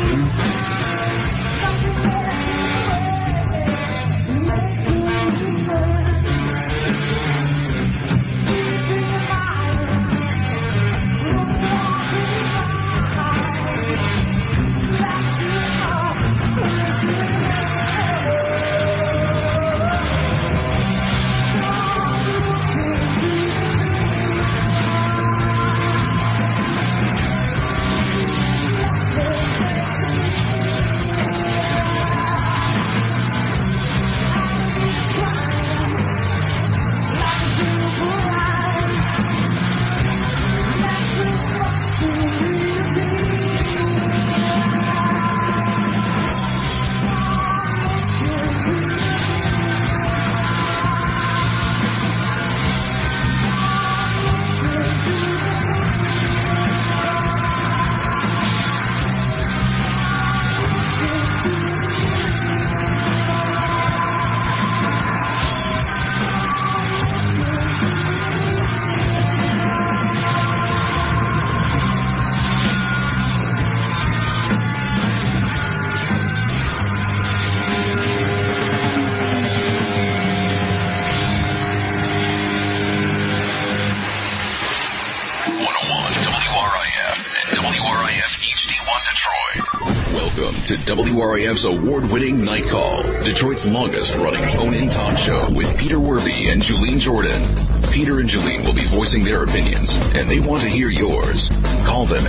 to WRIF's award-winning Night Call, Detroit's longest-running phone-in talk show with Peter Werby and Julene Jordan. Peter and Julene will be voicing their opinions, and they want to hear yours. Call them at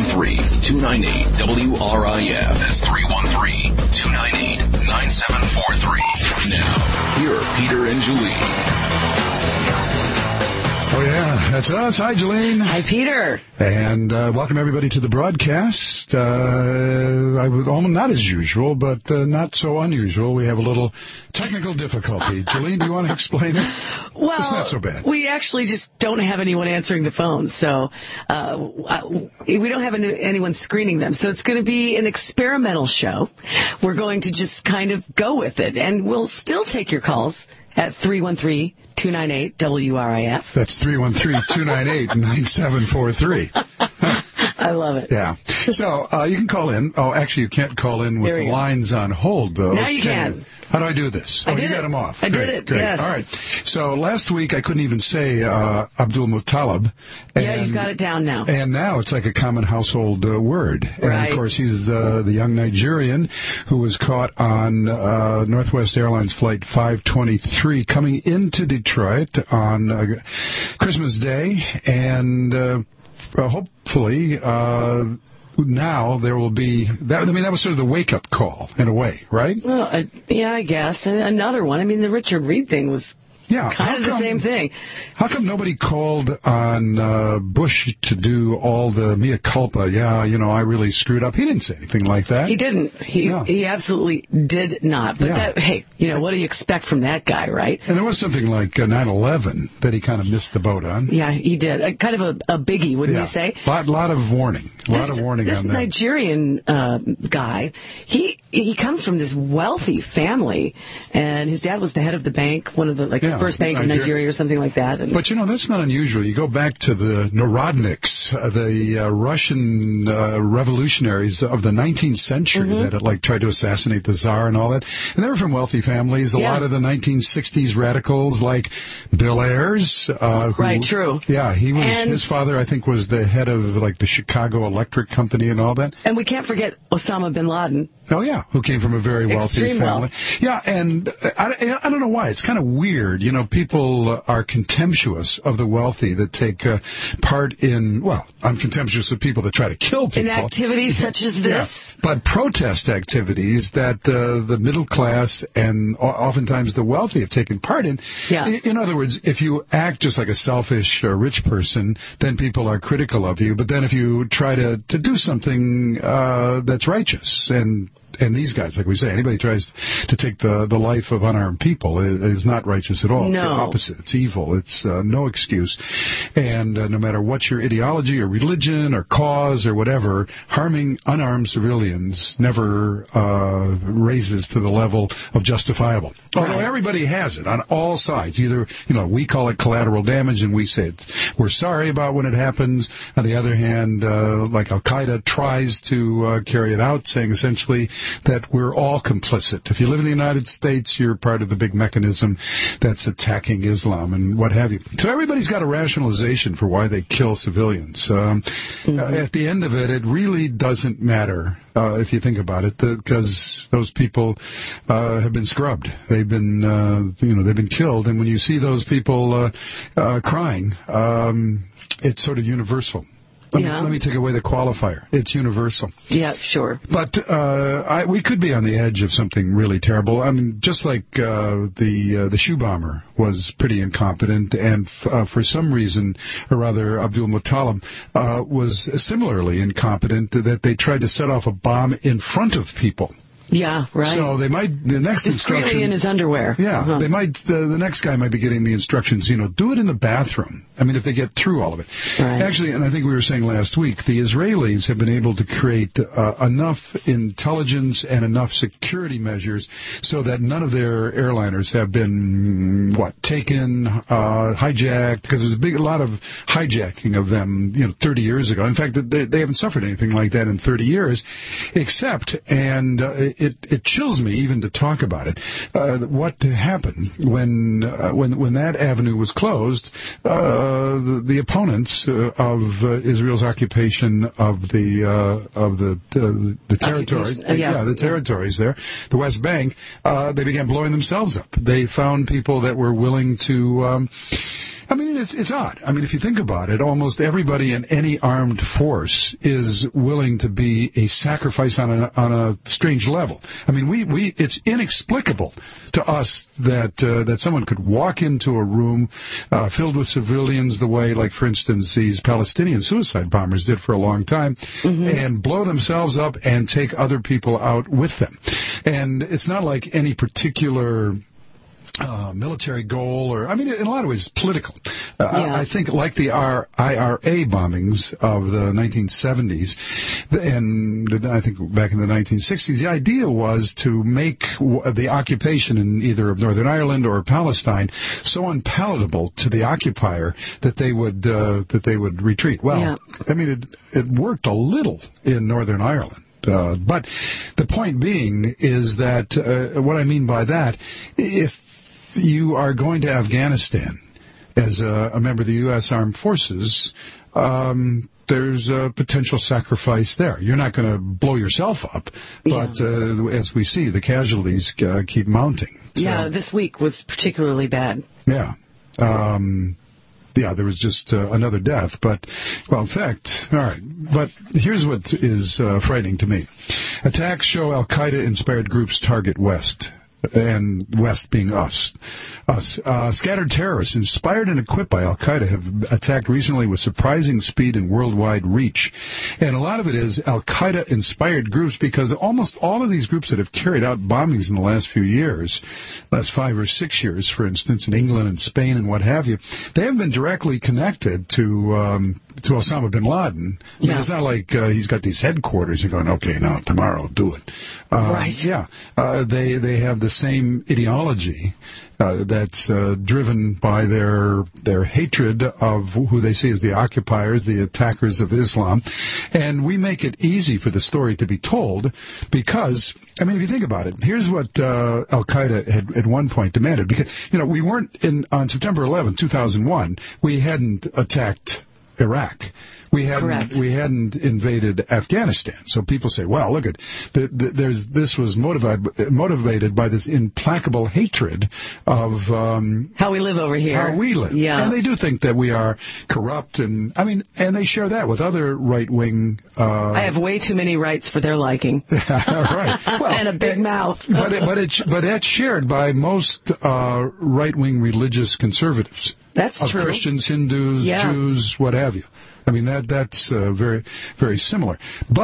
313-298-WRIF. That's 313-298-9743. Now, here are Peter and Julene. Oh, yeah, that's us. Hi, Julene. Hi, Peter. And welcome, everybody, to the broadcast. Not as usual, but not so unusual. We have a little technical difficulty. Julene, do you want to explain it? Well, it's not so bad. We actually just don't have anyone answering the phones, so we don't have anyone screening them. So it's going to be an experimental show. We're going to just kind of go with it, and we'll still take your calls at 313-298-WRIF. That's 313-298-9743. I love it. Yeah. So you can call in. Oh, actually, you can't call in with the lines on hold, though. Now you can. How do I do this? You got them off. I did it, Great. yes. All right. So last week, I couldn't even say Abdul Muttalib. Yeah, you've got it down now. And now it's like a common household word. Right. And, of course, he's the young Nigerian who was caught on Northwest Airlines Flight 523 coming into Detroit on Christmas Day. And hopefully... now there will be that. I mean, that was sort of the wake-up call in a way, right? Well, yeah, I guess. Another one. I mean, the Richard Reed thing was kind of the same thing. How come nobody called on Bush to do all the mea culpa? Yeah, I really screwed up. He didn't say anything like that. He didn't. He absolutely did not. But hey, what do you expect from that guy, right? And there was something like 9/11 that he kind of missed the boat on. Yeah, he did. Kind of a biggie, wouldn't you say? Lot of warning. A lot of warning on that. This Nigerian guy, he comes from this wealthy family, and his dad was the head of the bank, one of the first bank in Nigeria or something like that. But that's not unusual. You go back to the Narodniks, the Russian revolutionaries of the 19th century that tried to assassinate the Tsar and all that. And they were from wealthy families. A lot of the 1960s radicals, like Bill Ayers. Right, true. Yeah, he was. His father, I think, was the head of the Chicago Electric Company and all that. And we can't forget Osama bin Laden. Oh, yeah, who came from a very wealthy family. Yeah, and I don't know why. It's kind of weird. People are contemptuous of the wealthy that take part in, I'm contemptuous of people that try to kill people. In activities such as this? Yeah, but protest activities that the middle class and oftentimes the wealthy have taken part in. Yeah. In other words, if you act just like a selfish rich person, then people are critical of you. But then if you try to do something that's righteous and And these guys, like we say, anybody tries to take the life of unarmed people is not righteous at all. No. It's the opposite. It's evil. It's no excuse. And no matter what your ideology or religion or cause or whatever, harming unarmed civilians never raises to the level of justifiable. Although everybody has it on all sides. Either, we call it collateral damage, and we say we're sorry about when it happens. On the other hand, like Al-Qaeda tries to carry it out, saying essentially that we're all complicit. If you live in the United States, you're part of the big mechanism that's attacking Islam and what have you. So everybody's got a rationalization for why they kill civilians. At the end of it, it really doesn't matter if you think about it, because those people have been scrubbed. They've been, they've been killed. And when you see those people crying, it's sort of universal. Let me take away the qualifier. It's universal. Yeah, sure. But we could be on the edge of something really terrible. I mean, just like the shoe bomber was pretty incompetent, and for some reason, or rather, Abdul Muttalib was similarly incompetent, that they tried to set off a bomb in front of people. Yeah, right. So they might, the next instruction... in his underwear. Yeah, they might, the next guy might be getting the instructions, do it in the bathroom. I mean, if they get through all of it. Right. Actually, and I think we were saying last week, the Israelis have been able to create enough intelligence and enough security measures so that none of their airliners have been, taken, hijacked, because there's a lot of hijacking of them, 30 years ago. In fact, they haven't suffered anything like that in 30 years, except, and it chills me even to talk about it, what happened when that avenue was closed. The opponents of Israel's occupation of the territories, the territories there, the West Bank, they began blowing themselves up. They found people that were willing to. It's odd. I mean, if you think about it, almost everybody in any armed force is willing to be a sacrifice on a strange level. I mean, it's inexplicable to us that someone could walk into a room filled with civilians the way, like, for instance, these Palestinian suicide bombers did for a long time, and blow themselves up and take other people out with them. And it's not like any particular military goal, or, in a lot of ways, political. I think like the IRA bombings of the 1970s, and I think back in the 1960s, the idea was to make the occupation in either of Northern Ireland or Palestine so unpalatable to the occupier that they would retreat. Well, it worked a little in Northern Ireland. But the point being is that what I mean by that, if you are going to Afghanistan as a member of the U.S. Armed Forces, there's a potential sacrifice there. You're not going to blow yourself up, but as we see, the casualties keep mounting. So, this week was particularly bad. Yeah. There was just another death, but, in fact, all right. But here's what is frightening to me. Attacks show Al-Qaeda-inspired groups target West, and West being us. Scattered terrorists inspired and equipped by Al-Qaeda have attacked recently with surprising speed and worldwide reach. And a lot of it is Al-Qaeda-inspired groups, because almost all of these groups that have carried out bombings in the last few years, last 5 or 6 years, for instance, in England and Spain and what have you, they haven't been directly connected to Osama bin Laden. I mean, it's not like he's got these headquarters. You're going, okay, now tomorrow, do it. Right. Yeah. They have the same ideology that's driven by their hatred of who they see as the occupiers, the attackers of Islam. And we make it easy for the story to be told because, if you think about it, here's what Al-Qaeda had at one point demanded. Because, we weren't on September 11, 2001, we hadn't attacked Iraq. We hadn't invaded Afghanistan. So people say, well, look at this was motivated by this implacable hatred of how we live over here. How we live. Yeah. And they do think that we are corrupt, and and they share that with other right-wing. I have way too many rights for their liking. Right. Well, and a big mouth. but that's shared by most right-wing religious conservatives. That's true. Of Christians, Hindus, Jews, what have you. That's very, very similar. But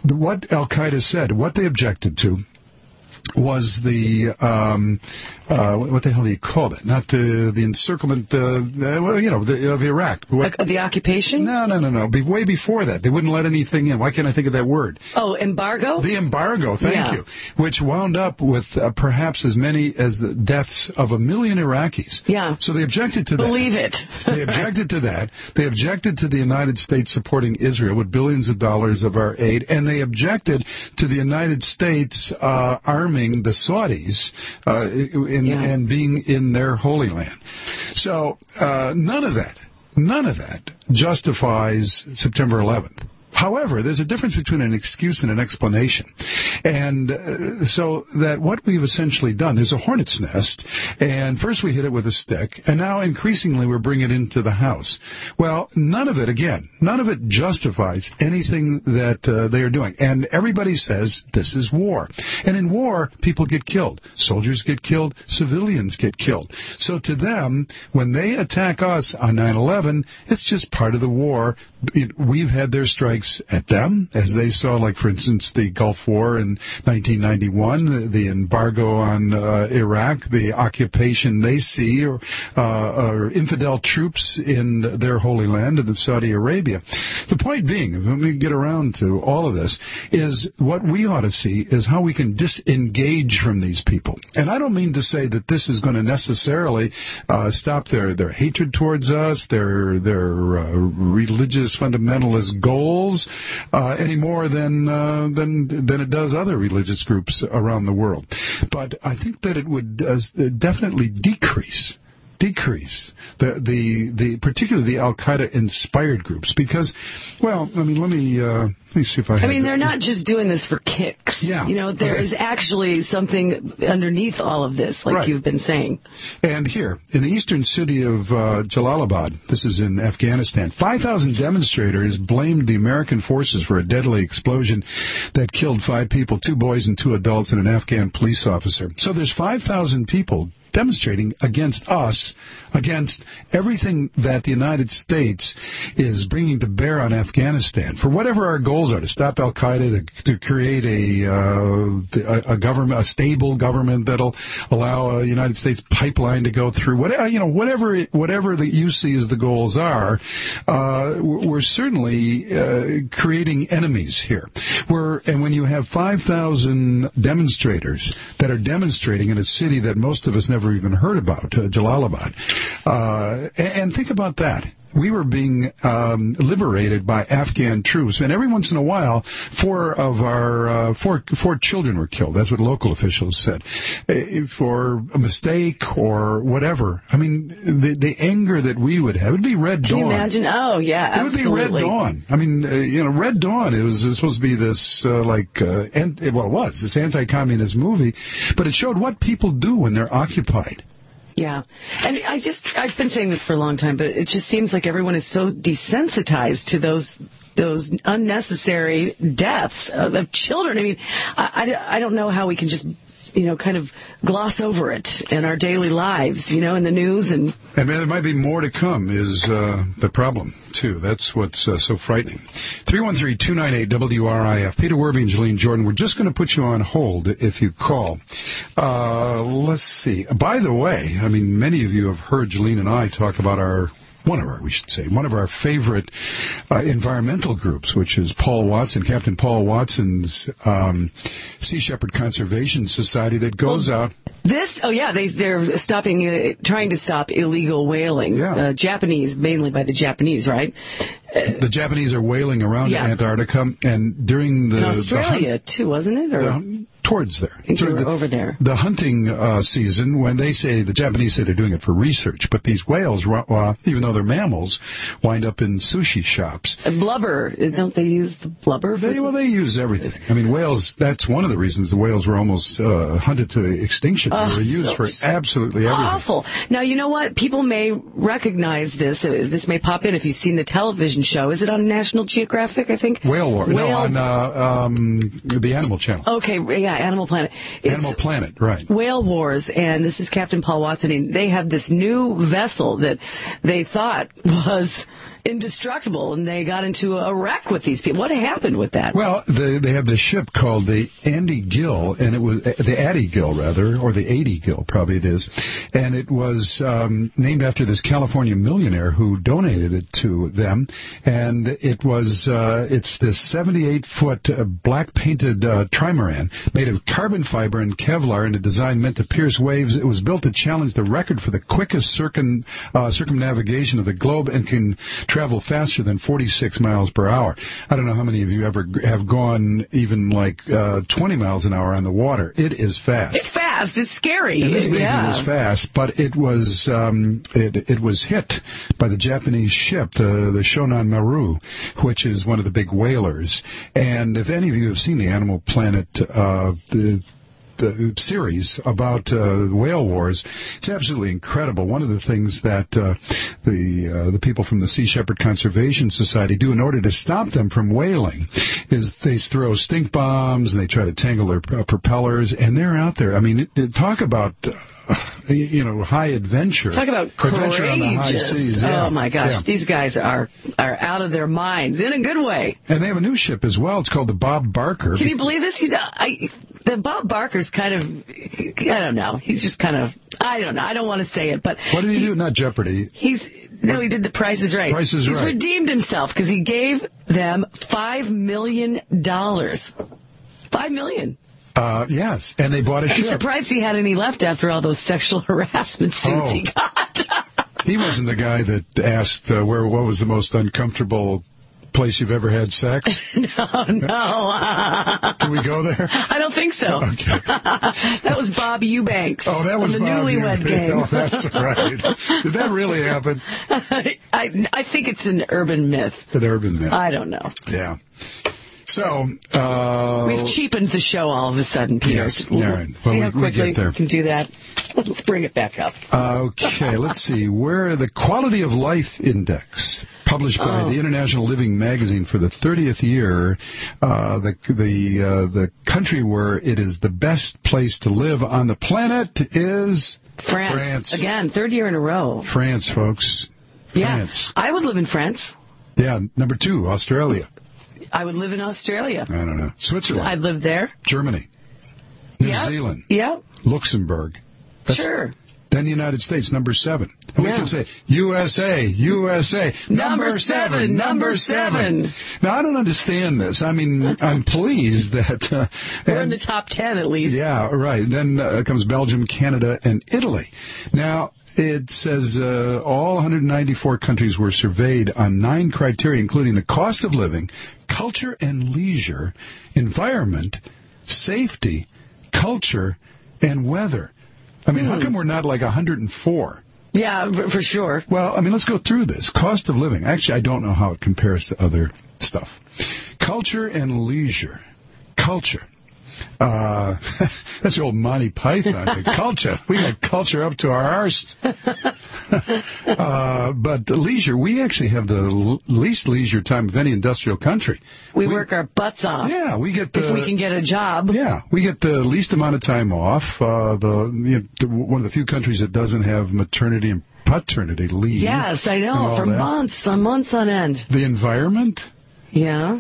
what Al-Qaeda said, what they objected to, was the what the hell do you call it? Not the encirclement, of Iraq. The occupation? No. Way before that, they wouldn't let anything in. Why can't I think of that word? Oh, embargo. The embargo. Thank you. Which wound up with perhaps as many as the deaths of 1 million Iraqis. Yeah. So they objected to that. Believe it. They objected to that. They objected to the United States supporting Israel with billions of dollars of our aid, and they objected to the United States arming the Saudis and being in their Holy Land. So none of that justifies September 11th. However, there's a difference between an excuse and an explanation. And so that what we've essentially done, there's a hornet's nest, and first we hit it with a stick, and now increasingly we're bringing it into the house. Well, none of it justifies anything that they are doing. And everybody says this is war. And in war, people get killed. Soldiers get killed. Civilians get killed. So to them, when they attack us on 9/11, it's just part of the war. We've had their strikes at them, as they saw, like, for instance, the Gulf War in 1991, the embargo on Iraq, the occupation they see, or infidel troops in their Holy Land of Saudi Arabia. The point being, let me get around to all of this, is what we ought to see is how we can disengage from these people. And I don't mean to say that this is going to necessarily stop their hatred towards us, their religious fundamentalist goals, any more than it does other religious groups around the world. But I think that it would definitely decrease the particularly the Al-Qaeda inspired groups, because, well, I mean, let me see if I they're not just doing this for kicks. Yeah. There is actually something underneath all of this, like you've been saying. And here, in the eastern city of Jalalabad, this is in Afghanistan, 5,000 demonstrators blamed the American forces for a deadly explosion that killed 5 people, 2 boys and 2 adults, and an Afghan police officer. So there's 5,000 people demonstrating against us, against everything that the United States is bringing to bear on Afghanistan. For whatever our goals are, to stop Al-Qaeda, to create a government, a stable government that'll allow a United States pipeline to go through, whatever that you see as the goals are, we're certainly creating enemies here. And when you have 5,000 demonstrators that are demonstrating in a city that most of us never even heard about, Jalalabad. And think about that. We were being liberated by Afghan troops, and every once in a while, 4 children were killed. That's what local officials said, for a mistake or whatever. I mean, the anger that we would have, it would be Red Dawn. Can you imagine? Oh, yeah, absolutely. It would be Red Dawn. I mean, Red Dawn, it was supposed to be this, it was this anti-communist movie, but it showed what people do when they're occupied. Yeah. And I've been saying this for a long time, but it just seems like everyone is so desensitized to those unnecessary deaths of children. I mean, I don't know how we can just, kind of gloss over it in our daily lives, in the news. And there might be more to come is the problem, too. That's what's so frightening. 313-298-WRIF. Peter Werby and Jalene Jordan. We're just going to put you on hold if you call. Let's see. By the way, many of you have heard Jalene and I talk about one of our favorite environmental groups, which is Captain Paul Watson's Sea Shepherd Conservation Society that goes out. They're trying to stop illegal whaling. Yeah. Japanese, mainly by the Japanese, right? The Japanese are whaling around Antarctica, and during the... In Australia, too, wasn't it? Towards there. I think over there. The hunting season, when the Japanese say they're doing it for research, but these whales, even though they're mammals, wind up in sushi shops. Blubber, don't they use the blubber? They use everything. Whales, that's one of the reasons the whales were almost hunted to extinction. They were used for absolutely everything. Awful. Now, you know what? People may recognize this. This may pop in if you've seen the television show. Is it on National Geographic, I think? Whale War. No, on the Animal Channel. Okay, yeah, Animal Planet. Animal Planet, right. Whale Wars, and this is Captain Paul Watson, and they have this new vessel that they thought was indestructible, and they got into a wreck with these people. What happened with that? Well, they have this ship called the Andy Gill, and it was the Addie Gill, rather, or the 80 Gill, probably it is, and it was named after this California millionaire who donated it to them, and it's this 78-foot black painted trimaran made of carbon fiber and Kevlar in a design meant to pierce waves. It was built to challenge the record for the quickest circumnavigation of the globe and can travel faster than 46 miles per hour. I don't know how many of you ever have gone even like 20 miles an hour on the water. It is fast. It's fast. It's scary. And this baby was fast, but it was hit by the Japanese ship, the Shonan Maru, which is one of the big whalers. And if any of you have seen the Animal Planet, the series about whale wars, it's absolutely incredible. One of the things that the people from the Sea Shepherd Conservation Society do in order to stop them from whaling is they throw stink bombs and they try to tangle their propellers, and they're out there. I mean, talk about high adventure. Talk about adventure on the high seas. Yeah. Oh my gosh, yeah. These guys are out of their minds in a good way. And they have a new ship as well. It's called the Bob Barker. Can you believe this? The Bob Barker's kind of, I don't know. He's just kind of, I don't know. I don't want to say it, but what did he do? Not Jeopardy. He did The Price is Right. Price is He's Right. redeemed himself because he gave them $5 million. $5 million. Yes, and they bought a ship. I'm surprised he had any left after all those sexual harassment suits he got. He wasn't the guy that asked what was the most uncomfortable place you've ever had sex? No. Can we go there? I don't think so. Okay. That was Bob Eubanks. Oh, that was the Bob Newlywed Eubanks. Game. Oh, that's right. Did that really happen? I think it's an urban myth. An urban myth. I don't know. Yeah. So, we've cheapened the show all of a sudden, Peter. Yes, all right. Well, see how quickly we get there. We can do that? Let's bring it back up. Okay, let's see. Where the Quality of Life Index, published by the International Living Magazine for the 30th year, the country where it is the best place to live on the planet is France. Again, third year in a row. France, folks. France. Yeah, I would live in France. Yeah, number 2, Australia. I would live in Australia. I don't know. Switzerland. I'd live there. Germany. New Zealand. Yep. Luxembourg. Sure. Then the United States, number 7. And we can say, USA, number 7. Now, I don't understand this. I mean, I'm pleased that... we're in the top 10, at least. Yeah, right. Then comes Belgium, Canada, and Italy. Now... It says all 194 countries were surveyed on 9 criteria, including the cost of living, culture and leisure, environment, safety, culture, and weather. I mean, how come we're not like 104? Yeah, for sure. Well, I mean, let's go through this. Cost of living. Actually, I don't know how it compares to other stuff. Culture and leisure. Culture. That's the old Monty Python thing. Culture. We got culture up to our arse. But leisure, we actually have the least leisure time of any industrial country. We work our butts off. Yeah, we get if we can get a job. Yeah, we get the least amount of time off. One of the few countries that doesn't have maternity and paternity leave. Yes, I know, for months on end. The environment. Yeah.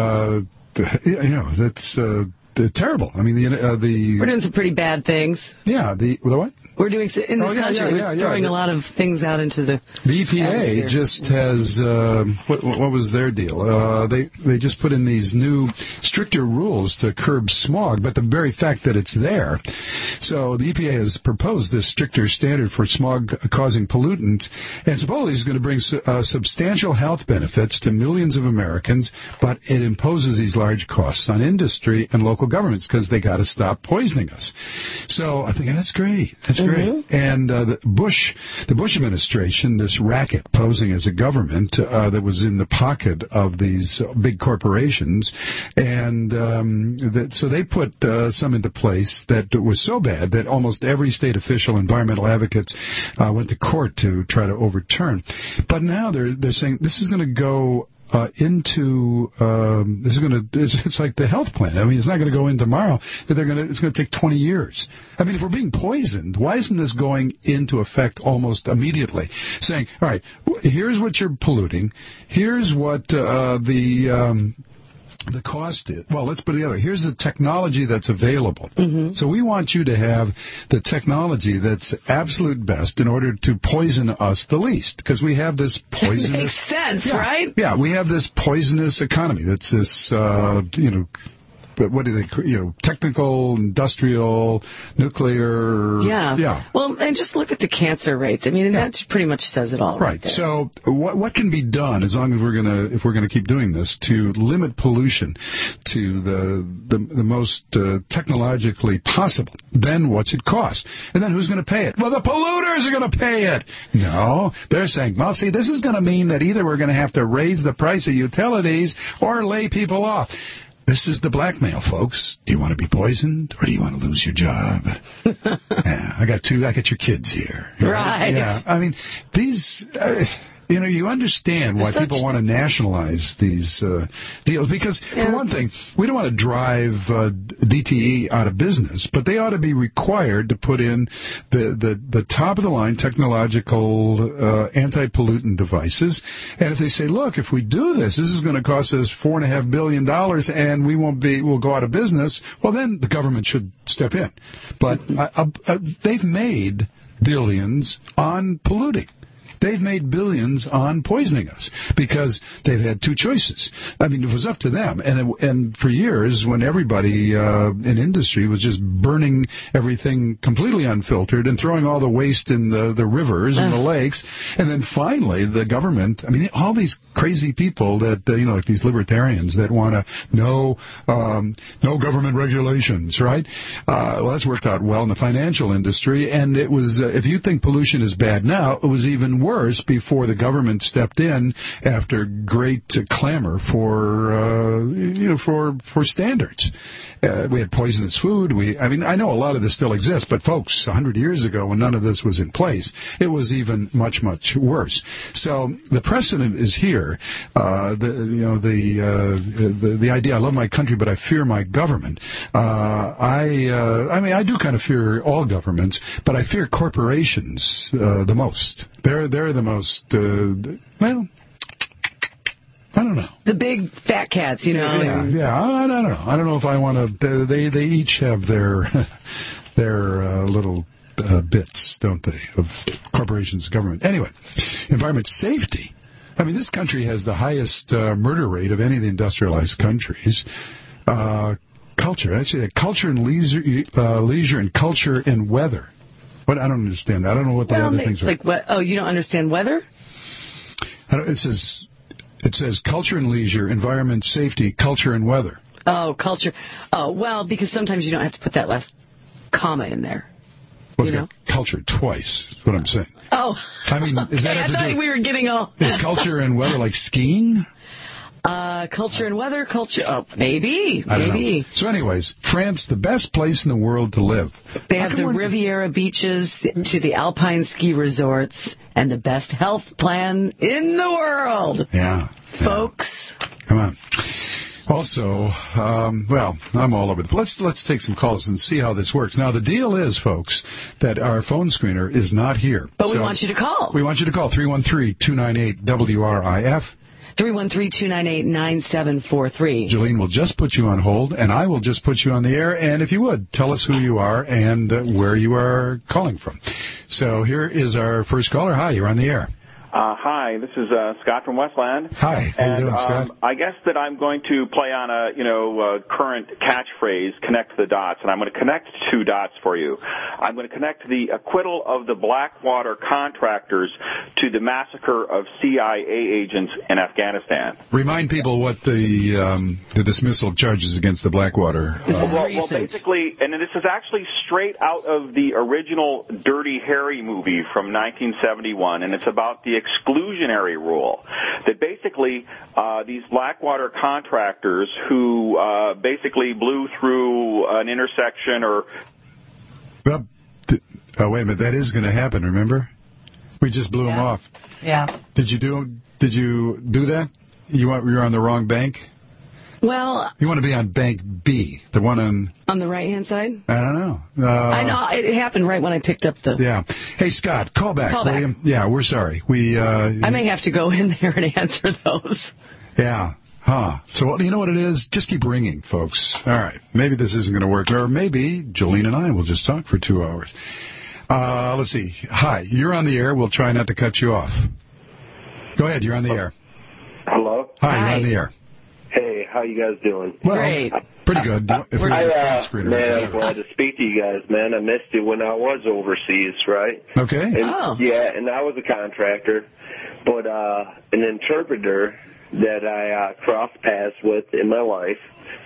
That's terrible. I mean, we're doing some pretty bad things. Yeah, the what? We're doing in this country. We're throwing a lot of things out into the. The EPA just has what was their deal? They just put in these new stricter rules to curb smog, but the very fact that it's there. So the EPA has proposed this stricter standard for smog-causing pollutants, and supposedly it's going to bring substantial health benefits to millions of Americans, but it imposes these large costs on industry and local governments because they got to stop poisoning us. So I think that's great. That's great. And the Bush administration, this racket posing as a government that was in the pocket of these big corporations, and so they put some into place that was so bad that almost every state official, environmental advocates, went to court to try to overturn. But now they're saying this is going to go into this is going to. It's like the health plan. I mean, it's not going to go in tomorrow. It's going to take 20 years. I mean, if we're being poisoned, why isn't this going into effect almost immediately? Saying, all right, here's what you're polluting. Here's what the cost is. Well, let's put it together. Here's the technology that's available. Mm-hmm. So we want you to have the technology that's absolute best in order to poison us the least, because we have this poisonous... Makes sense, right? Yeah, we have this poisonous economy that's this, what do they, technical, industrial, nuclear. Yeah. Well, and just look at the cancer rates. I mean, that pretty much says it all. Right. So what can be done as long as if we're gonna keep doing this to limit pollution to the most technologically possible? Then what's it cost? And then who's going to pay it? Well, the polluters are going to pay it. No, they're saying, well, see, this is going to mean that either we're going to have to raise the price of utilities or lay people off. This is the blackmail, folks. Do you want to be poisoned, or do you want to lose your job? I got your kids here. Right. Yeah. I mean, these... you understand why people want to nationalize these deals. Because, for one thing, we don't want to drive DTE out of business, but they ought to be required to put in the top-of-the-line technological anti-pollutant devices. And if they say, look, if we do this is going to cost us $4.5 billion and we'll go out of business, well, then the government should step in. But they've made billions on polluting. They've made billions on poisoning us because they've had two choices. I mean, it was up to them. And for years, when everybody in industry was just burning everything completely unfiltered and throwing all the waste in the rivers and the lakes, and then finally the government, I mean, all these crazy people that, like these libertarians that want to no government regulations, right? Well, that's worked out well in the financial industry. And it was, if you think pollution is bad now, it was even worse before the government stepped in after great clamor for standards. We had poisonous food. I know a lot of this still exists, but folks, 100 years ago when none of this was in place, it was even much, much worse. So the precedent is here. The idea, I love my country, but I fear my government. I do kind of fear all governments, but I fear corporations the most. They're the most, I don't know. The big fat cats, Yeah, I don't know. I don't know if I want to. They each have their little bits, don't they, of corporations, government. Anyway, environment safety. I mean, this country has the highest murder rate of any of the industrialized countries. Culture, actually, culture and leisure and culture and weather. But I don't understand that. I don't know what the other things are. Like what? Oh, you don't understand weather? It says culture and leisure, environment, safety, culture and weather. Oh, culture. Oh, well, because sometimes you don't have to put that last comma in there. Well, culture twice, is what I'm saying. Oh. I mean, is that I thought we were getting all... Is culture and weather like skiing? Culture and weather, maybe. I don't know. So anyways, France, the best place in the world to live. They have the Riviera beaches to the alpine ski resorts and the best health plan in the world. Yeah. Folks. Come on. Also, I'm all over the place. Let's take some calls and see how this works. Now, the deal is, folks, that our phone screener is not here. But we want you to call. We want you to call 313-298-WRIF. 313-298-9743. Jolene will just put you on hold, and I will just put you on the air. And if you would, tell us who you are and where you are calling from. So here is our first caller. Hi, you're on the air. Hi, this is Scott from Westland. Hi, how you doing, Scott? I guess that I'm going to play on a current catchphrase, connect the dots, and I'm going to connect two dots for you. I'm going to connect the acquittal of the Blackwater contractors to the massacre of CIA agents in Afghanistan. Remind people what the dismissal of charges against the Blackwater. Well, basically, and this is actually straight out of the original Dirty Harry movie from 1971, and it's about the exclusionary rule, that basically these Blackwater contractors who basically blew through an intersection or... Well, wait a minute, that is going to happen, remember? We just blew them off. Yeah. Did you do that? You're on the wrong bank? Well, you want to be on Bank B, the one on the right-hand side? I don't know. I know. It happened right when I picked up the... Yeah. Hey, Scott, call back, William. Yeah, we're sorry. I may have to go in there and answer those. Yeah. Huh. So, you know what it is? Just keep ringing, folks. All right. Maybe this isn't going to work. Or maybe Jolene and I will just talk for 2 hours. Let's see. Hi. You're on the air. We'll try not to cut you off. Go ahead. You're on the air. Hello? Hi. You're on the air. Hey, how you guys doing? Well, great. Pretty good. Man, I'm glad to speak to you guys, man. I missed you when I was overseas, right? Okay. And, yeah, and I was a contractor, but an interpreter that I crossed paths with in my life,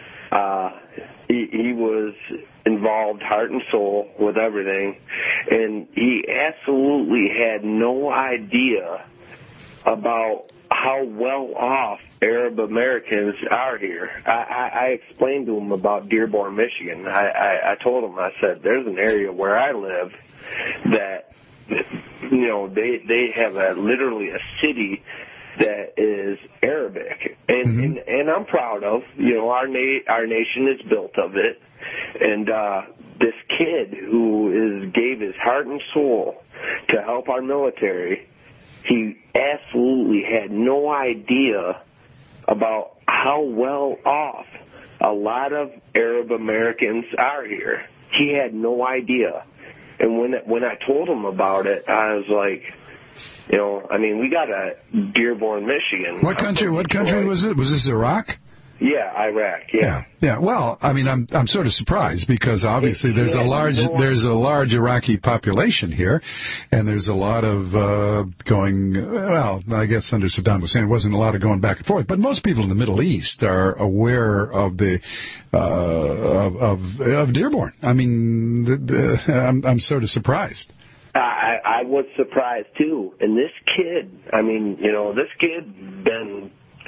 he was involved heart and soul with everything, and he absolutely had no idea about how well off Arab Americans are here. I explained to him about Dearborn, Michigan. I told him, I said, there's an area where I live that, you know, they have literally a city that is Arabic, and I'm proud of, you know, our nation is built of it, and this kid who gave his heart and soul to help our military, he absolutely had no idea about how well off a lot of Arab Americans are here. He had no idea. And when I told him about it, I was like, you know, I mean, we got a Dearborn, Michigan. What country was it? Was this Iraq? Yeah, Iraq. Yeah. Well, I mean, I'm sort of surprised because obviously there's a large Iraqi population here, and there's a lot of going. Well, I guess under Saddam Hussein, it wasn't a lot of going back and forth. But most people in the Middle East are aware of the of Dearborn. I mean, I'm sort of surprised. I was surprised too. And this kid, I mean, you know, this kid been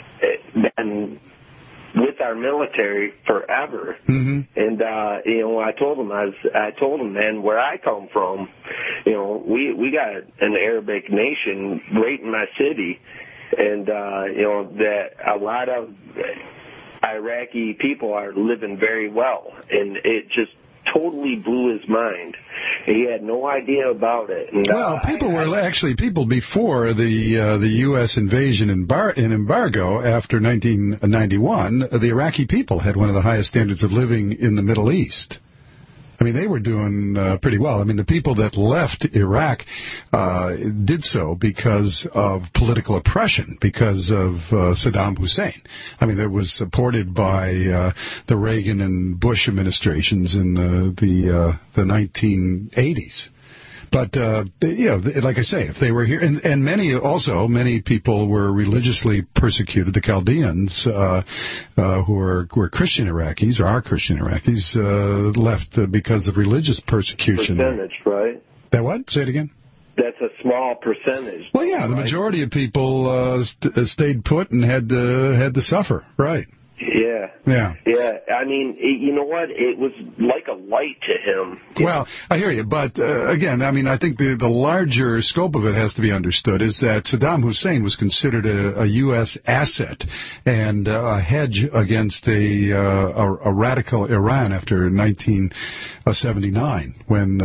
with our military forever. And you know, I told him, man, where I come from, you know, we got an Arabic nation right in my city, and you know, that a lot of Iraqi people are living very well, and it just totally blew his mind. He had no idea about it. And, well, people before the U.S. invasion and embargo after 1991, the Iraqi people had one of the highest standards of living in the Middle East. I mean, they were doing pretty well. I mean, the people that left Iraq did so because of political oppression, because of Saddam Hussein. I mean, that was supported by the Reagan and Bush administrations in the 1980s. But, you know, like I say, if they were here, and many people were religiously persecuted. The Chaldeans, who were Christian Iraqis, or are Christian Iraqis, left because of religious persecution. Percentage, right? That what? Say it again. That's a small percentage. Well, yeah, the majority of people stayed put and had to suffer, right? Yeah. I mean, you know what? It was like a light to him. Well, I hear you, but again, I mean, I think the larger scope of it has to be understood is that Saddam Hussein was considered a U.S. asset and a hedge against a radical Iran after 1979 when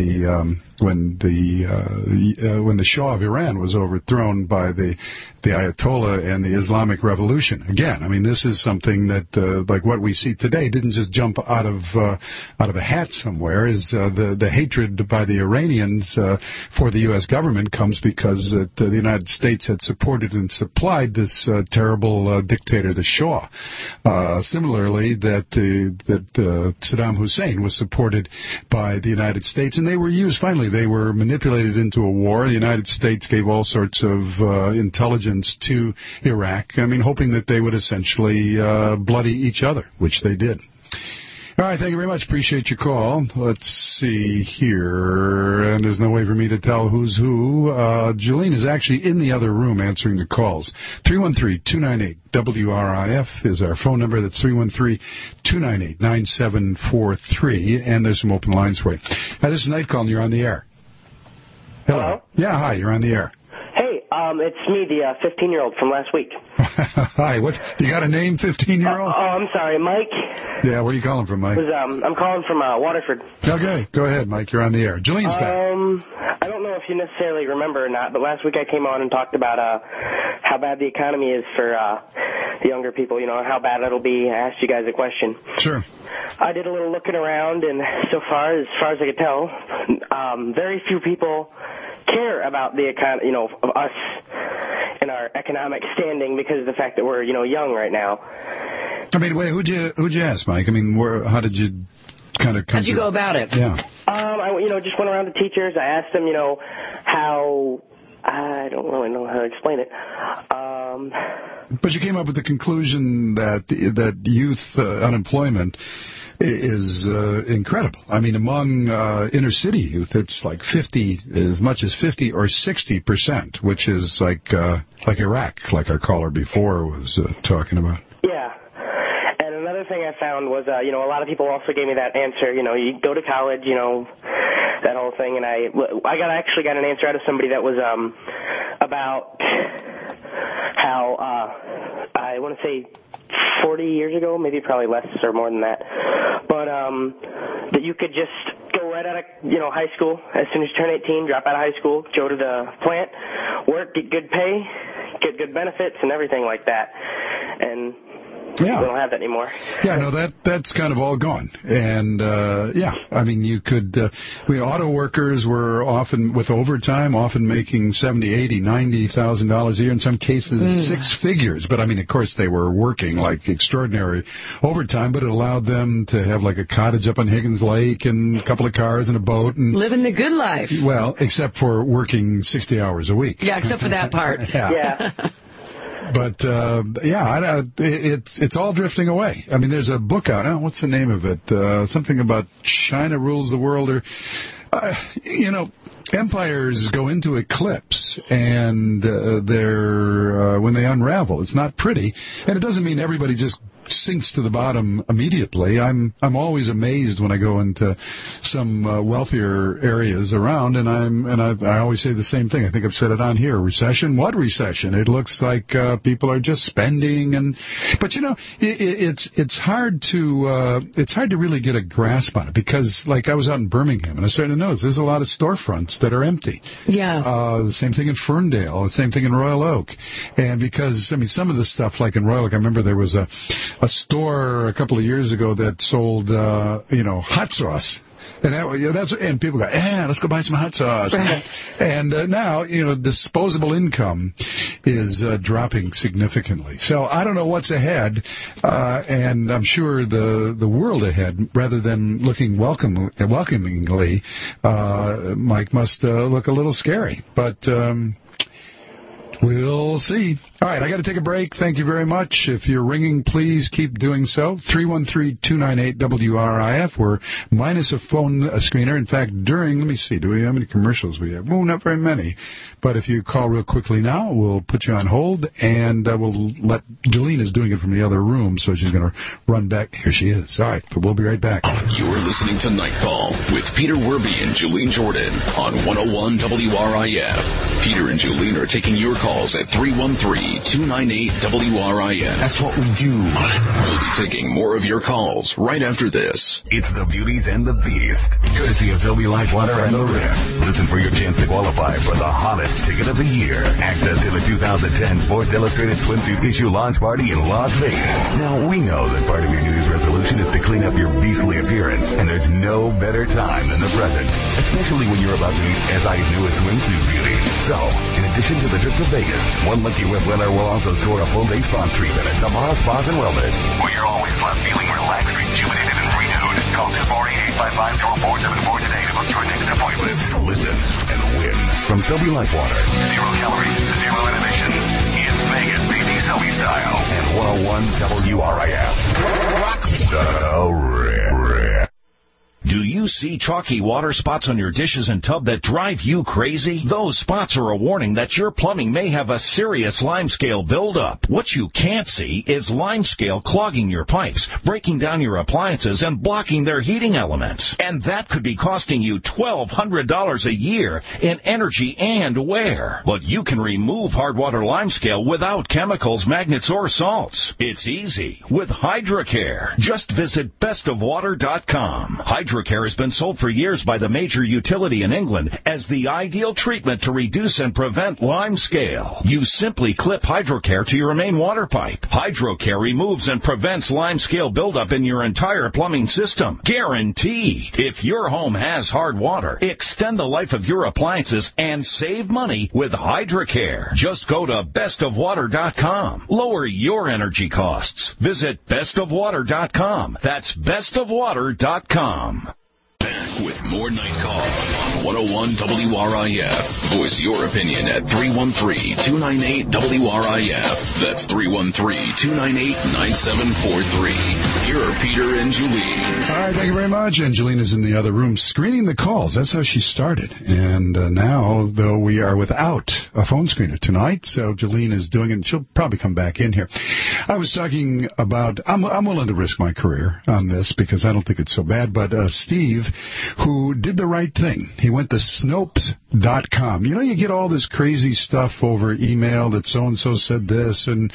the Shah of Iran was overthrown by the Ayatollah and the Islamic Revolution. Again, I mean, this is something that, like what we see today, didn't just jump out of a hat somewhere. Is the hatred by the Iranians for the U.S. government comes because the United States had supported and supplied this terrible dictator, the Shah. Similarly, that Saddam Hussein was supported by the United States, and they were used finally. They were manipulated into a war. The United States gave all sorts of intelligence to Iraq, I mean, hoping that they would essentially bloody each other, which they did. All right, thank you very much. Appreciate your call. Let's see here. And there's no way for me to tell who's who. Jolene is actually in the other room answering the calls. 313-298-WRIF is our phone number. That's 313-298-9743. And there's some open lines for you. Hi, this is Night Call, and you're on the air. Hello? Yeah, hi, you're on the air. Hey, It's me, the 15-year-old from last week. Hi, what? You got a name, 15-year-old? I'm sorry, Mike. Yeah, where are you calling from, Mike? I'm calling from Waterford. Okay, go ahead, Mike. You're on the air. Julene's back. I don't know if you necessarily remember or not, but last week I came on and talked about how bad the economy is for the younger people, how bad it'll be. I asked you guys a question. Sure. I did a little looking around, and so far as I could tell, very few people care about the economy, of us and our economic standing because of the fact that we're, young right now. I mean, wait, who'd you ask, Mike? I mean, how did you kind of come How'd you go about it? Yeah. I just went around to teachers. I asked them, how, I don't really know how to explain it. But you came up with the conclusion that youth unemployment is incredible. I mean, among inner city youth, it's like as much as 50 or 60%, which is like Iraq, like our caller before was talking about. Yeah. And another thing I found was, a lot of people also gave me that answer, you go to college, that whole thing, and I actually got an answer out of somebody that was about how I want to say 40 years ago, maybe probably less or more than that, but that you could just go right out of high school as soon as you turn 18, drop out of high school, go to the plant, work, get good pay, get good benefits and everything like that, and yeah. We don't have that anymore. Yeah, no, that's kind of all gone. And, I mean, you could, auto workers were often, with overtime, often making $70,000, $80,000, $90,000 a year, in some cases 6 figures. But, I mean, of course, they were working like extraordinary overtime, but it allowed them to have like a cottage up on Higgins Lake and a couple of cars and a boat. And living the good life. Well, except for working 60 hours a week. Yeah, except for that part. Yeah. But, it's all drifting away. I mean, there's a book out. Oh, what's the name of it? Something about China rules the world, or, empires go into eclipse, and when they unravel, it's not pretty, and it doesn't mean everybody just sinks to the bottom immediately. I'm always amazed when I go into some wealthier areas around, and I always say the same thing. I think I've said it on here. Recession? What recession? It looks like people are just spending, but it's hard to really get a grasp on it, because like I was out in Birmingham and I started to notice there's a lot of storefronts that are empty. Yeah. The same thing in Ferndale, the same thing in Royal Oak, and because some of the stuff like in Royal Oak, I remember there was a store a couple of years ago that sold, hot sauce. And people go, let's go buy some hot sauce. Right. And now, disposable income is dropping significantly. So I don't know what's ahead, and I'm sure the world ahead, rather than looking welcomingly, Mike, must look a little scary. But we'll see. All right, I got to take a break. Thank you very much. If you're ringing, please keep doing so. 313-298-WRIF. We're minus a phone screener. In fact, let me see, do we have how many commercials we have? Well, not very many. But if you call real quickly now, we'll put you on hold, and we'll let Jolene is doing it from the other room, so she's going to run back. Here she is. All right, but we'll be right back. You're listening to Nightfall with Peter Werby and Jolene Jordan on 101 WRIF. Peter and Jolene are taking your calls at 313-298-WRIF. That's what we do. We'll be taking more of your calls right after this. It's the Beauties and the Beast, courtesy of Zoe Lightwater and the Riff. Listen for your chance to qualify for the hottest ticket of the year. Access to the 2010 Sports Illustrated Swimsuit Issue launch party in Las Vegas. Now, we know that part of your New Year's resolution is to clean up your beastly appearance, and there's no better time than the present, especially when you're about to meet SI's newest swimsuit beauties. So, in addition to the trip to Vegas, one lucky Whip winner will also score a full-day spa treatment at Tamara Spas and Wellness, where you're always left feeling relaxed, rejuvenated, and renewed. Call 248-855-0474 today to book your next appointment. Listen and win. From Sobe Lightwater. 0 calories, 0 inhibitions. It's Vegas, baby, Sobe style. And 101 WRIF. The Riff. Do you see chalky water spots on your dishes and tub that drive you crazy? Those spots are a warning that your plumbing may have a serious limescale buildup. What you can't see is limescale clogging your pipes, breaking down your appliances, and blocking their heating elements. And that could be costing you $1,200 a year in energy and wear. But you can remove hard water limescale without chemicals, magnets, or salts. It's easy with HydroCare. Just visit bestofwater.com. HydroCare has been sold for years by the major utility in England as the ideal treatment to reduce and prevent limescale. You simply clip HydroCare to your main water pipe. HydroCare removes and prevents limescale buildup in your entire plumbing system. Guaranteed. If your home has hard water, extend the life of your appliances and save money with HydroCare. Just go to bestofwater.com. Lower your energy costs. Visit bestofwater.com. That's bestofwater.com. Back with more Night Call on 101 WRIF. Voice your opinion at 313-298-WRIF. That's 313-298-9743. Here are Peter and Julene. All right, thank you very much. Angelina is in the other room screening the calls. That's how she started. And now, though, we are without a phone screener tonight, so Julene is doing it, and she'll probably come back in here. I was talking about, I'm willing to risk my career on this because I don't think it's so bad, but Steve, who did the right thing. He went to Snopes.com. You know, you get all this crazy stuff over email that so-and-so said this, and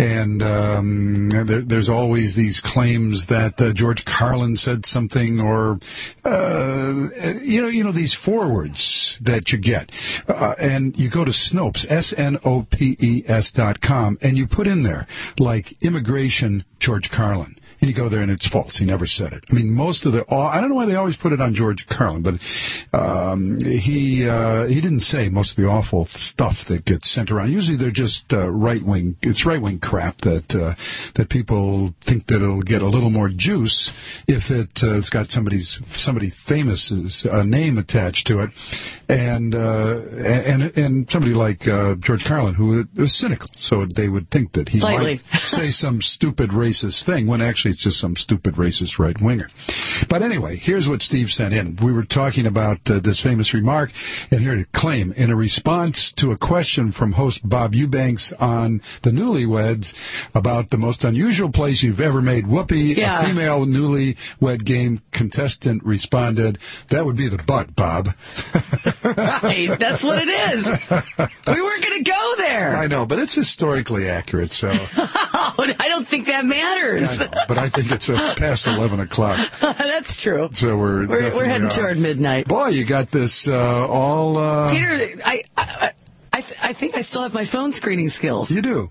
there's always these claims that George Carlin said something, or, you know, these forwards that you get. And you go to Snopes, SNOPES.com, and you put in there, like, immigration George Carlin. And you go there and it's false. He never said it. I mean, most of I don't know why they always put it on George Carlin, but he didn't say most of the awful stuff that gets sent around. Usually they're just right-wing. It's right-wing crap that people think that it'll get a little more juice if it's got somebody famous's name attached to it, and somebody like George Carlin, who is cynical, so they would think that he might say some stupid racist thing when actually it's just some stupid racist right-winger. But anyway, here's what Steve sent in. We were talking about this famous remark, and here to claim, in a response to a question from host Bob Eubanks on the Newlyweds about the most unusual place you've ever made whoopee, a female newlywed game contestant responded, "That would be the butt, Bob." Right, that's what it is. We weren't going to go there. I know, but it's historically accurate, so. I don't think that matters. I know, but I think it's past 11 o'clock. That's true. So we're heading toward midnight. Boy, you got this all... Peter, I think I still have my phone screening skills. You do.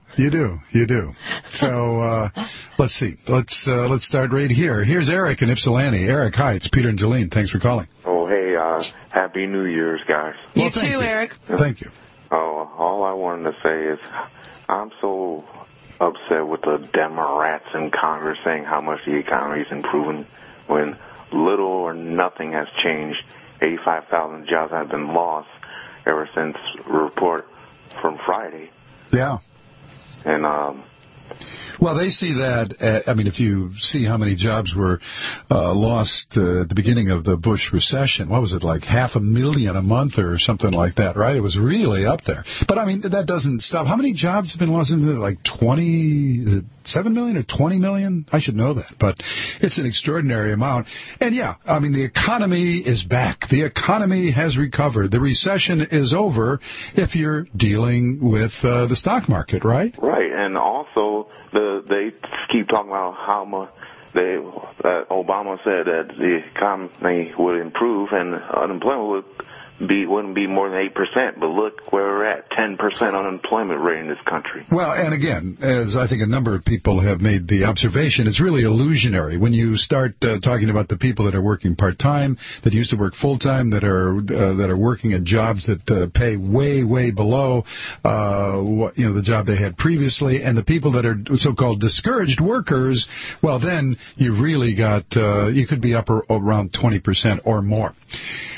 So let's see. Let's start right here. Here's Eric in Ypsilanti. Eric, hi. It's Peter and Julene. Thanks for calling. Oh, hey. Happy New Year's, guys. You too, Eric. Thank you. Oh, all I wanted to say is I'm so upset with the Democrats in Congress saying how much the economy is improving when little or nothing has changed. 85,000 jobs have been lost ever since the report from Friday. Yeah. And well, they see that, if you see how many jobs were lost at the beginning of the Bush recession, what was it, like 500,000 a month or something like that, right? It was really up there. But, that doesn't stop. How many jobs have been lost? Is it like 27 million or 20 million? I should know that. But it's an extraordinary amount. And, the economy is back. The economy has recovered. The recession is over if you're dealing with the stock market, right? Right. And also, they keep talking about how much Obama said that the economy would improve and unemployment wouldn't be more than 8%, but look where we're at, 10% unemployment rate in this country. Well, and again, as I think a number of people have made the observation, it's really illusionary when you start talking about the people that are working part-time, that used to work full-time, that are working at jobs that pay way, way below the job they had previously, and the people that are so-called discouraged workers. Well, then you really got you could be up around 20% or more.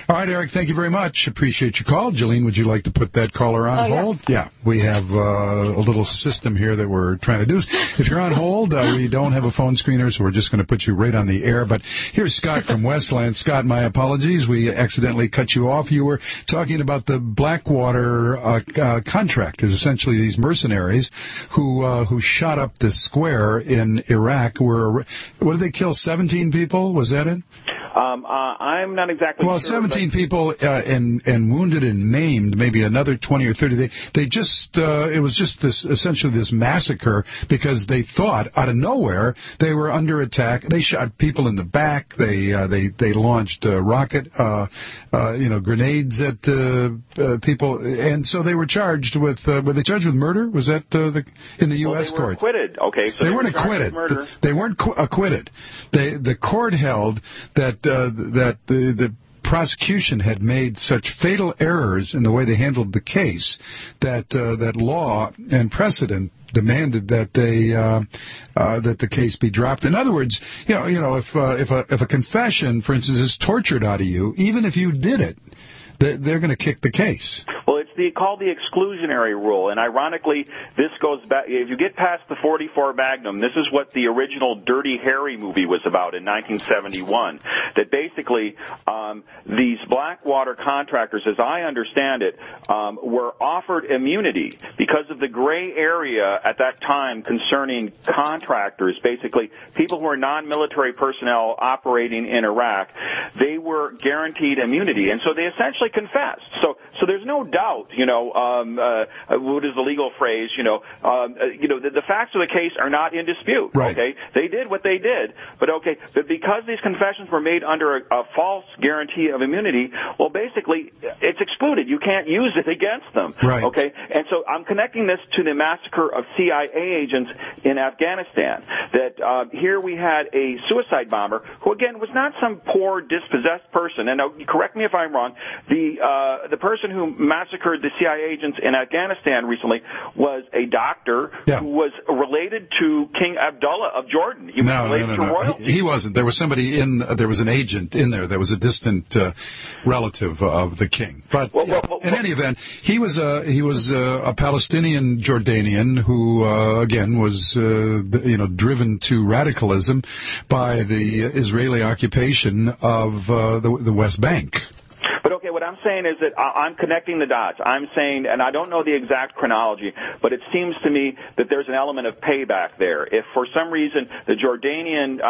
All right, Eric, thank you very much. Appreciate your call. Jolene, would you like to put that caller on hold? Yeah, we have a little system here that we're trying to do. If you're on hold, we don't have a phone screener, so we're just going to put you right on the air. But here's Scott from Westland. Scott, my apologies. We accidentally cut you off. You were talking about the Blackwater contractors, essentially these mercenaries who shot up this square in Iraq. What did they kill, 17 people? Was that it? I'm not exactly sure. Well, 17 people and wounded and maimed, maybe another 20 or 30. They just it was just essentially this massacre because they thought out of nowhere they were under attack. They shot people in the back. They launched rocket grenades at people, and so they were charged with were they charged with murder? Was that in the U.S. court? They were acquitted. Okay, so they weren't acquitted. They weren't acquitted. The court held that the prosecution had made such fatal errors in the way they handled the case that law and precedent demanded that the case be dropped. In other words, if a confession, for instance, is tortured out of you, even if you did it, they're going to kick the case. Well, it's called the exclusionary rule, and ironically, this goes back. If you get past the .44 Magnum, this is what the original Dirty Harry movie was about in 1971. That basically these Blackwater contractors, as I understand it, were offered immunity because of the gray area at that time concerning contractors, basically people who are non-military personnel operating in Iraq. They were guaranteed immunity, and so they essentially confessed. So there's no doubt, what is the legal phrase, the facts of the case are not in dispute, right. Okay? They did what they did, but because these confessions were made under a false guarantee of immunity, well, basically, it's excluded. You can't use it against them, right. Okay? And so I'm connecting this to the massacre of CIA agents in Afghanistan, that here we had a suicide bomber who, again, was not some poor, dispossessed person, and now, correct me if I'm wrong, the person who massacred the CIA agents in Afghanistan recently was a doctor who was related to King Abdullah of Jordan. He was related to royalty. He wasn't. There was somebody there was an agent in there that was a distant relative of the king. But in any event, he was a Palestinian Jordanian who again was driven to radicalism by the Israeli occupation of the West Bank. But okay, what I'm saying is that I'm connecting the dots. I'm saying, and I don't know the exact chronology, but it seems to me that there's an element of payback there. If for some reason the Jordanian,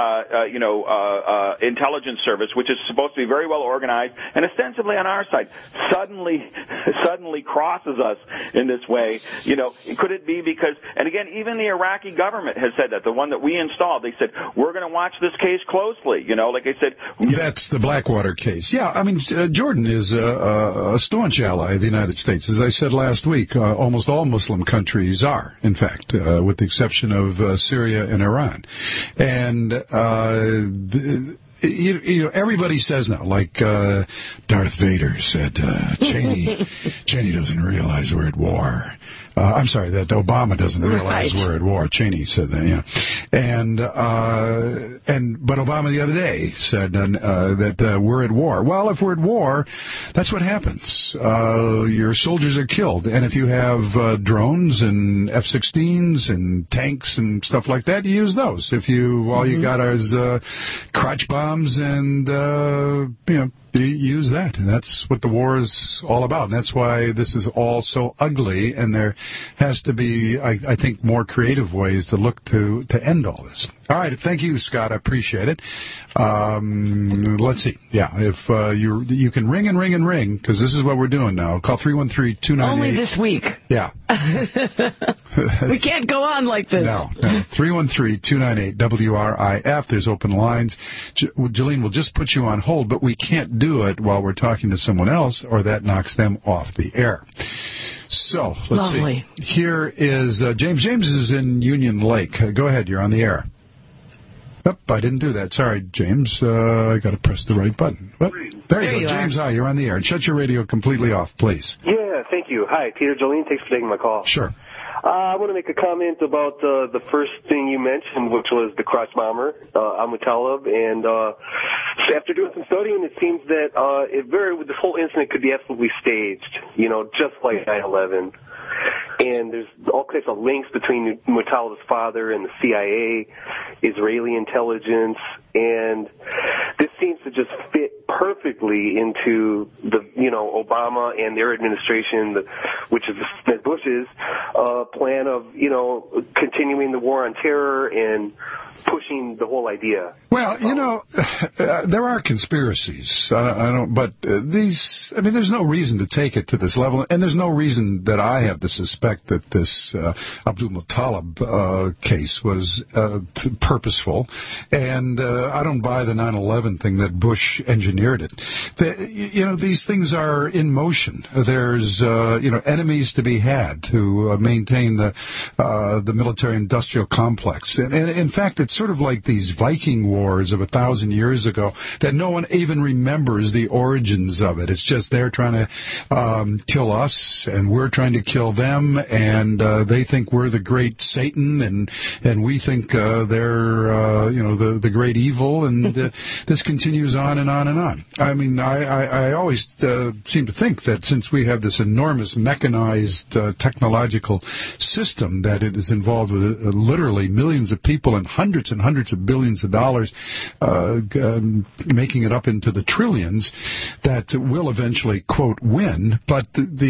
intelligence service, which is supposed to be very well organized and ostensibly on our side, suddenly crosses us in this way, could it be because, and again, even the Iraqi government has said that, the one that we installed, they said, we're going to watch this case closely, like I said. That's the Blackwater case. Yeah, I mean, Jordan is a staunch ally of the United States. As I said last week, almost all Muslim countries are, in fact, with the exception of Syria and Iran. And everybody says now, like Darth Vader said, Cheney doesn't realize we're at war. I'm sorry, that Obama doesn't realize we're at war. Cheney said that, yeah. But Obama the other day said that we're at war. Well, if we're at war, that's what happens. Your soldiers are killed. And if you have drones and F-16s and tanks and stuff like that, you use those. If all you got is crotch bombs and, you use that. And that's what the war is all about. And that's why this is all so ugly. And there has to be, I think, more creative ways to look to end all this. All right. Thank you, Scott. I appreciate it. Let's see. Yeah. If you can ring and ring and ring, because this is what we're doing now. Call 313-298. Only this week. Yeah. We can't go on like this. No. 313-298-WRIF. There's open lines. Jolene will just put you on hold, but we can't do it while we're talking to someone else, or that knocks them off the air. So, let's see. Here is James. James is in Union Lake. Go ahead. You're on the air. I didn't do that. Sorry, James. I got to press the right button. There you go. James, hi. You're on the air. And shut your radio completely off, please. Yeah, thank you. Hi, Peter, Jolene. Thanks for taking my call. Sure. I want to make a comment about the first thing you mentioned, which was the crotch bomber, Abu Talib. And after doing some studying, it seems that this whole incident could be absolutely staged, just like 9/11. And there's all kinds of links between Muttalib's father and the CIA, Israeli intelligence, and this seems to just fit perfectly into the, Obama and their administration, which is Bush's plan of, continuing the war on terror and pushing the whole idea. Well, there are conspiracies. There's no reason to take it to this level, and there's no reason that I have to suspect that this Abdul Muttalib case was purposeful, and I don't buy the 9/11 thing that Bush engineered it. These things are in motion. There's enemies to be had to maintain the military-industrial complex, and in fact, it's sort of like these Viking wars of 1,000 years ago that no one even remembers the origins of it. It's just they're trying to kill us, and we're trying to kill them, and they think we're the great Satan, and we think they're the great evil, and this continues on and on and on. I mean, I always seem to think that since we have this enormous mechanized technological system that it is involved with literally millions of people and hundreds of billions of dollars, making it up into the trillions, that will eventually, quote, win. But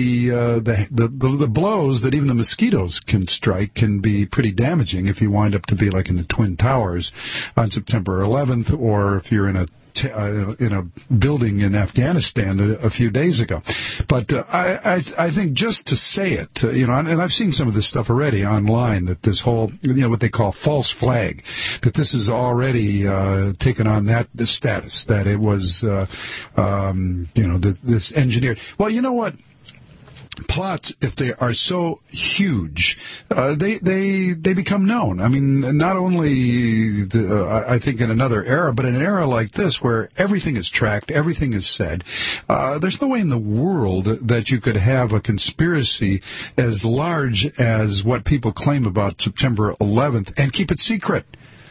the blows that even the mosquitoes can strike can be pretty damaging if you wind up to be like in the Twin Towers on September 11th, or if you're in a building in Afghanistan a few days ago. But I think just to say it, and I've seen some of this stuff already online, that this whole, what they call false flag, that this is already taken on the status, that it was, this engineered. Well, you know what? Plots, if they are so huge, they become known. I mean, not only I think in another era, but in an era like this where everything is tracked, everything is said. There's no way in the world that you could have a conspiracy as large as what people claim about September 11th and keep it secret.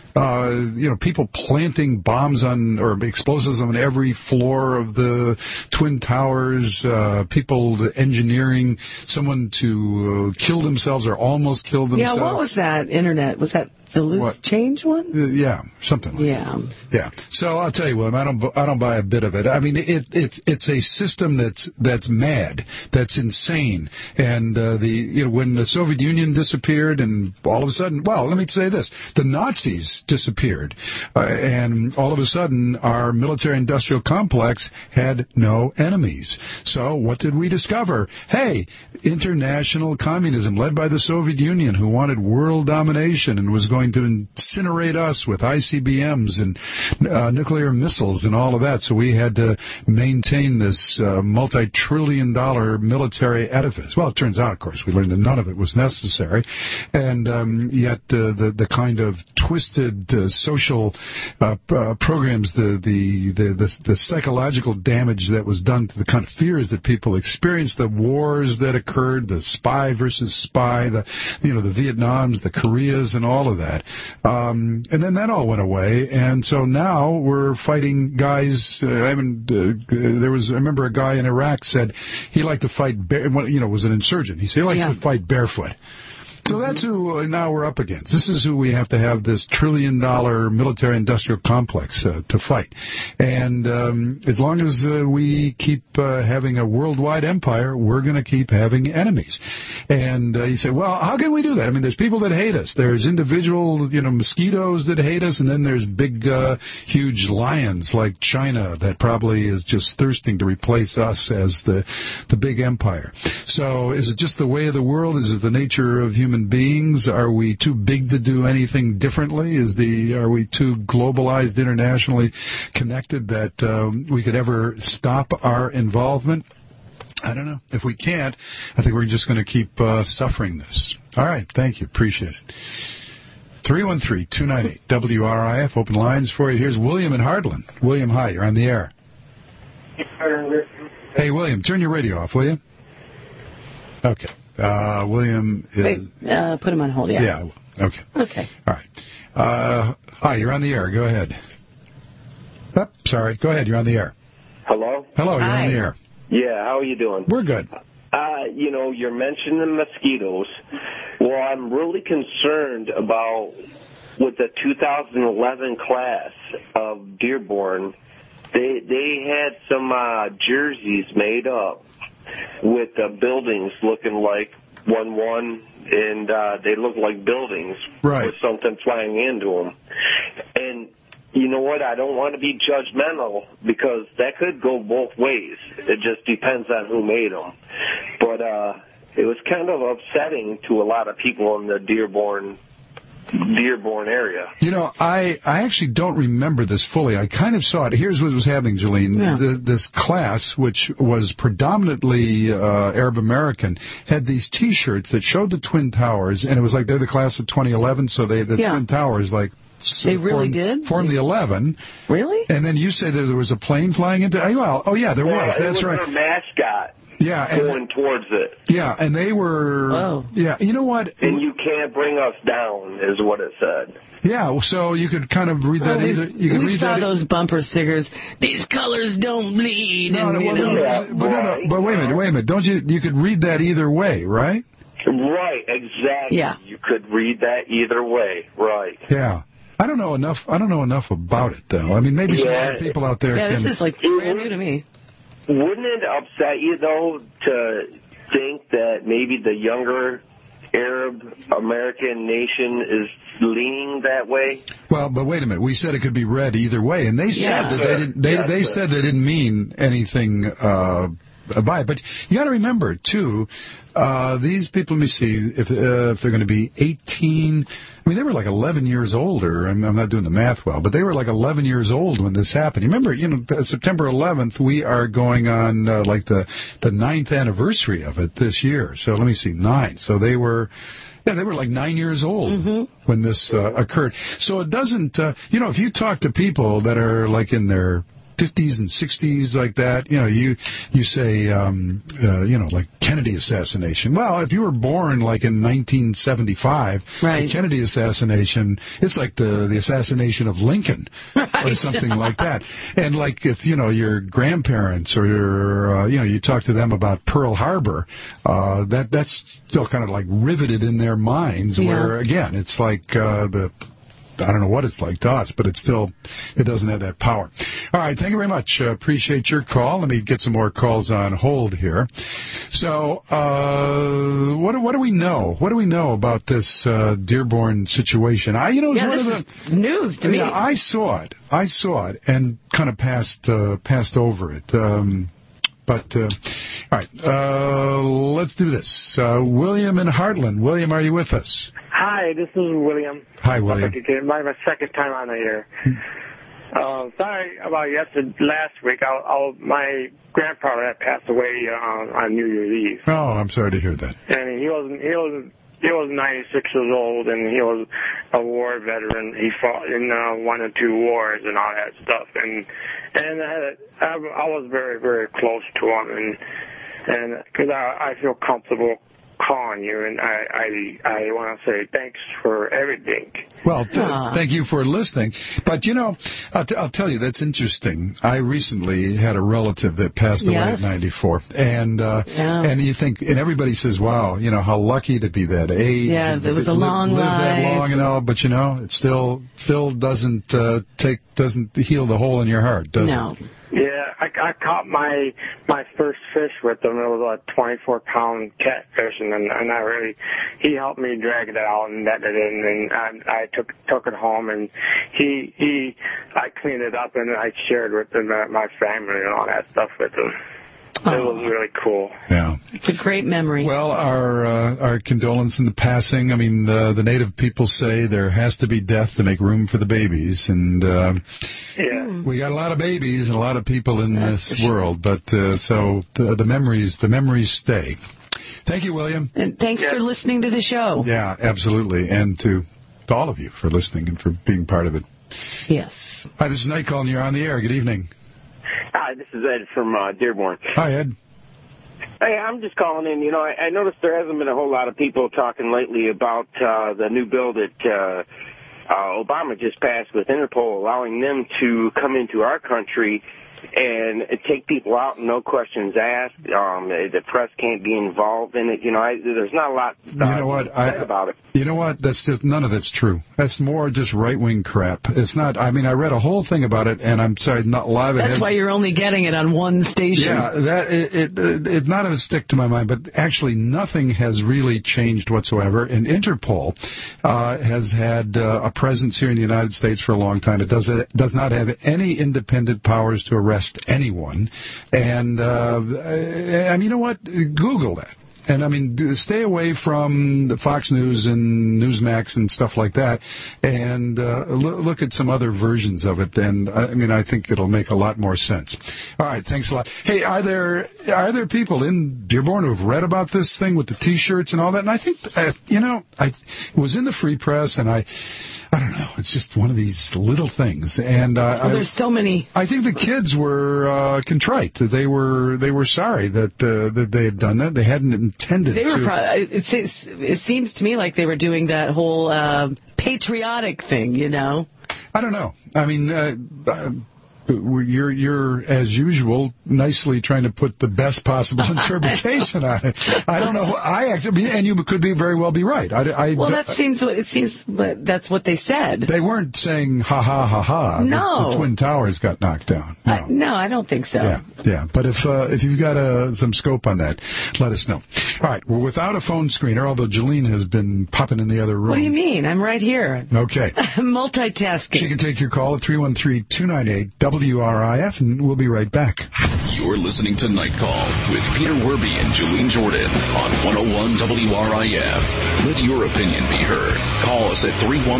People planting bombs or explosives on every floor of the Twin Towers, people engineering someone to kill themselves or almost kill themselves. Yeah, what was that internet? Was that the loose change one? Yeah, something like that. Yeah. So I'll tell you, William, I don't buy a bit of it. I mean, it's a system that's mad, that's insane. And when the Soviet Union disappeared, and all of a sudden, well, let me say this: the Nazis disappeared, and all of a sudden, our military-industrial complex had no enemies. So what did we discover? Hey, international communism led by the Soviet Union, who wanted world domination and was going to incinerate us with ICBMs and nuclear missiles and all of that. So we had to maintain this multi-trillion-dollar military edifice. Well, it turns out, of course, we learned that none of it was necessary, and yet the kind of twisted social programs, the psychological damage that was done to the kind of fears that people experienced, the wars that occurred, the spy versus spy, the Vietnams, the Koreas, and all of that. And then that all went away, and so now we're fighting guys. I remember a guy in Iraq said he liked to fight, was an insurgent. He said he likes to fight barefoot. So that's who now we're up against. This is who we have to have this trillion-dollar military-industrial complex to fight. And as long as we keep having a worldwide empire, we're going to keep having enemies. And you say, well, how can we do that? I mean, there's people that hate us. There's individual, mosquitoes that hate us, and then there's big, huge lions like China that probably is just thirsting to replace us as the big empire. So is it just the way of the world? Is it the nature of human beings? Are we too big to do anything differently? Are we too globalized, internationally connected that we could ever stop our involvement? I don't know. If we can't, I think we're just going to keep suffering this. All right. Thank you. Appreciate it. 313-298-WRIF. Open lines for you. Here's William in Heartland. William, hi. You're on the air. Hey, William, turn your radio off, will you? Okay. William is... Wait, put him on hold, yeah. Yeah, okay. Okay. All right. Hi, you're on the air. Go ahead. Oh, sorry. Go ahead. You're on the air. Hello? Hello, you're Hi. on the air. Yeah, how are you doing? We're good. You're mentioning mosquitoes. Well, I'm really concerned about with the 2011 class of Dearborn. They had some jerseys made up with the buildings looking like 1-1, and they look like buildings with something flying into them. And you know what? I don't want to be judgmental because that could go both ways. It just depends on who made them. But it was kind of upsetting to a lot of people in the Dearborn area. You know, I actually don't remember this fully. I kind of saw it. Here's what was happening, Jolene. Yeah. This class, which was predominantly Arab American, had these T-shirts that showed the Twin Towers, and it was like they're the class of 2011, so the Twin Towers, like... They really did? Formed the 11. Really? And then you said that there was a plane flying into... there was. That's right. It was their mascot. Yeah, going towards it. Yeah, and they were... Oh. Yeah, you know what? And you can't bring us down, is what it said. Yeah, so you could kind of read that either... You could we read saw that those bumper stickers. These colors don't bleed. But wait a minute. Don't you could read that either way, right? Right, exactly. Yeah. You could read that either way, right. Yeah. I don't know enough about it, though. I mean, maybe some other people out there can... Yeah, this is like brand new to me. Wouldn't it upset you, though, to think that maybe the younger Arab American nation is leaning that way? Well, but wait a minute. We said it could be read either way, and they said that they said they didn't mean anything by it. But you got to remember too, these people. Let me see if they're going to be 18. I mean, they were like 11 years older. I'm not doing the math well, but they were like 11 years old when this happened. You remember, September 11th, we are going on like the 9th anniversary of it this year. So let me see, 9. So they were like 9 years old when this occurred. So it doesn't, if you talk to people that are like in their 50s and 60s like that, you say, like Kennedy assassination. Well, if you were born like in 1975, the Kennedy assassination, it's like the assassination of Lincoln or something like that. And like if, your grandparents or you talk to them about Pearl Harbor, that's still kind of like riveted in their minds where, again, it's like I don't know what it's like to us, but it doesn't have that power. All right, thank you very much. Appreciate your call. Let me get some more calls on hold here. So, what do we know? What do we know about this Dearborn situation? This is news to me. Yeah, I saw it, and kind of passed over it. All right, let's do this. William in Heartland. William, are you with us? Hi, this is William. Hi, William. My second time on the air. Sorry about last week. My grandfather had passed away on New Year's Eve. Oh, I'm sorry to hear that. And he was 96 years old, and he was a war veteran. He fought in 1 or 2 wars and all that stuff. And I was very, very close to him, and because I feel comfortable calling you, and I want to say thanks for everything. Well, thank you for listening. But, I'll tell you, that's interesting. I recently had a relative that passed away at 94. And you think, and everybody says, wow, how lucky to be that age. Yeah, it was a long life. Live that long, but, it still doesn't heal the hole in your heart, does it? Yeah, I caught my first fish with him. It was a 24-pound catfish, and he helped me drag it out and net it in, and I took it home, and I cleaned it up, and I shared with him my family and all that stuff with him. It was really cool. Yeah. It's a great memory. Well, our condolence in the passing. I mean, the native people say there has to be death to make room for the babies, and we got a lot of babies and a lot of people in this world, but so the memories stay. Thank you, William. And thanks for listening to the show. Yeah, absolutely, and to all of you for listening and for being part of it. Yes. Hi, this is Night Call, and you're on the air. Good evening. Hi, this is Ed from Dearborn. Hi, Ed. Hey, I'm just calling in. You know, I noticed there hasn't been a whole lot of people talking lately about the new bill that Obama just passed with Interpol, allowing them to come into our country and take people out, no questions asked. The press can't be involved in it. You know, there's not a lot said about it. You know what? That's just none of it's true. That's more just right-wing crap. It's not. I mean, I read a whole thing about it, and I'm sorry, not live. That's why you're only getting it on one station. Yeah, none of it stick to my mind. But actually, nothing has really changed whatsoever. And Interpol has had a presence here in the United States for a long time. It does not have any independent powers to arrest anyone. And I mean, you know what? Google that. And, I mean, stay away from the Fox News and Newsmax and stuff like that, and look at some other versions of it. And, I mean, I think it'll make a lot more sense. All right, thanks a lot. Hey, are there people in Dearborn who have read about this thing with the T-shirts and all that? And I think, I was in the Free Press, and I don't know. It's just one of these little things, and there's so many. I think the kids were contrite. They were sorry that they had done that. They hadn't intended to. It seems to me like they were doing that whole patriotic thing. You know. I don't know. I mean. You're, as usual, nicely trying to put the best possible interpretation on it. I don't know. And you could very well be right. It seems that's what they said. They weren't saying, ha, ha, ha, ha. No. The Twin Towers got knocked down. No, I don't think so. Yeah. But if you've got some scope on that, let us know. All right. Well, without a phone screener, although Jolene has been popping in the other room. What do you mean? I'm right here. Okay. Multitasking. She can take your call at 313-298-WRIF, and we'll be right back. You're listening to Night Call with Peter Werby and Julene Jordan on 101 WRIF. Let your opinion be heard. Call us at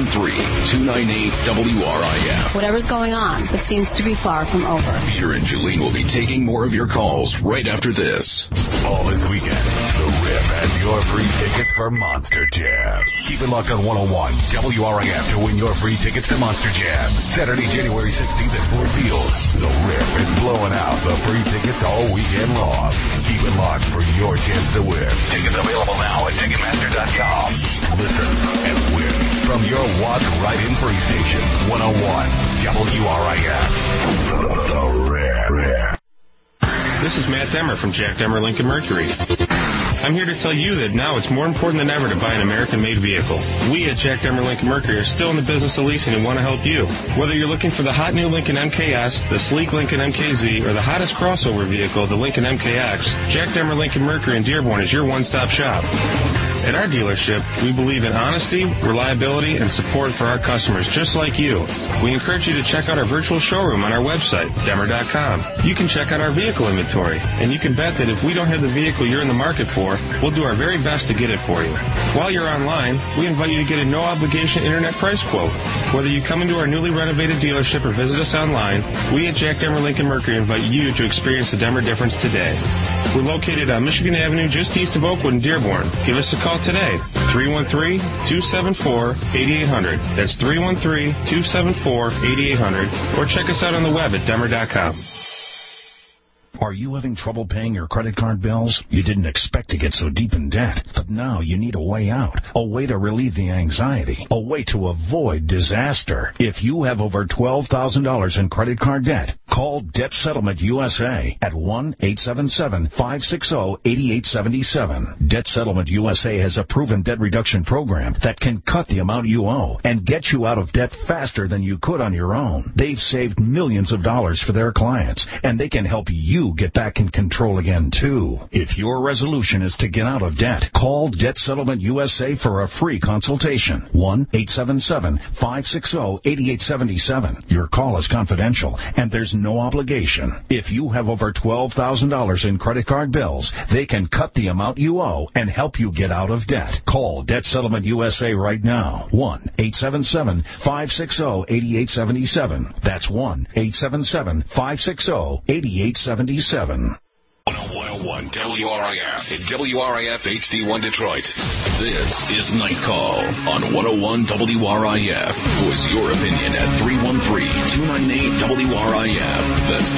313-298-WRIF. Whatever's going on, it seems to be far from over. Peter and Julene will be taking more of your calls right after this. All this weekend, the RIF has your free tickets for Monster Jam. Keep it locked on 101 WRIF to win your free tickets to Monster Jam. Saturday, January 16th at Ford Field. The RIF is blowing out the free tickets all weekend long. Keep it locked for your chance to win. Tickets available now at Ticketmaster.com. Listen and win from your walk-right-in free station. 101 WRIF. The RIF. This is Matt Demmer from Jack Demmer Lincoln Mercury. I'm here to tell you that now it's more important than ever to buy an American-made vehicle. We at Jack Demmer Lincoln Mercury are still in the business of leasing and want to help you. Whether you're looking for the hot new Lincoln MKS, the sleek Lincoln MKZ, or the hottest crossover vehicle, the Lincoln MKX, Jack Demmer Lincoln Mercury in Dearborn is your one-stop shop. At our dealership, we believe in honesty, reliability, and support for our customers, just like you. We encourage you to check out our virtual showroom on our website, Demmer.com. You can check out our vehicle inventory, and you can bet that if we don't have the vehicle you're in the market for, we'll do our very best to get it for you. While you're online, we invite you to get a no-obligation internet price quote. Whether you come into our newly renovated dealership or visit us online, we at Jack Demmer Lincoln Mercury invite you to experience the Demmer difference today. We're located on Michigan Avenue, just east of Oakwood in Dearborn. Give us a call today, 313-274-8800. That's 313-274-8800. Or check us out on the web at Demmer.com. Are you having trouble paying your credit card bills? You didn't expect to get so deep in debt, but now you need a way out, a way to relieve the anxiety, a way to avoid disaster. If you have over $12,000 in credit card debt, call Debt Settlement USA at 1-877-560-8877. Debt Settlement USA has a proven debt reduction program that can cut the amount you owe and get you out of debt faster than you could on your own. They've saved millions of dollars for their clients, and they can help you get back in control again, too. If your resolution is to get out of debt, call Debt Settlement USA for a free consultation. 1-877-560-8877. Your call is confidential, and there's no obligation. If you have over $12,000 in credit card bills, they can cut the amount you owe and help you get out of debt. Call Debt Settlement USA right now. 1-877-560-8877. That's 1-877-560-8877. 101 101 WRIF and WRIF HD1 Detroit. This is Night Call on 101 WRIF. Voice your opinion at 313-298-WRIF. That's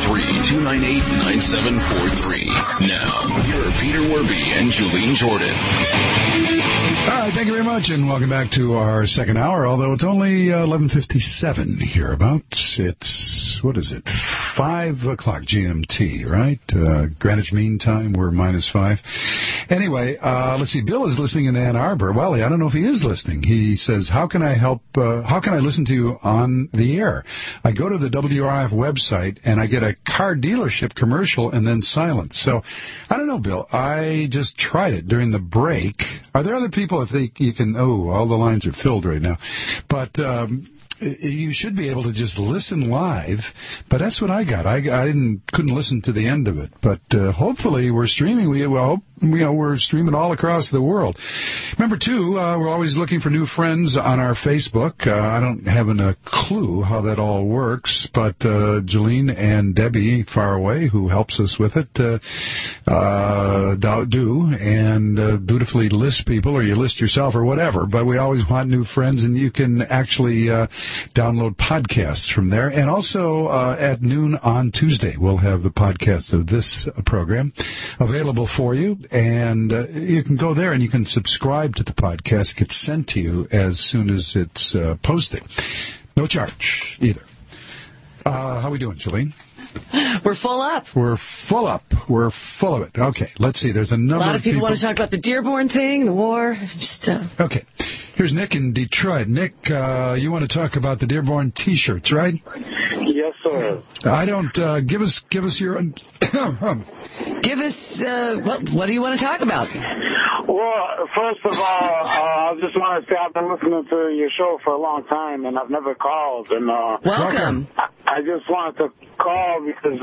313-298-9743. Now, here are Peter Werby and Julene Jordan. All right, thank you very much, and welcome back to our second hour, although it's only 11:57 hereabouts. It's, what is it, 5 o'clock GMT, right? Greenwich Mean Time, we're -5. Anyway, let's see, Bill is listening in Ann Arbor. Well, I don't know if he is listening. He says, how can I listen to you on the air? I go to the WRIF website, and I get a car dealership commercial and then silence. So, I don't know, Bill. I just tried it during the break. Are there other people, if you can, all the lines are filled right now, but you should be able to just listen live, but that's what I got. I couldn't listen to the end of it, but hopefully we're streaming. We're streaming all across the world. Remember, too, we're always looking for new friends on our Facebook. I don't have a clue how that all works, but Julene and Debbie, far away, who helps us with it, do and dutifully list people, or you list yourself or whatever, but we always want new friends, and you can actually download podcasts from there. And also at noon on Tuesday, we'll have the podcast of this program available for you. And you can go there and you can subscribe to the podcast. It gets sent to you as soon as it's posted. No charge either. How are we doing, Julene? We're full up. We're full up. We're full of it. Okay, let's see. There's a number of people. A lot of people want to talk about the Dearborn thing, the war. Okay. Here's Nick in Detroit. Nick, you want to talk about the Dearborn T-shirts, right? Yes, sir. I don't. Give us your. Give us. What do you want to talk about? Well, first of all, I just want to say I've been listening to your show for a long time, and I've never called. And welcome. I just wanted to call because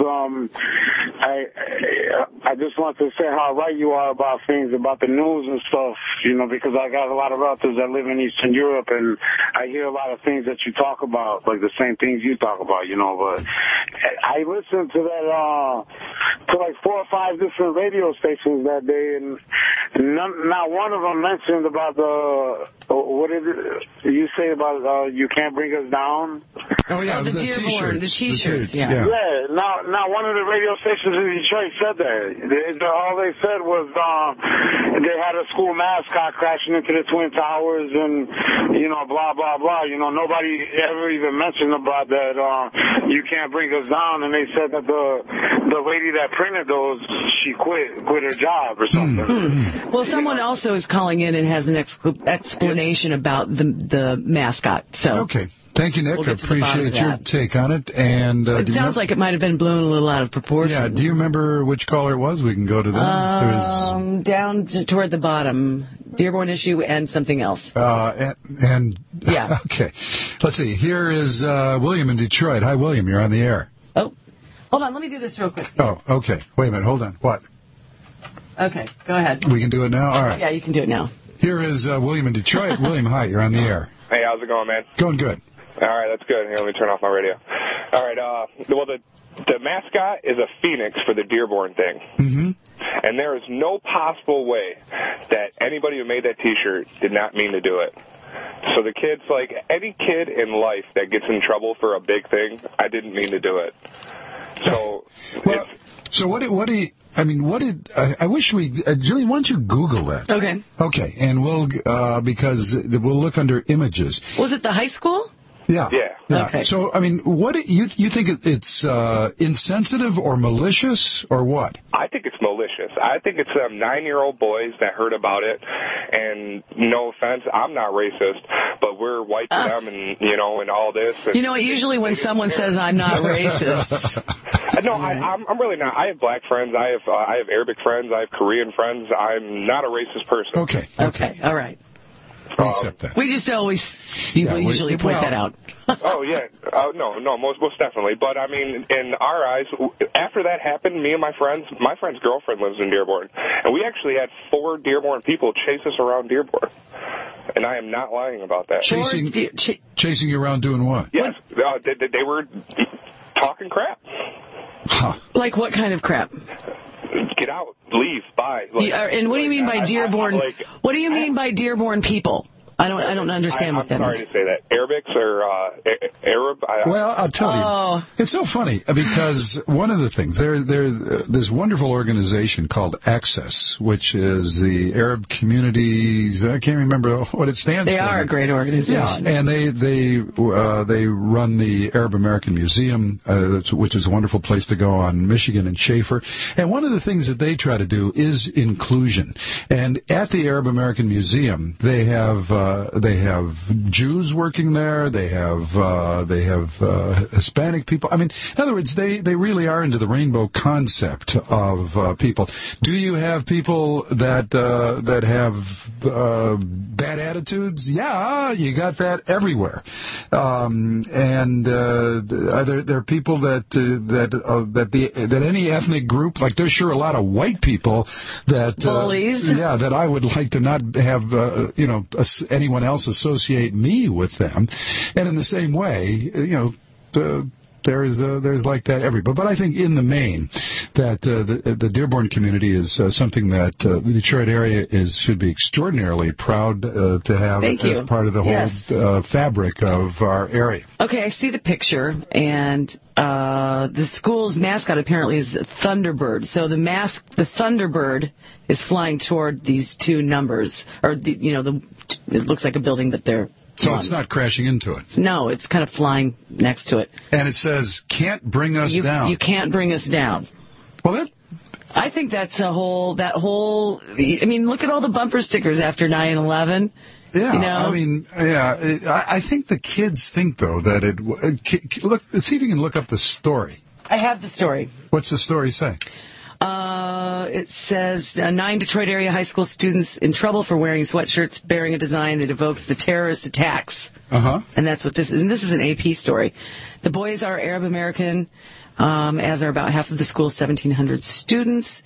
I just want to say how right you are about things, about the news and stuff, because I got a lot of relatives that live in Eastern Europe, and I hear a lot of things that you talk about, like the same things you talk about, but I listened to that, to like 4 or 5 different radio stations that day, and not one of them mentioned about what did you say about you can't bring us down? Oh, yeah, the Dearborn, the T-shirts, yeah. Now one of the radio stations in Detroit said that. All they said was they had a school mascot crashing into the Twin Towers and, blah, blah, blah. Nobody ever even mentioned about that you can't bring us down. And they said that the lady that printed those, she quit her job or something. Well, someone also is calling in and has an explanation about the mascot. So okay. Thank you, Nick. I appreciate your take on it. And it sounds like it might have been blown a little out of proportion. Yeah. Do you remember which caller it was? We can go to them. Down toward the bottom, Dearborn issue and something else. Yeah. Okay. Let's see. Here is William in Detroit. Hi, William. You're on the air. Oh, hold on. Let me do this real quick. Oh, okay. Wait a minute. Hold on. What? Okay. Go ahead. We can do it now? All right. Yeah, you can do it now. Here is William in Detroit. William, hi. You're on the air. Hey, how's it going, man? Going good. All right, that's good. Here, let me turn off my radio. All right, well, the mascot is a phoenix for the Dearborn thing. Mm-hmm. And there is no possible way that anybody who made that T-shirt did not mean to do it. So the kids, like any kid in life that gets in trouble for a big thing, I didn't mean to do it. So, so what did I wish Julie, why don't you Google that? Okay. Okay, and we'll, because we'll look under images. Was it the high school? Yeah. Okay. So, what you think it's insensitive or malicious or what? I think it's malicious. I think it's them 9-year-old boys that heard about it, and no offense, I'm not racist, but we're white to them, and and all this. And usually when someone says I'm not racist. No, I'm really not. I have black friends. I have Arabic friends. I have Korean friends. I'm not a racist person. Okay. All right. I accept that. We just always usually point that out. Oh, yeah. No, most definitely. But, in our eyes, after that happened, me and my friend's girlfriend lives in Dearborn, and we actually had 4 Dearborn people chase us around Dearborn. And I am not lying about that. Chasing you around doing what? Yes. They were talking crap. Huh. Like what kind of crap? get out, leave, bye. And what do you mean by Dearborn? What do you mean by Dearborn people? I don't understand what that means. I'm sorry to say that. Arabics or Arab? Well, I'll tell you. It's so funny because one of the things, there's this wonderful organization called Access, which is the Arab Communities. I can't remember what it stands for. They are a great organization. Yeah, and they run the Arab American Museum, which is a wonderful place to go on Michigan and Schaefer. And one of the things that they try to do is inclusion. And at the Arab American Museum, they have Jews working there. They have Hispanic people. I mean, in other words, they really are into the rainbow concept of people. Do you have people that have bad attitudes? Yeah, you got that everywhere. And are there people that any ethnic group, like there's sure a lot of white people that bullies. Yeah, that I would like to not have anyone else associate me with them. And in the same way, there's like that everywhere. But I think in the main that the Dearborn community is something that the Detroit area should be extraordinarily proud to have as part of the whole fabric of our area. Okay, I see the picture, and the school's mascot apparently is a Thunderbird. So the Thunderbird is flying toward these two numbers, or it looks like a building that they're. So it's not crashing into it? No, it's kind of flying next to it. And it says, can't bring us down. You can't bring us down. Well, I think that's I mean, look at all the bumper stickers after 9/11. Yeah, I mean, I think the kids think, though, that look, see if you can look up the story. I have the story. What's the story say? It says 9 Detroit area high school students in trouble for wearing sweatshirts bearing a design that evokes the terrorist attacks. And that's what this is. And this is an AP story. The boys are Arab American, as are about half of the school's 1,700 students.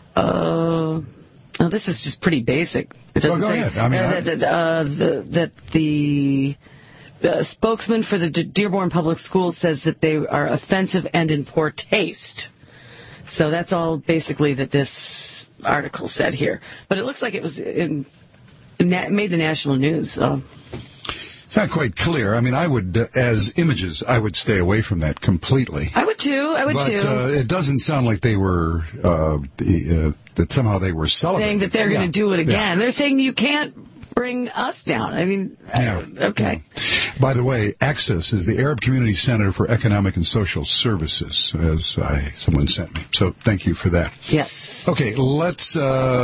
This is just pretty basic. It doesn't go say ahead. I mean, that the spokesman for the Dearborn Public Schools says that they are offensive and in poor taste. So that's all basically that this article said here. But it looks like it was made the national news. So. It's not quite clear. I mean, I would, as images, I would stay away from that completely. I would too. But it doesn't sound like they were, that somehow they were celebrating. Saying that they're going to do it again. They're saying you can't bring us down. I mean, okay. By the way, Access is the Arab Community Center for Economic and Social Services, as someone sent me. So thank you for that. Yes. Okay, let's,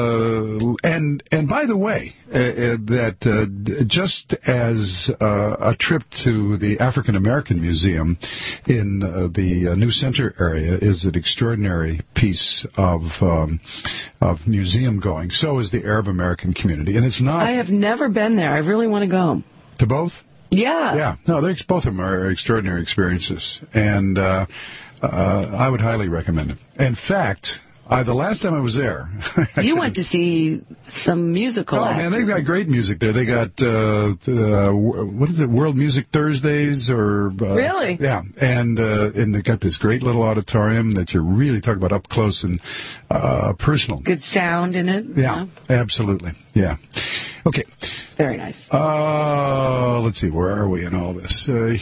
and by the way, that just as a trip to the African American Museum in the New Center area is an extraordinary piece of museum going, so is the Arab American community. And it's not... I have never been there. I really want to go. To both? Yeah. Yeah. No, both of them are extraordinary experiences. And I would highly recommend it. In fact... the last time I was there... You went to see some musical acts. Man, they've got great music there. They got, what is it, World Music Thursdays? Really? Yeah. And they got this great little auditorium that you're really talking about up close and personal. Good sound in it. Yeah, absolutely. Yeah. Okay. Very nice. Let's see, where are we in all this?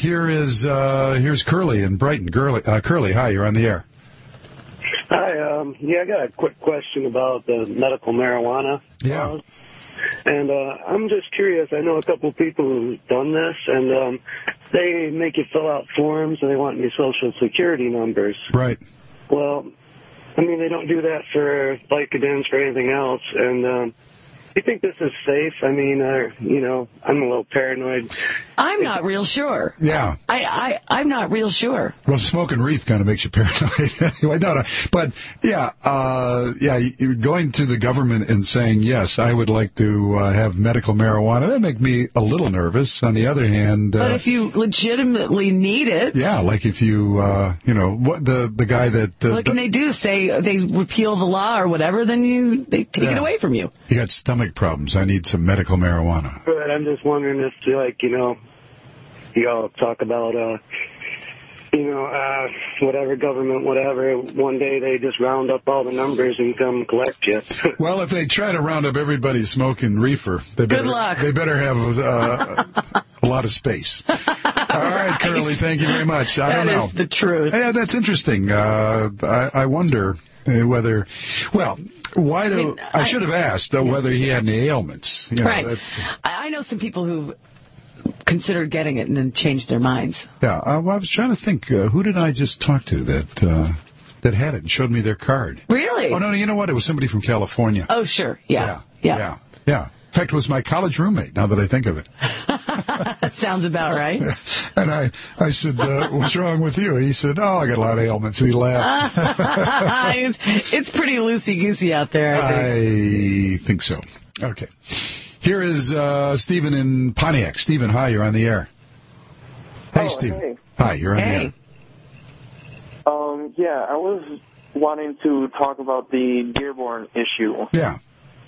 Here's Curly in Brighton. Curly, hi, you're on the air. Hi, I got a quick question about the medical marijuana. Yeah. And I'm just curious. I know a couple of people who've done this, and they make you fill out forms, and they want your Social Security numbers. Right. Well, I mean, they don't do that for Vicodins, for anything else, and... Do you think this is safe? I mean, I'm a little paranoid. I'm not real sure. Yeah. I'm not real sure. Well, smoking reef kind of makes you paranoid anyway. No. But, you're going to the government and saying, yes, I would like to have medical marijuana. That make me a little nervous. On the other hand... but if you legitimately need it... Yeah, like if you, what the guy that... what can they do? Say they repeal the law or whatever, then they take it away from you. You got stomach problems. I need some medical marijuana. But I'm just wondering if, you all talk about, whatever government, whatever, one day they just round up all the numbers and come collect you. Well, if they try to round up everybody smoking reefer, they better have a lot of space. All right, Curly, thank you very much. I don't know. That is the truth. Yeah, that's interesting. I wonder whether, well, I should have asked whether he had any ailments. Right. I know some people who considered getting it and then changed their minds. Yeah, I was trying to think, who did I just talk to that had it and showed me their card? Really? Oh, no, you know what? It was somebody from California. Oh, sure. Yeah. In fact, it was my college roommate, now that I think of it. That sounds about right. And I said, what's wrong with you? He said, I got a lot of ailments. And he laughed. It's pretty loosey-goosey out there, I think so. Okay. Here is Stephen in Pontiac. Stephen, hi, you're on the air. Hey, Stephen. Hey. Hi, you're on the air. Yeah, I was wanting to talk about the Dearborn issue. Yeah.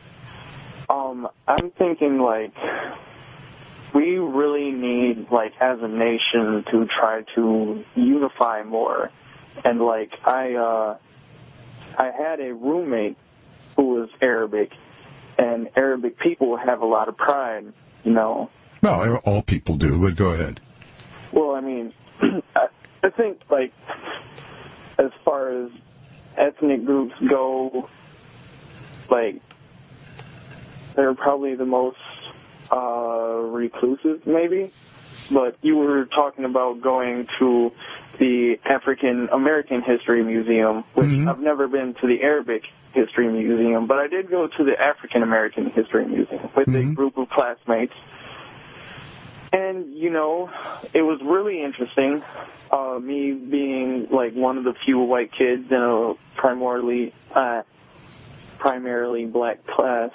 I'm thinking, we really need, as a nation to try to unify more. And, I had a roommate who was Arabic, and Arabic people have a lot of pride, Well, all people do, but go ahead. Well, I mean, I think, as far as ethnic groups go, they're probably the most reclusive, maybe. But you were talking about going to the African American History Museum, which I've never been to the Arabic History Museum, but I did go to the African American History Museum with a group of classmates. And, it was really interesting, me being, one of the few white kids in a primarily black class.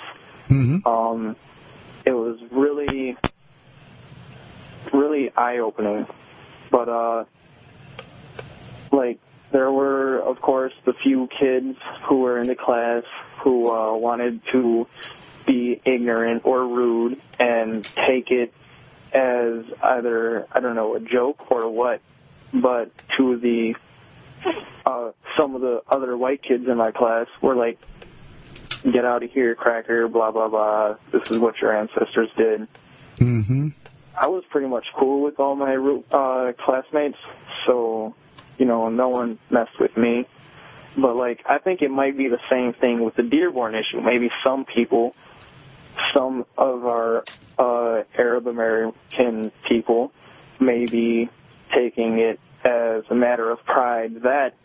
It was really, really eye-opening. But, there were, of course, the few kids who were in the class who wanted to be ignorant or rude and take it as either, I don't know, a joke or what, but to the some of the other white kids in my class were like, get out of here, cracker, blah, blah, blah, this is what your ancestors did. I was pretty much cool with all my classmates, so, no one messed with me. But, I think it might be the same thing with the Dearborn issue. Maybe some people, some of our Arab American people may be taking it as a matter of pride that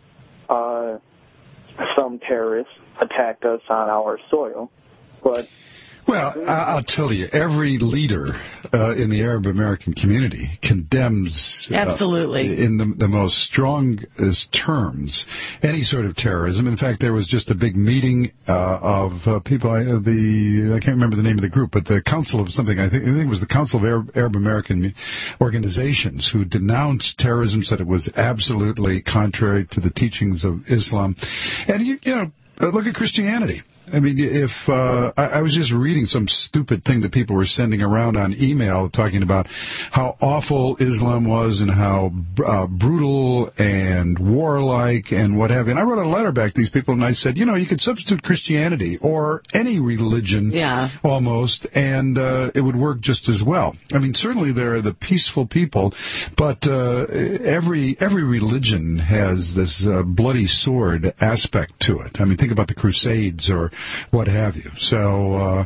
some terrorists attacked us on our soil. But well, I'll tell you, every leader in the Arab American community condemns absolutely in the most strongest terms any sort of terrorism. In fact, there was just a big meeting of people. I can't remember the name of the group, but the Council of something. I think it was the Council of Arab American Organizations who denounced terrorism, said it was absolutely contrary to the teachings of Islam. And look at Christianity. I mean, if I was just reading some stupid thing that people were sending around on email talking about how awful Islam was and how brutal and warlike and what have you. And I wrote a letter back to these people and I said, you could substitute Christianity or any religion almost, and it would work just as well. I mean, certainly there are the peaceful people, but every religion has this bloody sword aspect to it. I mean, think about the Crusades or what have you. So,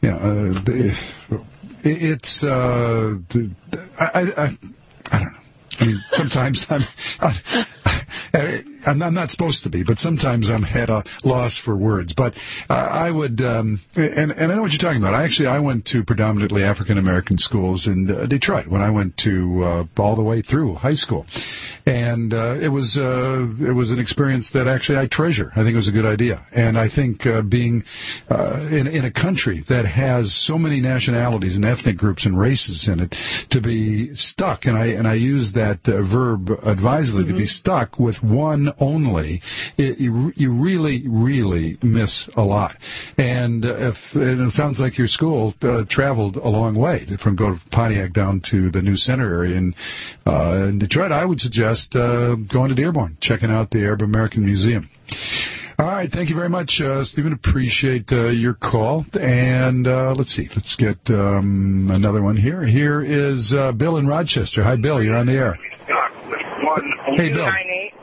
it's I don't know. I mean, sometimes I'm not supposed to be, but sometimes I'm at a loss for words. But I would, and I know what you're talking about. I went to predominantly African American schools in Detroit when I went to all the way through high school, and it was an experience that actually I treasure. I think it was a good idea, and I think being in a country that has so many nationalities and ethnic groups and races in it, to be stuck, and I use that verb advisedly, to be stuck with one only, you really, really miss a lot. And and it sounds like your school traveled a long way from go to Pontiac down to the new center area in Detroit. I would suggest going to Dearborn, checking out the Arab American Museum. All right, thank you very much, Stephen. Appreciate your call. And let's see, let's get another one here. Here is Bill in Rochester. Hi, Bill. You're on the air. Hey, Bill.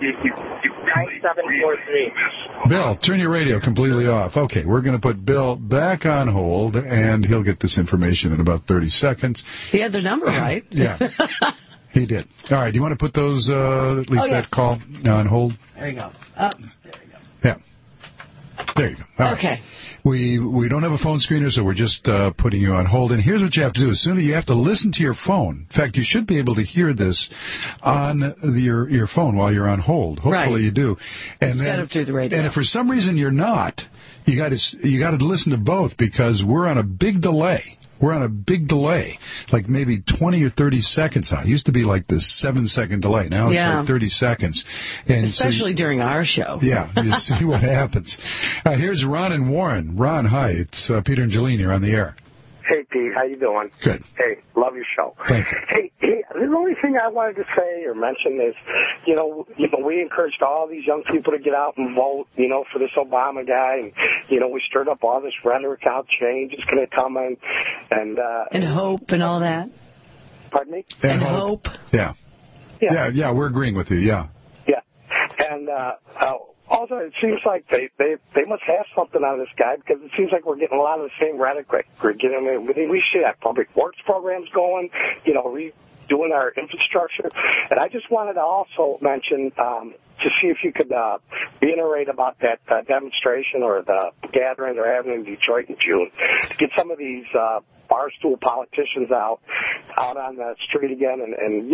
9743. Bill, turn your radio completely off. Okay, we're going to put Bill back on hold, and he'll get this information in about 30 seconds. He had the number right. Yeah, he did. All right, do you want to put those, at least that call on hold? There you go. Yeah. There you go. All right. Okay. We don't have a phone screener, so we're just putting you on hold. And here's what you have to do. As soon as you have to listen to your phone. In fact, you should be able to hear this on your phone while you're on hold. Hopefully you do. And instead of through the radio. And if for some reason you're not, you got to listen to both because we're on a big delay. We're on a big delay, like maybe 20 or 30 seconds on. It used to be like this 7-second delay. Now it's like 30 seconds. And especially during our show. Yeah, you see what happens. Here's Ron and Warren. Ron, hi. It's Peter and Jolene. You're on the air. Hey, Pete. How you doing? Good. Hey, love your show. Thank you. Hey, the only thing I wanted to say or mention is, we encouraged all these young people to get out and vote, for this Obama guy. And, we stirred up all this rhetoric out, change is going to come in. And hope and all that. Pardon me? And hope. Yeah, we're agreeing with you, yeah. Yeah. And also, it seems like they must have something on this guy because it seems like we're getting a lot of the same rhetoric. We should have public works programs going, redoing our infrastructure. And I just wanted to also mention to see if you could reiterate about that demonstration or the gathering they're having in Detroit in June to get some of these barstool politicians out on the street again, and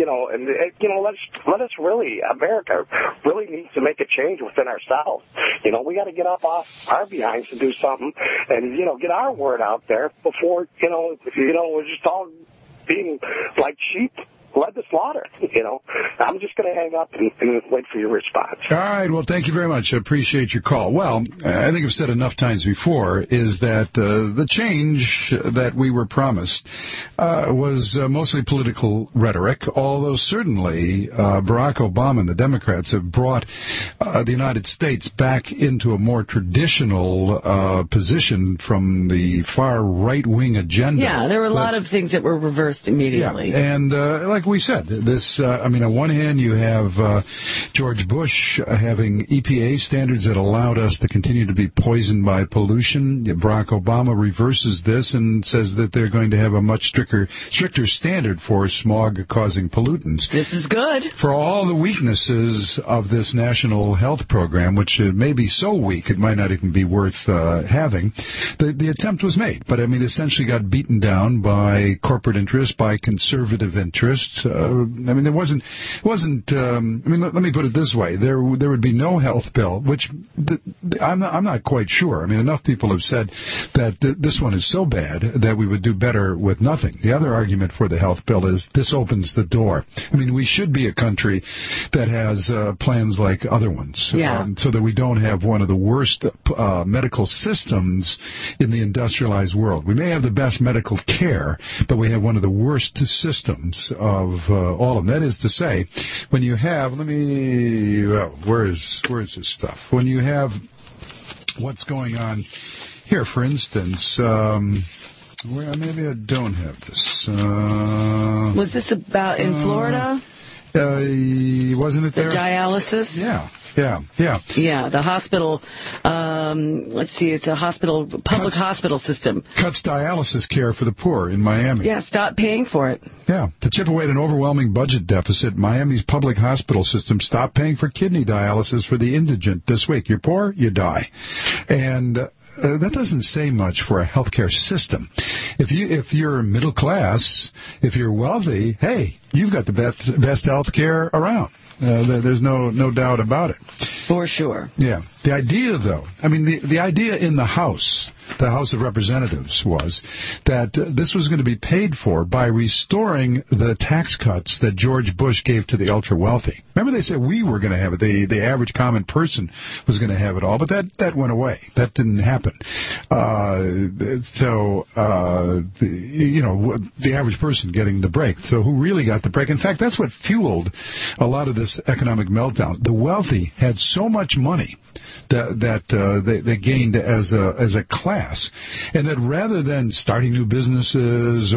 let us really, America really needs to make a change within ourselves. We got to get up off our behinds and do something, and get our word out there before we're just all being like sheep led to slaughter. I'm just going to hang up and wait for your response. All right. Well, thank you very much. I appreciate your call. Well, I think I've said enough times before is that the change that we were promised was mostly political rhetoric, although certainly Barack Obama and the Democrats have brought the United States back into a more traditional position from the far right-wing agenda. Yeah, there were a lot of things that were reversed immediately. Yeah, and like we said, this, on one hand, you have George Bush having EPA standards that allowed us to continue to be poisoned by pollution. Barack Obama reverses this and says that they're going to have a much stricter standard for smog-causing pollutants. This is good. For all the weaknesses of this national health program, which may be so weak it might not even be worth having, the attempt was made. But, essentially got beaten down by corporate interests, by conservative interests. There wasn't. Let me put it this way: there would be no health bill, which I'm not quite sure. Enough people have said that this one is so bad that we would do better with nothing. The other argument for the health bill is this opens the door. We should be a country that has plans like other ones, so that we don't have one of the worst medical systems in the industrialized world. We may have the best medical care, but we have one of the worst systems of all of them. That is to say, when you have, where is this stuff? When you have what's going on here, for instance, maybe I don't have this. Was this about in Florida? Wasn't it there? The dialysis? Yeah. Yeah, the hospital, it's a public hospital system. Cuts dialysis care for the poor in Miami. Yeah, stop paying for it. Yeah, to chip away at an overwhelming budget deficit, Miami's public hospital system stopped paying for kidney dialysis for the indigent this week. You're poor, you die. And that doesn't say much for a healthcare system. If you're middle class, if you're wealthy, hey, you've got the best healthcare around. There's no doubt about it. For sure. Yeah. The idea, though, the idea in the House the House of Representatives was that this was going to be paid for by restoring the tax cuts that George Bush gave to the ultra-wealthy. Remember they said we were going to have it, the average common person was going to have it all, but that went away. That didn't happen. The average person getting the break. So who really got the break? In fact, that's what fueled a lot of this economic meltdown. The wealthy had so much money that they gained as a class, and that rather than starting new businesses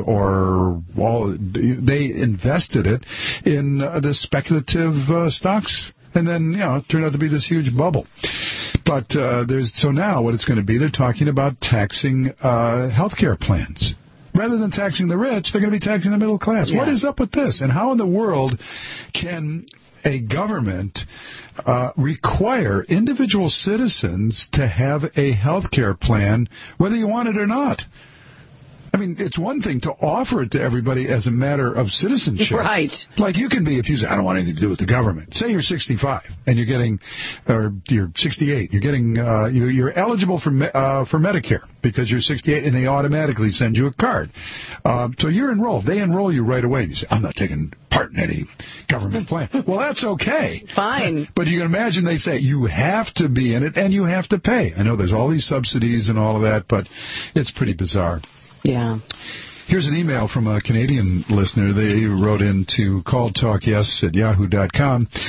they invested it in the speculative stocks, and then it turned out to be this huge bubble. But so now what it's going to be, they're talking about taxing healthcare plans. Rather than taxing the rich, they're going to be taxing the middle class. Yeah. What is up with this? And how in the world can a government require individual citizens to have a health care plan, whether you want it or not? I mean, it's one thing to offer it to everybody as a matter of citizenship. Right. Like you can be, if you say, I don't want anything to do with the government. Say you're 65 and you're 68. You're getting, you're eligible for Medicare because you're 68 and they automatically send you a card. So you're enrolled. They enroll you right away. You say, I'm not taking part in any government plan. Well, that's okay. Fine. But you can imagine they say you have to be in it and you have to pay. I know there's all these subsidies and all of that, but it's pretty bizarre. Yeah. Here's an email from a Canadian listener. They wrote in to calltalkyes@yahoo.com.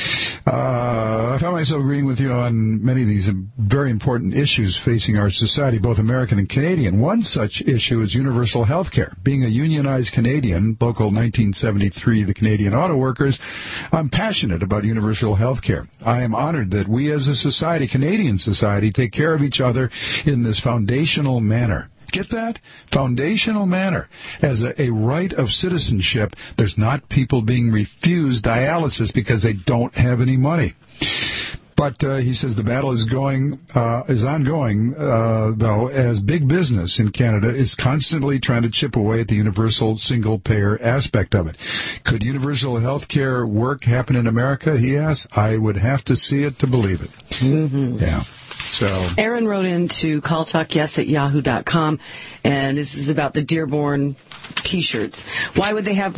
I found myself agreeing with you on many of these very important issues facing our society, both American and Canadian. One such issue is universal health care. Being a unionized Canadian, Local 1973, the Canadian Auto Workers, I'm passionate about universal health care. I am honored that we as a society, Canadian society, take care of each other in this foundational manner. Get that? Foundational manner. As a right of citizenship, there's not people being refused dialysis because they don't have any money. But he says the battle is ongoing, though, as big business in Canada is constantly trying to chip away at the universal single-payer aspect of it. Could universal health care work happen in America, he asks? I would have to see it to believe it. Mm-hmm. Yeah. So Aaron wrote in to calltalkyes@yahoo.com, and this is about the Dearborn T-shirts. Why would they have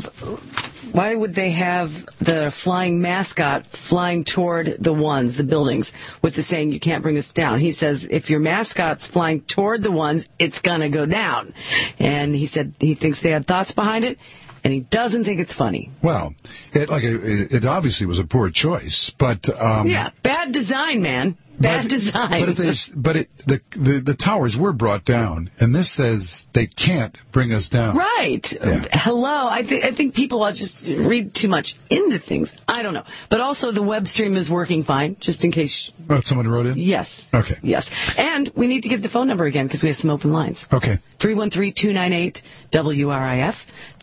the flying mascot flying toward the buildings, with the saying, you can't bring us down? He says, if your mascot's flying toward the ones, it's going to go down. And he said he thinks they had thoughts behind it, and he doesn't think it's funny. Well, it obviously was a poor choice, but yeah, bad design, man. Bad design. But the towers were brought down, and this says they can't bring us down. Right. Yeah. Hello. I think people just read too much into things. I don't know. But also the web stream is working fine, just in case. Oh, someone wrote in? Yes. Okay. Yes. And we need to give the phone number again because we have some open lines. Okay. 313-298-WRIF.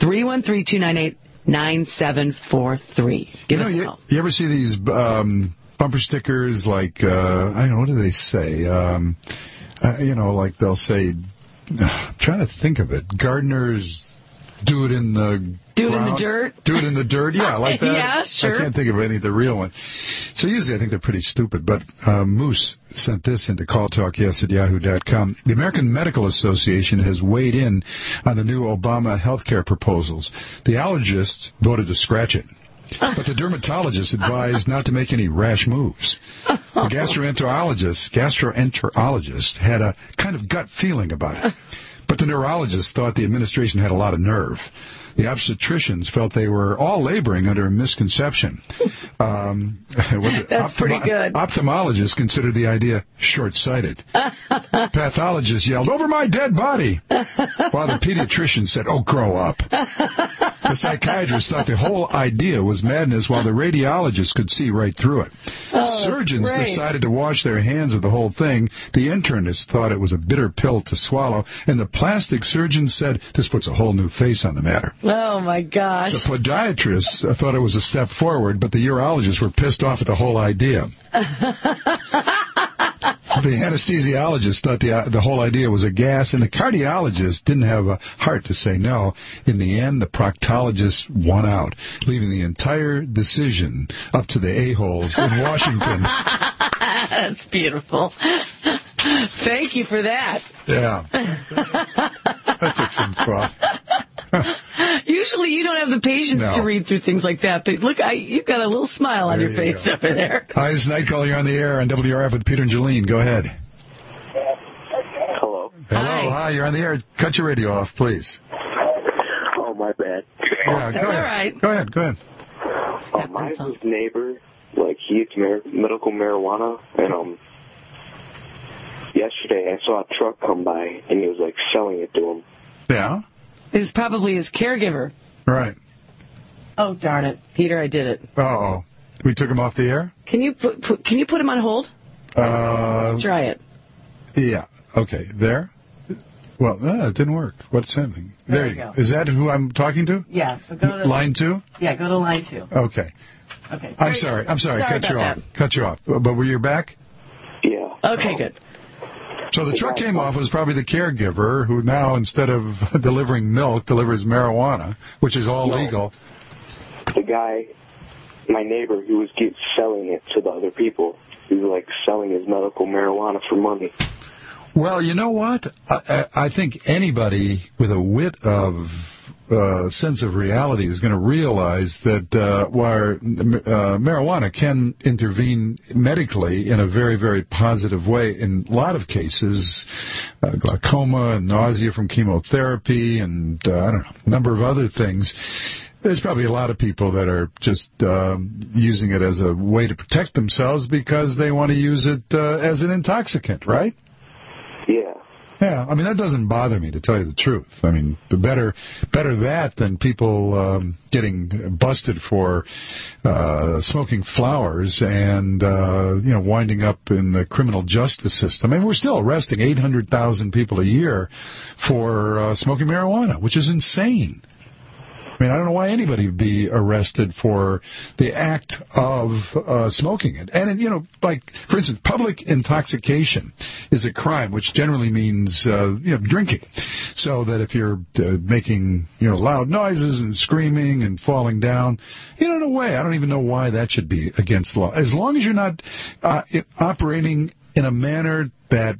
313-298-9743. Give us a call. You ever see these bumper stickers like, I don't know, what do they say? Like they'll say, I'm trying to think of it. Gardeners do it in the Do it in the dirt? Do it in the dirt, yeah, like that. Yeah, sure. I can't think of any of the real ones. So usually I think they're pretty stupid, but Moose sent this into calltalkyes@yahoo.com. The American Medical Association has weighed in on the new Obama health care proposals. The allergists voted to scratch it. But the dermatologist advised not to make any rash moves. The gastroenterologist had a kind of gut feeling about it. But the neurologist thought the administration had a lot of nerve. The obstetricians felt they were all laboring under a misconception. That's pretty good. Ophthalmologists considered the idea short-sighted. Pathologists yelled, "Over my dead body!" While the pediatrician said, "Oh, grow up." The psychiatrist thought the whole idea was madness, while the radiologist could see right through it. Surgeons decided to wash their hands of the whole thing. The internist thought it was a bitter pill to swallow. And the plastic surgeon said, "This puts a whole new face on the matter." Oh, my gosh. The podiatrists thought it was a step forward, but the urologists were pissed off at the whole idea. The anesthesiologist thought the whole idea was a gas, and the cardiologist didn't have a heart to say no. In the end, the proctologist won out, leaving the entire decision up to the a-holes in Washington. That's beautiful. Thank you for that. Yeah. That took some thought. Usually you don't have the patience to read through things like that, but look, you've got a little smile on your face over there. Hi, this is Night Call. You're on the air on WRF with Peter and Jolene. Go ahead. Hello. Hello. Hi, you're on the air. Cut your radio off, please. Oh, my bad. Yeah, go ahead. All right. Go ahead. My neighbor, like, he eats medical marijuana, and yesterday I saw a truck come by, and he was, like, selling it to him. Yeah? It's probably his caregiver. Right. Oh, darn it. Peter, I did it. Uh-oh. We took him off the air? Can you put him on hold? Try it. Yeah. Okay. There? Well, it didn't work. What's happening? There you go. Is that who I'm talking to? Yeah. So go to line 2? Yeah, go to line 2. Okay. Okay. I'm sorry. Cut you off. But were you back? Yeah. Okay, good. So the truck came off. It was probably the caregiver who now, instead of delivering milk, delivers marijuana, which is all legal. The guy, my neighbor, who was selling it to the other people, he was, like, selling his medical marijuana for money. Well, you know what? I think anybody with a whit of sense of reality is going to realize that while marijuana can intervene medically in a very, very positive way in a lot of cases, glaucoma and nausea from chemotherapy and, I don't know, a number of other things, there's probably a lot of people that are just using it as a way to protect themselves because they want to use it as an intoxicant, right? Yeah, I mean, that doesn't bother me, to tell you the truth. I mean, better that than people getting busted for smoking flowers and, winding up in the criminal justice system. I mean, we're still arresting 800,000 people a year for smoking marijuana, which is insane. I mean, I don't know why anybody would be arrested for the act of smoking it. And, like, for instance, public intoxication is a crime, which generally means, drinking. So that if you're making, loud noises and screaming and falling down, in a way, I don't even know why that should be against the law. As long as you're not operating in a manner that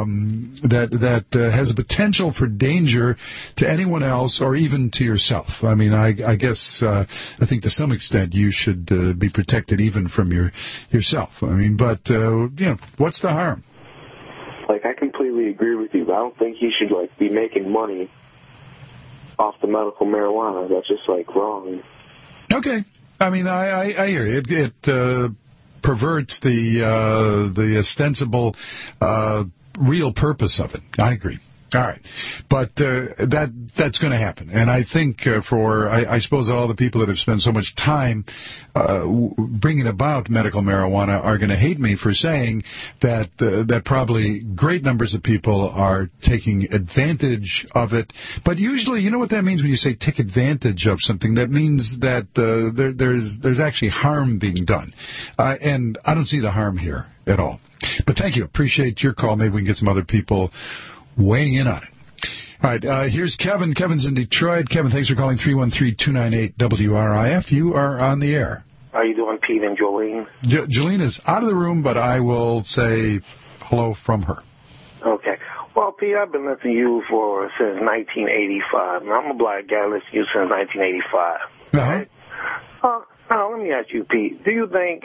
has a potential for danger to anyone else or even to yourself. I mean, I guess I think to some extent you should be protected even from yourself. I mean, but what's the harm? Like, I completely agree with you. I don't think he should be making money off the medical marijuana. That's just wrong. Okay, I mean, I hear you. It perverts the ostensible real purpose of it. I agree. All right. But that's going to happen. And I think I suppose all the people that have spent so much time bringing about medical marijuana are going to hate me for saying that probably great numbers of people are taking advantage of it. But usually, you know what that means when you say take advantage of something? That means that there's actually harm being done. And I don't see the harm here at all. But thank you. Appreciate your call. Maybe we can get some other people weighing in on it. All right, here's Kevin. Kevin's in Detroit. Kevin, thanks for calling 313-298-WRIF. You are on the air. How you doing, Pete and Jolene? Jolene is out of the room, but I will say hello from her. Okay. Well, Pete, I've been listening to you since 1985. I'm a black guy listening to you since 1985. Uh-huh. Now, let me ask you, Pete, do you think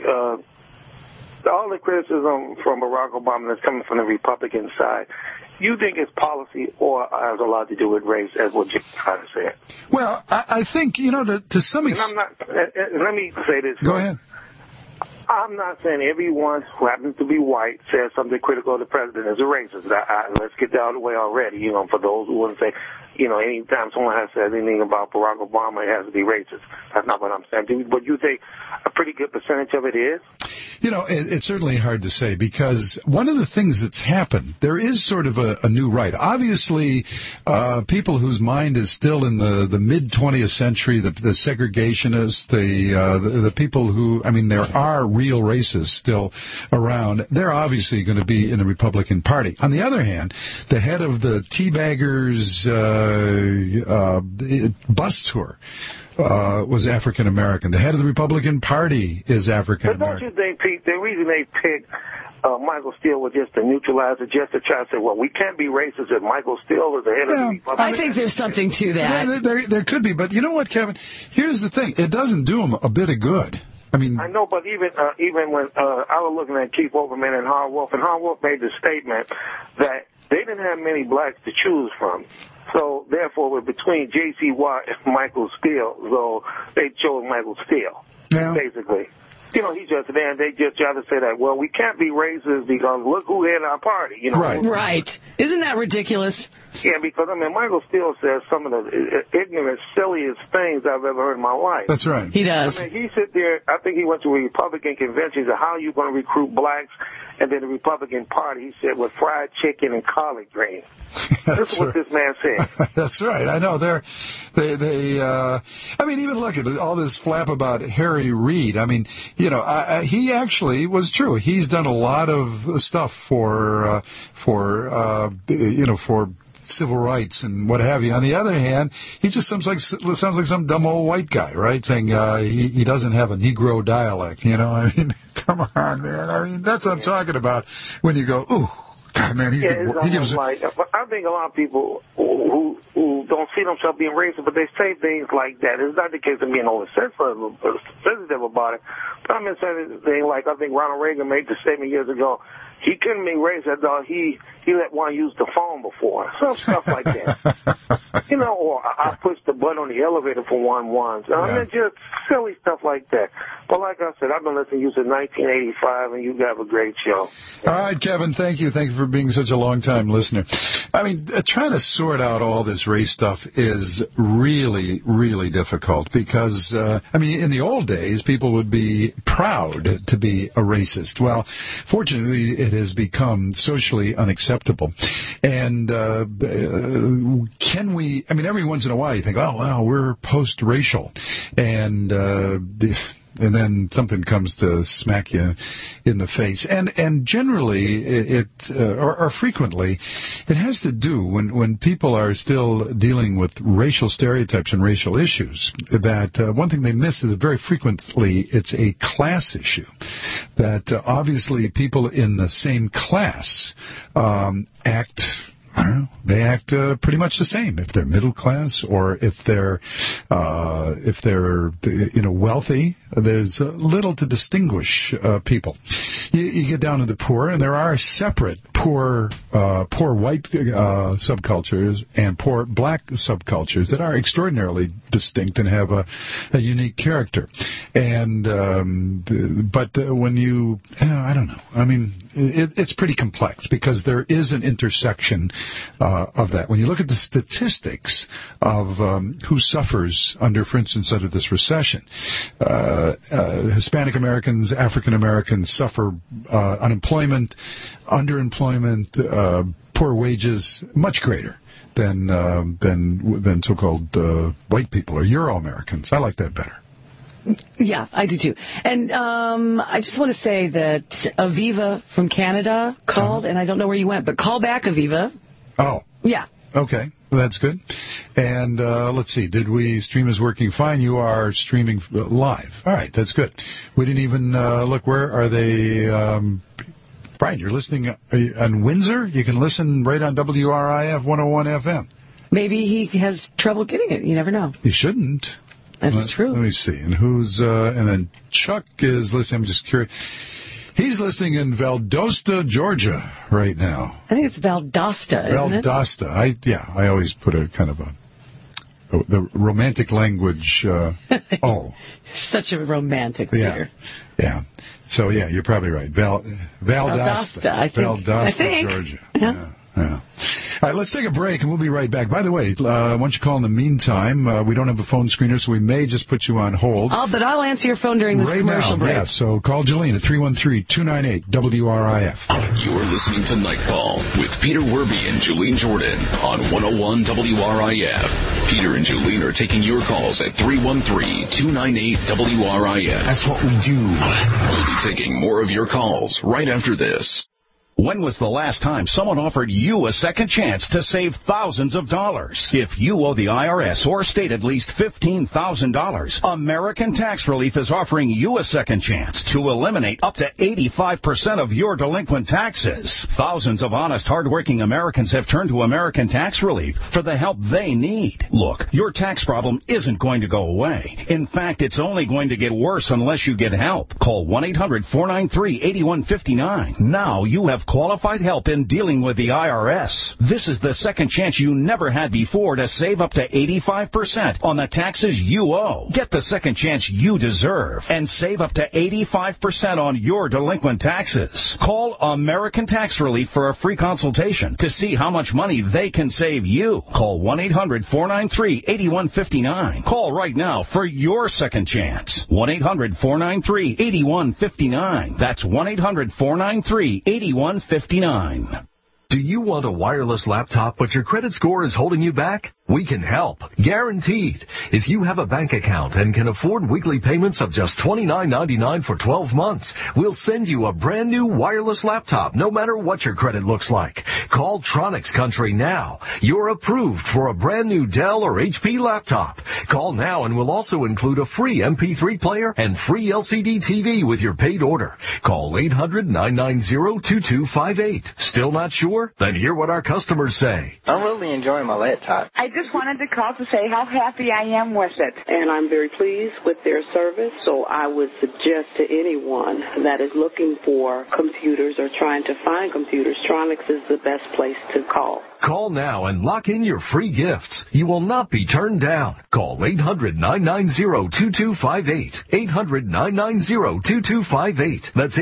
all the criticism from Barack Obama that's coming from the Republican side, you think it's policy or has a lot to do with race, as what you're trying to say? Well, I think, to some extent... Let me say this. Go ahead. I'm not saying everyone who happens to be white says something critical of the president is a racist. Let's get that out of the way already, for those who wouldn't say, anytime someone has said anything about Barack Obama, it has to be racist. That's not what I'm saying. But you think a pretty good percentage of it is? It's certainly hard to say, because one of the things that's happened, there is sort of a new right. Obviously, people whose mind is still in the mid-20th century, the segregationists, the people who, there are real racists still around. They're obviously going to be in the Republican Party. On the other hand, the head of the Teabaggers bus tour, was African American. The head of the Republican Party is African But don't American. you think, Pete, the reason they picked Michael Steele was just to neutralize it, just to try to say, well, we can't be racist if Michael Steele is the head of the Republican. I think there's something to that. Yeah, there could be, but you know what, Kevin? Here's the thing. It doesn't do him a bit of good. I mean, I know, but even when I was looking at Keith Olbermann and Howard Wolf, and Howard Wolf made the statement that they didn't have many blacks to choose from. So, therefore, we're between J.C. Watt and Michael Steele. So, they chose Michael Steele, basically. You know, he just, man, they just try to say that, well, we can't be racist because look who had our party, you know. Right. Isn't that ridiculous? Yeah, because, I mean, Michael Steele says some of the ignorant, silliest things I've ever heard in my life. That's right. He does. I mean, he sit there, I think he went to a Republican convention, said, how are you going to recruit blacks? And then the Republican Party, he said, with fried chicken and collard greens. This is what this man said. That's right. I know. I mean, even look at all this flap about Harry Reid. I mean, you know, he actually was true. He's done a lot of stuff for civil rights and what have you. On the other hand, he just sounds like some dumb old white guy, right? Saying he doesn't have a Negro dialect. You know, I mean, come on, man. I mean, that's what I'm talking about when you go, ooh. God, man, he gives like, I think a lot of people who don't see themselves being racist, but they say things like that. It's not the case of being sensitive about it. But I'm saying thing like I think Ronald Reagan made the statement years ago. He couldn't be racist, though. He let one use the phone before. Some stuff like that. You know, or I pushed the button on the elevator for one once. I mean, just silly stuff like that. But like I said, I've been listening to you since 1985, and you have a great show. All right, Kevin, thank you. Thank you for being such a long-time listener. I mean, trying to sort out all this race stuff is really, really difficult because, I mean, in the old days, people would be proud to be a racist. Well, fortunately, it has become socially unacceptable. And can we, I mean, every once in a while you think, oh, well, we're post-racial. And then something comes to smack you in the face. And generally, or frequently, it has to do, when people are still dealing with racial stereotypes and racial issues, that one thing they miss is that very frequently it's a class issue. That obviously people in the same class act... I don't know. They act pretty much the same if they're middle class or if they're wealthy. There's little to distinguish people. You get down to the poor, and there are separate poor white subcultures and poor black subcultures that are extraordinarily distinct and have a unique character. And but when you, I don't know. I mean, it's pretty complex because there is an intersection of that. When you look at the statistics of who suffers under, for instance, under this recession, Hispanic Americans, African Americans suffer unemployment, underemployment, poor wages, much greater than so-called white people or Euro Americans. I like that better. Yeah, I do too. And I just want to say that Aviva from Canada called, and I don't know where you went, but call back, Aviva. Oh. Yeah. Okay. Well, that's good. And let's see. Stream is working fine. You are streaming live. All right. That's good. We didn't even look. Where are they? Brian, you're listening on Windsor? You can listen right on WRIF 101 FM. Maybe he has trouble getting it. You never know. He shouldn't. That's true. Let me see. And and then Chuck is listening. I'm just curious. He's listening in Valdosta, Georgia, right now. I think it's Valdosta, isn't it? Valdosta. I always put a kind of the romantic language. Such a romantic Peter. Yeah. So, yeah, you're probably right. Valdosta, I think. Georgia. Yeah. All right, let's take a break, and we'll be right back. By the way, why don't you call in the meantime? We don't have a phone screener, so we may just put you on hold. But I'll answer your phone during this commercial break. Yeah, so call Jolene at 313-298-WRIF. You're listening to Night Call with Peter Werby and Jolene Jordan on 101 WRIF. Peter and Jolene are taking your calls at 313-298-WRIF. That's what we do. We'll be taking more of your calls right after this. When was the last time someone offered you a second chance to save thousands of dollars? If you owe the IRS or state at least $15,000, American Tax Relief is offering you a second chance to eliminate up to 85% of your delinquent taxes. Thousands of honest, hardworking Americans have turned to American Tax Relief for the help they need. Look, your tax problem isn't going to go away. In fact, it's only going to get worse unless you get help. Call 1-800-493-8159. Now you have qualified help in dealing with the IRS. This is the second chance you never had before to save up to 85% on the taxes you owe. Get the second chance you deserve and save up to 85% on your delinquent taxes. Call American Tax Relief for a free consultation to see how much money they can save you. Call 1-800-493-8159. Call right now for your second chance. 1-800-493-8159. That's 1-800-493-8159. Do you want a wireless laptop but your credit score is holding you back? We can help. Guaranteed. If you have a bank account and can afford weekly payments of just $29.99 for 12 months, we'll send you a brand new wireless laptop no matter what your credit looks like. Call Tronics Country now. You're approved for a brand new Dell or HP laptop. Call now and we'll also include a free MP3 player and free LCD TV with your paid order. Call 800-990-2258. Still not sure? Then hear what our customers say. I'm really enjoying my laptop. I just wanted to call to say how happy I am with it. And I'm very pleased with their service, so I would suggest to anyone that is looking for computers or trying to find computers, Tronics is the best place to call. Call now and lock in your free gifts. You will not be turned down. Call 800-990-2258. 800-990-2258. That's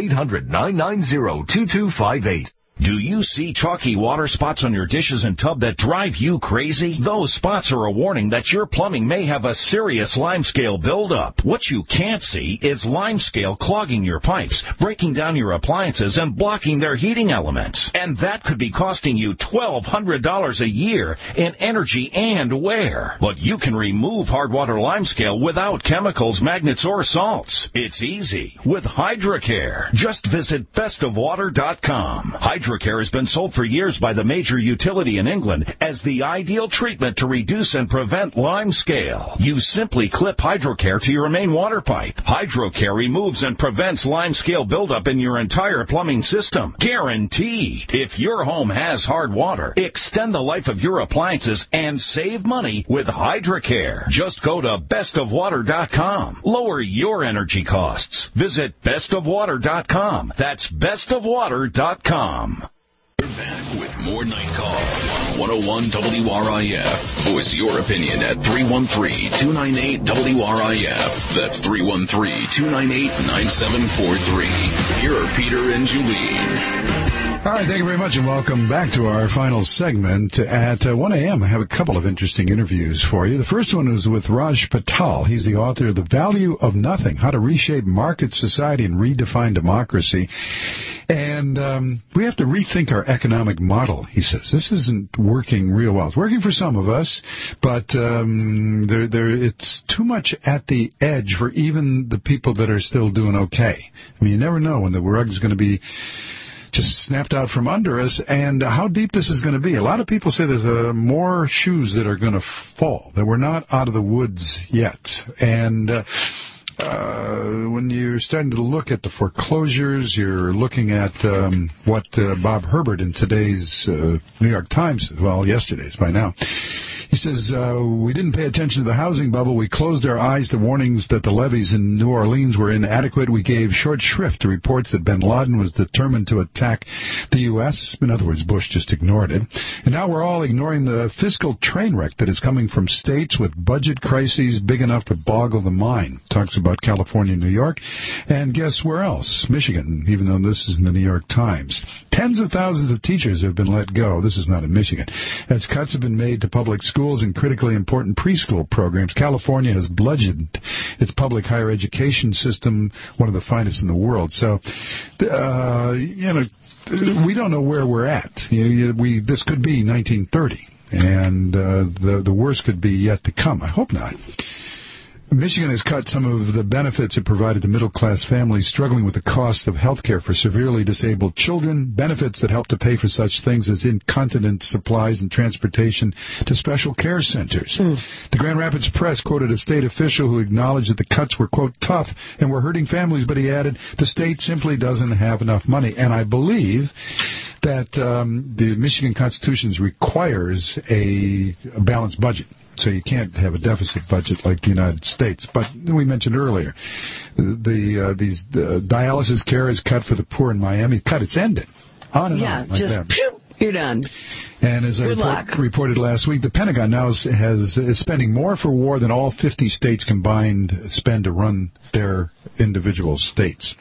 800-990-2258. Do you see chalky water spots on your dishes and tub that drive you crazy? Those spots are a warning that your plumbing may have a serious limescale buildup. What you can't see is limescale clogging your pipes, breaking down your appliances, and blocking their heating elements. And that could be costing you $1,200 a year in energy and wear. But you can remove hard water limescale without chemicals, magnets, or salts. It's easy with HydroCare. Just visit bestofwater.com. HydroCare has been sold for years by the major utility in England as the ideal treatment to reduce and prevent limescale. You simply clip HydroCare to your main water pipe. HydroCare removes and prevents limescale buildup in your entire plumbing system. Guaranteed. If your home has hard water, extend the life of your appliances and save money with HydroCare. Just go to bestofwater.com. Lower your energy costs. Visit bestofwater.com. That's bestofwater.com. We're back with more Night Call on 101 WRIF. Voice your opinion at 313-298-WRIF. That's 313-298-9743. Here are Peter and Julie. All right, thank you very much, and welcome back to our final segment. At 1 a.m., I have a couple of interesting interviews for you. The first one is with Raj Patel. He's the author of The Value of Nothing, How to Reshape Market Society and Redefine Democracy. And we have to rethink our economic model, he says. This isn't working real well. It's working for some of us, but it's too much at the edge for even the people that are still doing okay. I mean, you never know when the rug's going to be just snapped out from under us, and how deep this is going to be. A lot of people say there's more shoes that are going to fall, that we're not out of the woods yet. And when you're starting to look at the foreclosures, you're looking at what Bob Herbert in today's New York Times, well, yesterday's by now, he says, we didn't pay attention to the housing bubble. We closed our eyes to warnings that the levees in New Orleans were inadequate. We gave short shrift to reports that bin Laden was determined to attack the U.S. In other words, Bush just ignored it. And now we're all ignoring the fiscal train wreck that is coming from states with budget crises big enough to boggle the mind. Talks about California, New York, and guess where else? Michigan, even though this is in the New York Times. Tens of thousands of teachers have been let go. This is not in Michigan. As cuts have been made to public schools and critically important preschool programs, California has bludgeoned its public higher education system, one of the finest in the world. So, we don't know where we're at. This could be 1930, and the worst could be yet to come. I hope not. Michigan has cut some of the benefits it provided to middle-class families struggling with the cost of health care for severely disabled children, benefits that help to pay for such things as incontinence supplies and transportation to special care centers. The Grand Rapids Press quoted a state official who acknowledged that the cuts were, quote, tough and were hurting families, but he added, the state simply doesn't have enough money. And I believe that the Michigan Constitution requires a balanced budget. So you can't have a deficit budget like the United States. But we mentioned earlier, these dialysis care is cut for the poor in Miami. It's ended. On and on like that. You're done. And as I reported last week, the Pentagon now is spending more for war than all 50 states combined spend to run their individual states.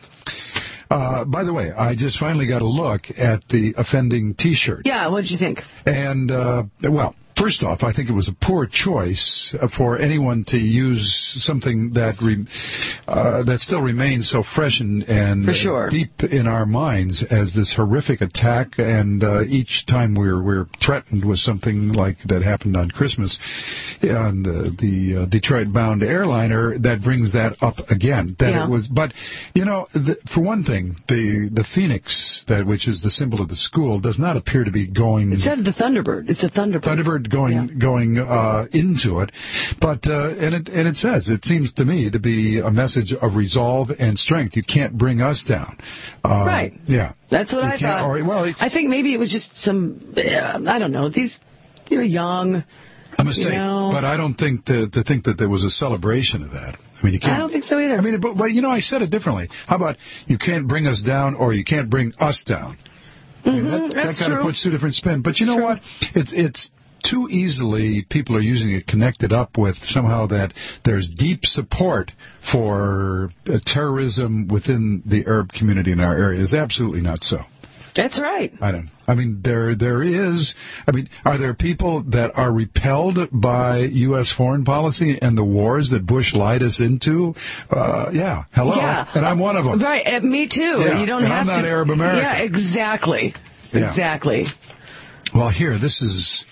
By the way, I just finally got a look at the offending T-shirt. Yeah, what did you think? And, well, first off, I think it was a poor choice for anyone to use something that still remains so fresh and for sure. deep in our minds as this horrific attack. And each time we're threatened with something like that happened on Christmas on the Detroit-bound airliner, that brings that up again. It was, but you know, for one thing, the Phoenix, which is the symbol of the school, does not appear to be going. It said the Thunderbird. It's a Thunderbird. Going into it, but and it says, it seems to me to be a message of resolve and strength. You can't bring us down. Right. Yeah. That's what I thought. I think maybe it was just some, I don't know, they're young. A mistake, but I don't think to think that there was a celebration of that. I mean, you can't. I don't think so either. I mean, but you know, I said it differently. How about you can't bring us down, or you can't bring us down? I mean, that kind of puts two different spin. But you know what? It's too easily people are using it connected up with somehow that there's deep support for terrorism within the Arab community in our area. It's absolutely not so. That's right. I mean, there is. I mean, are there people that are repelled by U.S. foreign policy and the wars that Bush lied us into? Yeah. Hello. Yeah. And I'm one of them. Right. Me too. Yeah. You don't and have I'm not Arab American. Yeah. Exactly. Yeah. Exactly. Well, here, this is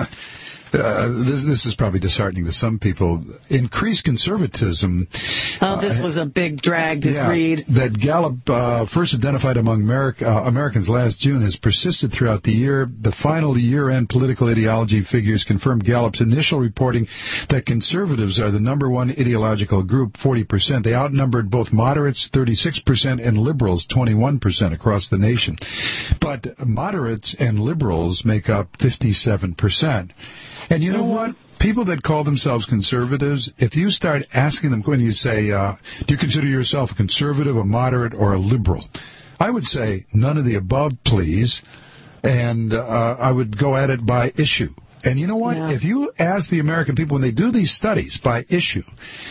this is probably disheartening to some people. Increased conservatism. Oh, this was a big drag to read. That Gallup first identified among Americans last June has persisted throughout the year. The final year-end political ideology figures confirmed Gallup's initial reporting that conservatives are the number one ideological group, 40%. They outnumbered both moderates, 36%, and liberals, 21% across the nation. But moderates and liberals make up 57%. And you know what? People that call themselves conservatives, if you start asking them when you say, do you consider yourself a conservative, a moderate, or a liberal? I would say none of the above, please. And I would go at it by issue. And you know what? Yeah. If you ask the American people, when they do these studies by issue,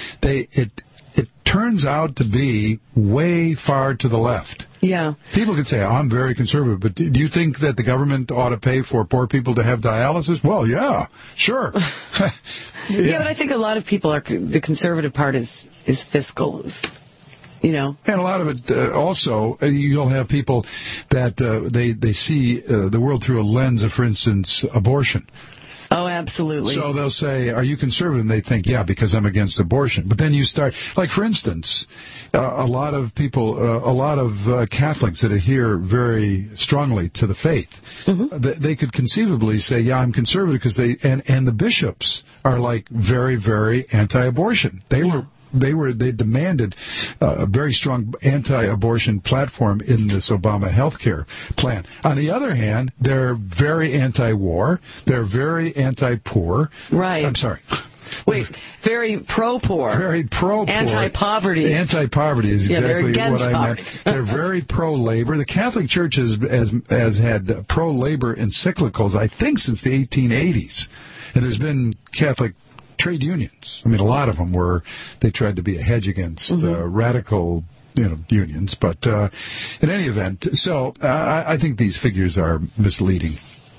it turns out to be way far to the left. Yeah. People could say, I'm very conservative, but do you think that the government ought to pay for poor people to have dialysis? Well, yeah, sure. Yeah, but I think a lot of people the conservative part is fiscal, you know. And a lot of it also, you'll have people that they see the world through a lens of, for instance, abortion. Oh, absolutely. So they'll say, are you conservative? And they think, yeah, because I'm against abortion. But then you start, like, for instance, a lot of people, a lot of Catholics that adhere very strongly to the faith, they could conceivably say, yeah, I'm conservative because and the bishops are, like, very, very anti-abortion. They demanded a very strong anti-abortion platform in this Obama health care plan. On the other hand, they're very anti-war. They're very anti-poor. Right. I'm sorry. Wait, very pro-poor. Very pro-poor. Anti-poverty. Anti-poverty is exactly what I meant. They're very pro-labor. The Catholic Church has had pro-labor encyclicals, I think, since the 1880s. And there's been Catholic trade unions. I mean, a lot of them they tried to be a hedge against radical, unions. But in any event, so I think these figures are misleading.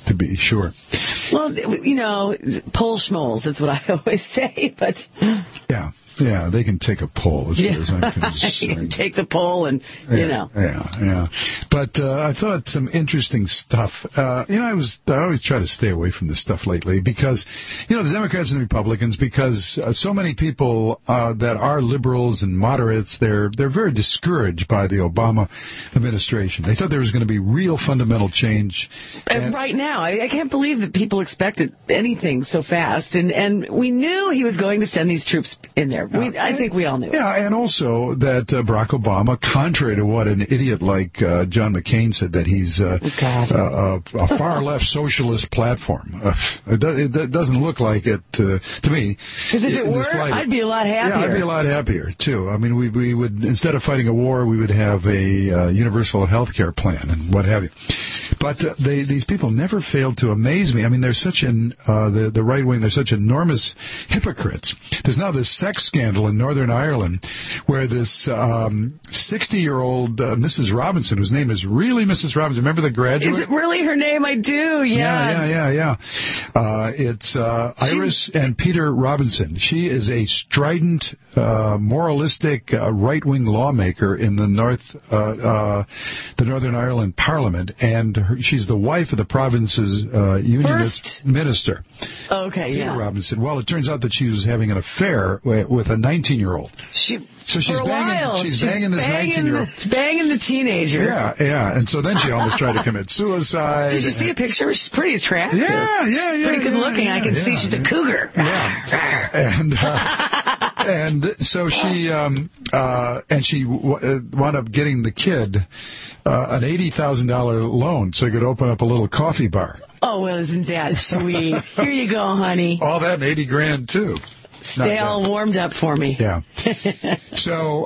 to be sure. Well, you know, poll schmoles, that's what I always say, but... Yeah, they can take a poll as far as I'm concerned. You can take the poll and, you know. Yeah. But I thought some interesting stuff. I always try to stay away from this stuff lately because, the Democrats and Republicans, because so many people that are liberals and moderates, they're very discouraged by the Obama administration. They thought there was going to be real fundamental change. And right now, I can't believe that people expected anything so fast. And we knew he was going to send these troops in there. I think we all knew. Yeah, and also that Barack Obama, contrary to what an idiot like John McCain said, that he's a far-left socialist platform. It doesn't look like it to me. Because if it were, I'd be a lot happier. Yeah, I'd be a lot happier, too. I mean, we would, instead of fighting a war, we would have a universal health care plan and what have you. But these people never failed to amaze me. I mean, they're such the right wing, they're such enormous hypocrites. There's now this sex scandal in Northern Ireland where this 60-year-old Mrs. Robinson, whose name is really Mrs. Robinson, remember The Graduate? Is it really her name? I do, yeah. It's Iris and Peter Robinson. She is a strident, moralistic, right-wing lawmaker in the Northern Ireland Parliament, and she's the wife of the province's unionist minister. Okay, Peter Robinson. Well, it turns out that she was having an affair with a 19-year-old. So she's banging this 19-year-old. Banging the teenager. Yeah. And so then she almost tried to commit suicide. Did you see a picture? She's pretty attractive. Yeah. Pretty good looking. I can see she's a cougar. Yeah. And so she wound up getting the kid an $80,000 loan so he could open up a little coffee bar. Oh, well, isn't that sweet? Here you go, honey. All that and $80,000 too. Stay all warmed up for me. Yeah. So,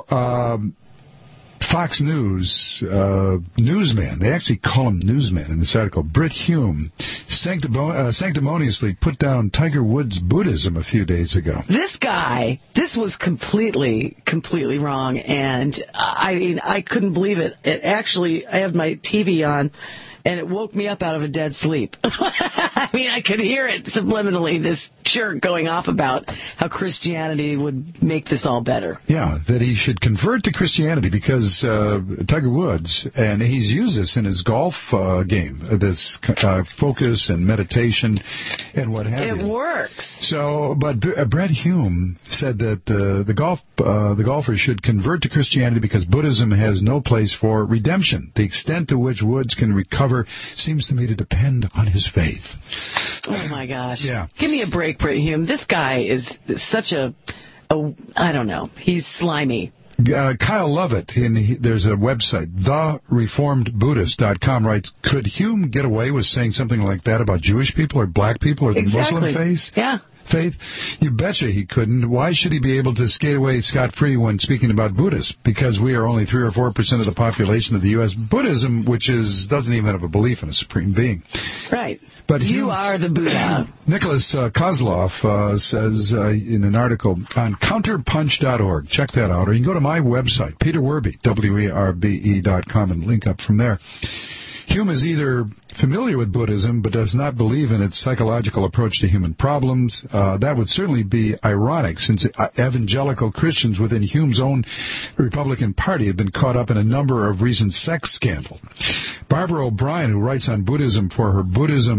Fox News newsman, they actually call him newsman in this article, Brit Hume, sanctimoniously put down Tiger Woods' Buddhism a few days ago. This was completely wrong, and I couldn't believe it. It actually, I have my TV on, and it woke me up out of a dead sleep. I mean, I could hear it subliminally, this jerk going off about how Christianity would make this all better. Yeah, that he should convert to Christianity because Tiger Woods, and he's used this in his golf game, this focus and meditation and what have you. It works. So, but Brett Hume said that the golfer should convert to Christianity because Buddhism has no place for redemption. The extent to which Woods can recover seems to me to depend on his faith. Oh, my gosh. Yeah. Give me a break, Brett Hume. This guy is such I don't know, he's slimy. Kyle Lovett, there's a website, thereformedbuddhist.com, writes, could Hume get away with saying something like that about Jewish people or black people or the Muslim faith? Yeah. Faith? You betcha he couldn't. Why should he be able to skate away scot-free when speaking about Buddhists? Because we are only 3 or 4% of the population of the U.S. Buddhism, which doesn't even have a belief in a supreme being. Right. But you are the Buddha. Nicholas Kozloff says in an article on counterpunch.org, check that out, or you can go to my website, Peter Werbe, WERBE.com, and link up from there. Hume is either familiar with Buddhism but does not believe in its psychological approach to human problems. That would certainly be ironic, since evangelical Christians within Hume's own Republican Party have been caught up in a number of recent sex scandals. Barbara O'Brien, who writes on Buddhism for her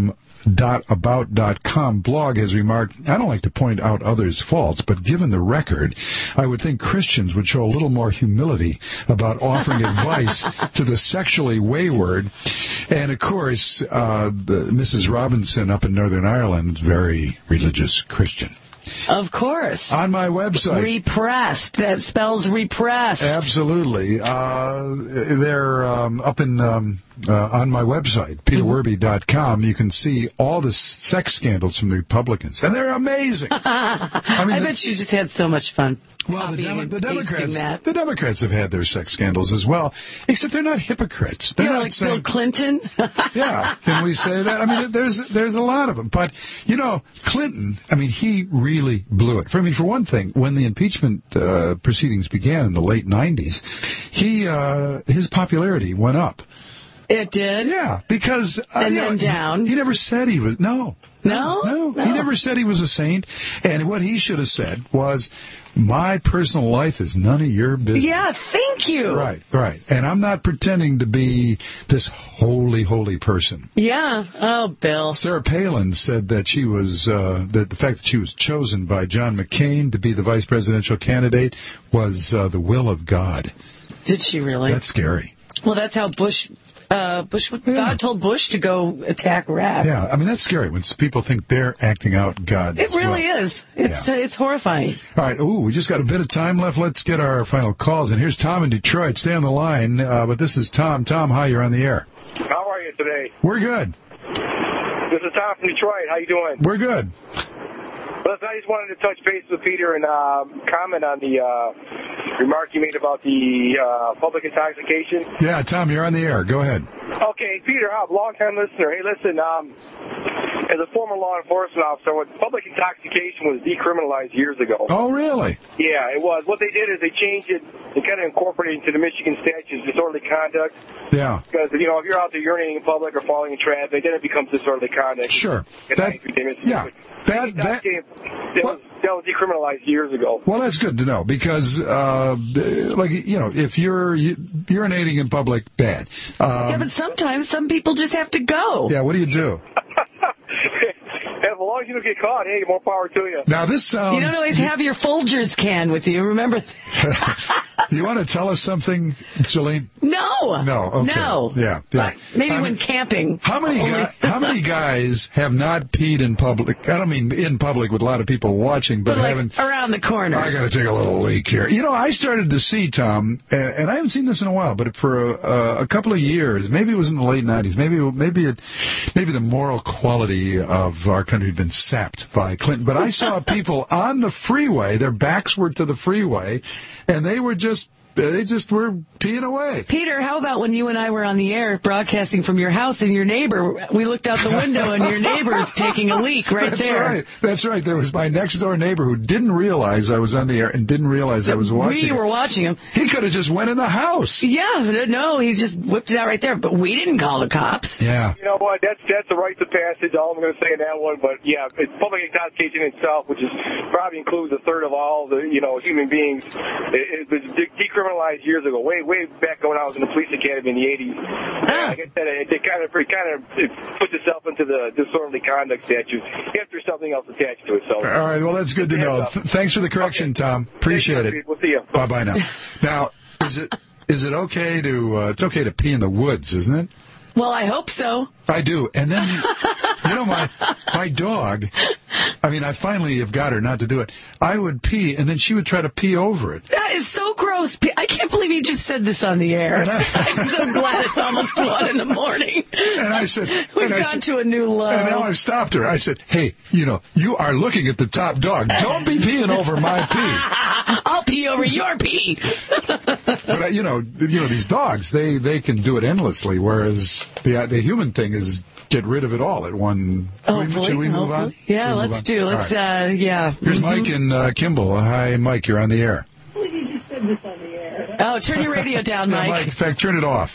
Buddhism.about.com blog, has remarked, I don't like to point out others' faults, but given the record, I would think Christians would show a little more humility about offering advice to the sexually wayward. And, of course, Mrs. Robinson up in Northern Ireland is very religious Christian. Of course. On my website. Repressed. That spells repressed. Absolutely. They're up in on my website, peterwerbe.com. You can see all the sex scandals from the Republicans, and they're amazing. I bet you just had so much fun. Well, the Democrats have had their sex scandals as well, except they're not hypocrites. They're not like Bill Clinton. Yeah, can we say that? I mean, there's a lot of them. But, Clinton, he really blew it. For one thing, when the impeachment proceedings began in the late 90s, his popularity went up. It did? Yeah, because... and then down. He never said he was... No. No? He never said he was a saint. And what he should have said was, my personal life is none of your business. Yeah, thank you. Right. And I'm not pretending to be this holy person. Yeah. Oh, Bill. Sarah Palin said that she was, that the fact that she was chosen by John McCain to be the vice presidential candidate was the will of God. Did she really? That's scary. Well, that's how God told Bush to go attack Iraq. Yeah, I mean, that's scary when people think they're acting out God. It really is. It's horrifying. All right, we just got a bit of time left. Let's get our final calls. And here's Tom in Detroit. Stay on the line, but this is Tom. Tom, hi, you're on the air. How are you today? We're good. This is Tom from Detroit. How you doing? We're good. Listen, I just wanted to touch base with Peter and comment on the remark you made about the public intoxication. Yeah, Tom, you're on the air. Go ahead. Okay, Peter, I'm a long-time listener. Hey, listen, as a former law enforcement officer, when public intoxication was decriminalized years ago. Oh, really? Yeah, it was. What they did is they changed it and kind of incorporated it into the Michigan statutes, disorderly conduct. Yeah. Because, if you're out there urinating in public or falling in traffic, then it becomes disorderly conduct. Sure. That was decriminalized years ago. Well, that's good to know because, if you're urinating in public, bad. Yeah, but sometimes some people just have to go. Yeah, what do you do? As long as you don't get caught, hey, more power to you. Now, this sounds... You don't always have your Folgers can with you, remember? You want to tell us something, Jolene? No. No, okay. No. Yeah. Maybe when camping. How many guys have not peed in public? I don't mean in public with a lot of people watching, but haven't... around the corner. I got to take a little leak here. I started to see, Tom, and I haven't seen this in a while, but for a couple of years, maybe it was in the late 90s, maybe the moral quality of our country had been sapped by Clinton, but I saw people on the freeway, their backs were to the freeway, and they just were peeing away. Peter, how about when you and I were on the air broadcasting from your house and your neighbor, we looked out the window and your neighbor's taking a leak there. That's right. There was my next door neighbor who didn't realize I was on the air and didn't realize I was watching. We were watching him. He could have just went in the house. Yeah, no, he just whipped it out right there, but we didn't call the cops. Yeah. You know what, that's the rites of passage, all I'm going to say in that one, but yeah, it's public intoxication itself, which is probably includes a third of all the, human beings. It was decriminalized years ago, way back when I was in the police academy in the 80s. Like I said, it kind of puts itself into the disorderly conduct statute after something else attached to it. So. All right, well, that's good to know. Thanks for the correction, Tom. Appreciate it. We'll see you. Bye-bye now. Now, is it okay to it's okay to pee in the woods, isn't it? Well, I hope so. I do. And then, my dog, I finally have got her not to do it. I would pee, and then she would try to pee over it. That is so gross. I can't believe you just said this on the air. I'm so glad it's almost 1 in the morning. And I said... We've gone to a new low. And now I've stopped her. I said, hey, you are looking at the top dog. Don't be peeing over my pee. I'll pee over your pee. But, these dogs, they can do it endlessly, whereas the human thing is get rid of it all at one. Should we move on? Yeah, let's do. Let's, yeah. Here's Mike in Kimball. Hi, Mike, you're on the air. You just said this on the air. Oh, turn your radio down, Mike. Mike, in fact, turn it off.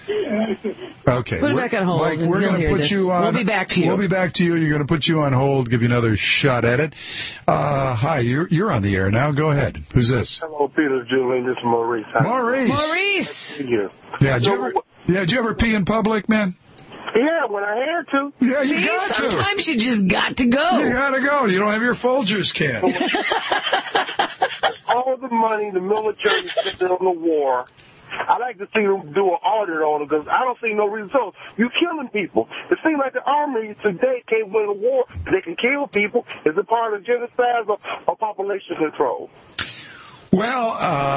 Okay. Put it back on hold. Mike, we're going to put you on. We'll be back to you. We'll be back to you. You're going to put you on hold, give you another shot at it. Hi, you're on the air now. Go ahead. Who's this? Hello, Peter, Julian. This is Maurice. Maurice. Yeah, did you ever pee in public, man? Yeah, when I had to. Yeah, you got to. Sometimes you just got to go. You got to go. You don't have your Folgers can. All the money the military spent on the war, I'd like to see them do an audit on it because I don't see no reason. So you're killing people. It seems like the Army today can't win a war. They can kill people. Is it part of genocide or population control? Well,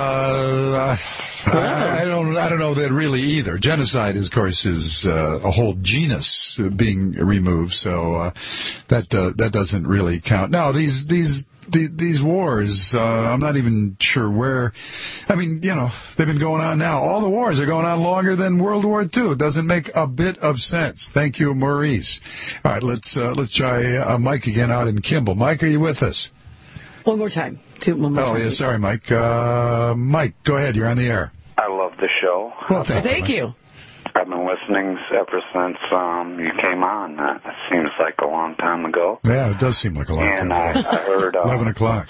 I don't know that really either. Genocide, of course, is a whole genus being removed, so that doesn't really count. Now, these wars, I'm not even sure where. They've been going on now. All the wars are going on longer than World War II. It doesn't make a bit of sense. Thank you, Maurice. All right, let's try Mike again out in Kimball. Mike, are you with us? One more time. Yeah, sorry, Mike. Mike, go ahead. You're on the air. I love the show. Well, thank you. I've been listening ever since you came on. It seems like a long time ago. Yeah, it does seem like a long time ago. And I heard 11 o'clock.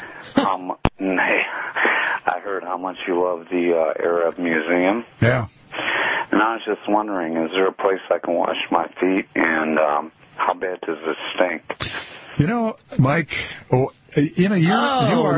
I heard how much you love the Arab Museum. Yeah. And I was just wondering, is there a place I can wash my feet, and how bad does it stink? You know, Mike, you are.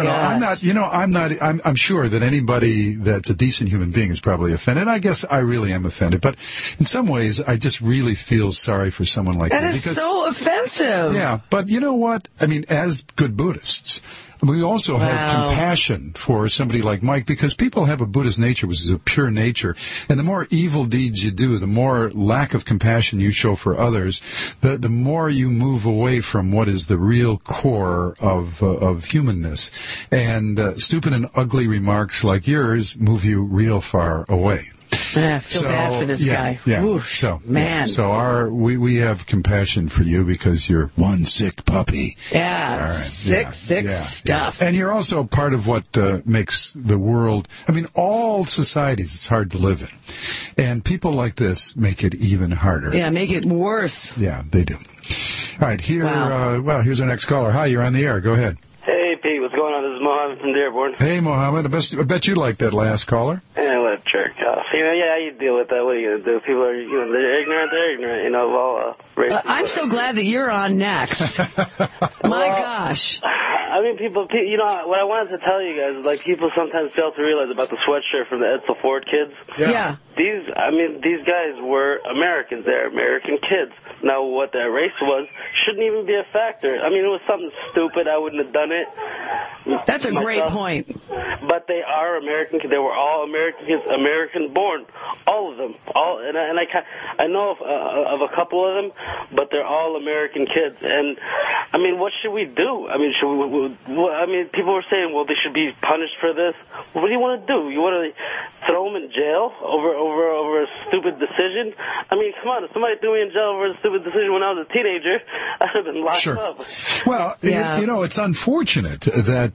I'm sure that anybody that's a decent human being is probably offended. I guess I really am offended. But in some ways, I just really feel sorry for someone like that. That is so offensive. Yeah, but you know what? I mean, as good Buddhists, we also have compassion for somebody like Mike, because people have a Buddhist nature, which is a pure nature. And the more evil deeds you do, the more lack of compassion you show for others, the more you move away from what is the real core of humanness. And stupid and ugly remarks like yours move you real far away. I feel bad for this guy. Yeah. Oof, man. So we have compassion for you because you're one sick puppy. Yeah. Right. Sick stuff. And you're also part of what makes the world. I mean, all societies, it's hard to live in, and people like this make it even harder. Yeah, make it worse. Yeah, they do. All right, here's our next caller. Hi, you're on the air. Go ahead. Hey, Pete, what's going on? This is Mohammed from Dearborn. Hey, Mohammed. I bet you like that last caller. Yeah, what a jerk off. You deal with that. What are you going to do? People are, they're ignorant, of all races. I'm so glad that you're on next. My gosh. I mean, people, what I wanted to tell you guys is, like, people sometimes fail to realize about the sweatshirt from the Edsel Ford kids. Yeah. These guys were Americans. They're American kids. Now, what their race was shouldn't even be a factor. I mean, it was something stupid. I wouldn't have done it. That's a great point. But they are American kids. They were all American kids, American born. All of them. I know of a couple of them, but they're all American kids. And, I mean, what should we do? I mean, people were saying, well, they should be punished for this. What do you want to do? You want to throw them in jail over a stupid decision? I mean, come on. If somebody threw me in jail over a stupid decision when I was a teenager, I'd have been locked up. Well, it's unfortunate that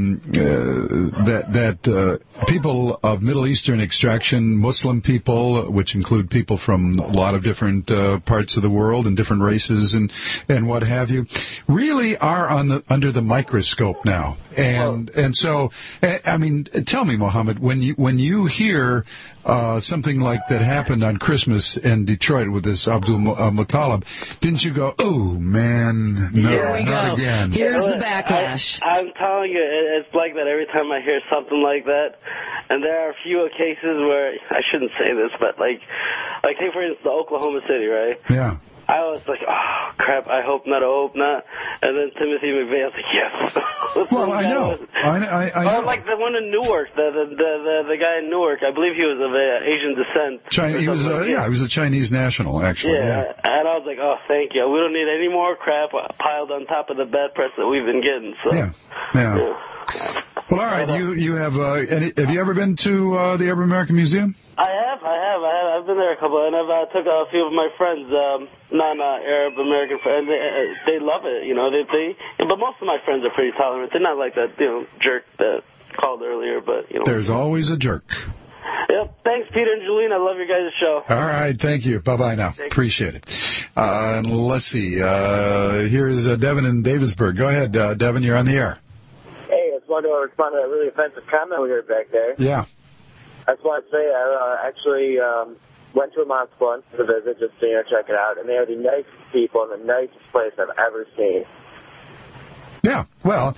people of Middle Eastern extraction, Muslim people, which include people from a lot of different parts of the world and different races and what have you, really are under the microscope now. And so, I mean, tell me, Mohammed, when you hear something like that happened on Christmas in Detroit with this Abdul Muttalib, didn't you go, oh, man, no, not again? Here's the backlash. I'm telling you, it's like that every time I hear something like that. And there are a few cases where, I shouldn't say this, but like take for instance, Oklahoma City, right? Yeah. I was like, oh, crap, I hope not. And then Timothy McVeigh, I was like, yes. Well, I know. I know. Like the one in Newark, the guy in Newark, I believe he was of Asian descent. He was a Chinese national, actually. Yeah. And I was like, oh, thank you. We don't need any more crap piled on top of the bad press that we've been getting. So. Yeah. Well, all right. You have you ever been to the Arab American Museum? I have. I've been there a couple, and I've took a few of my friends, non-Arab American friends. They love it, but most of my friends are pretty tolerant. They're not like that, jerk that called earlier, but There's always a jerk. Yep. Thanks, Peter and Julene. I love your guys' show. All right. Thank you. Bye-bye now. Appreciate it. And let's see. Here's Devin in Davisburg. Go ahead, Devin. You're on the air. Hey, I just wanted to respond to that really offensive comment we heard back there. Yeah. I just want to say I actually went to a mosque once to visit just to check it out, and they are the nicest people and the nicest place I've ever seen. Yeah, well,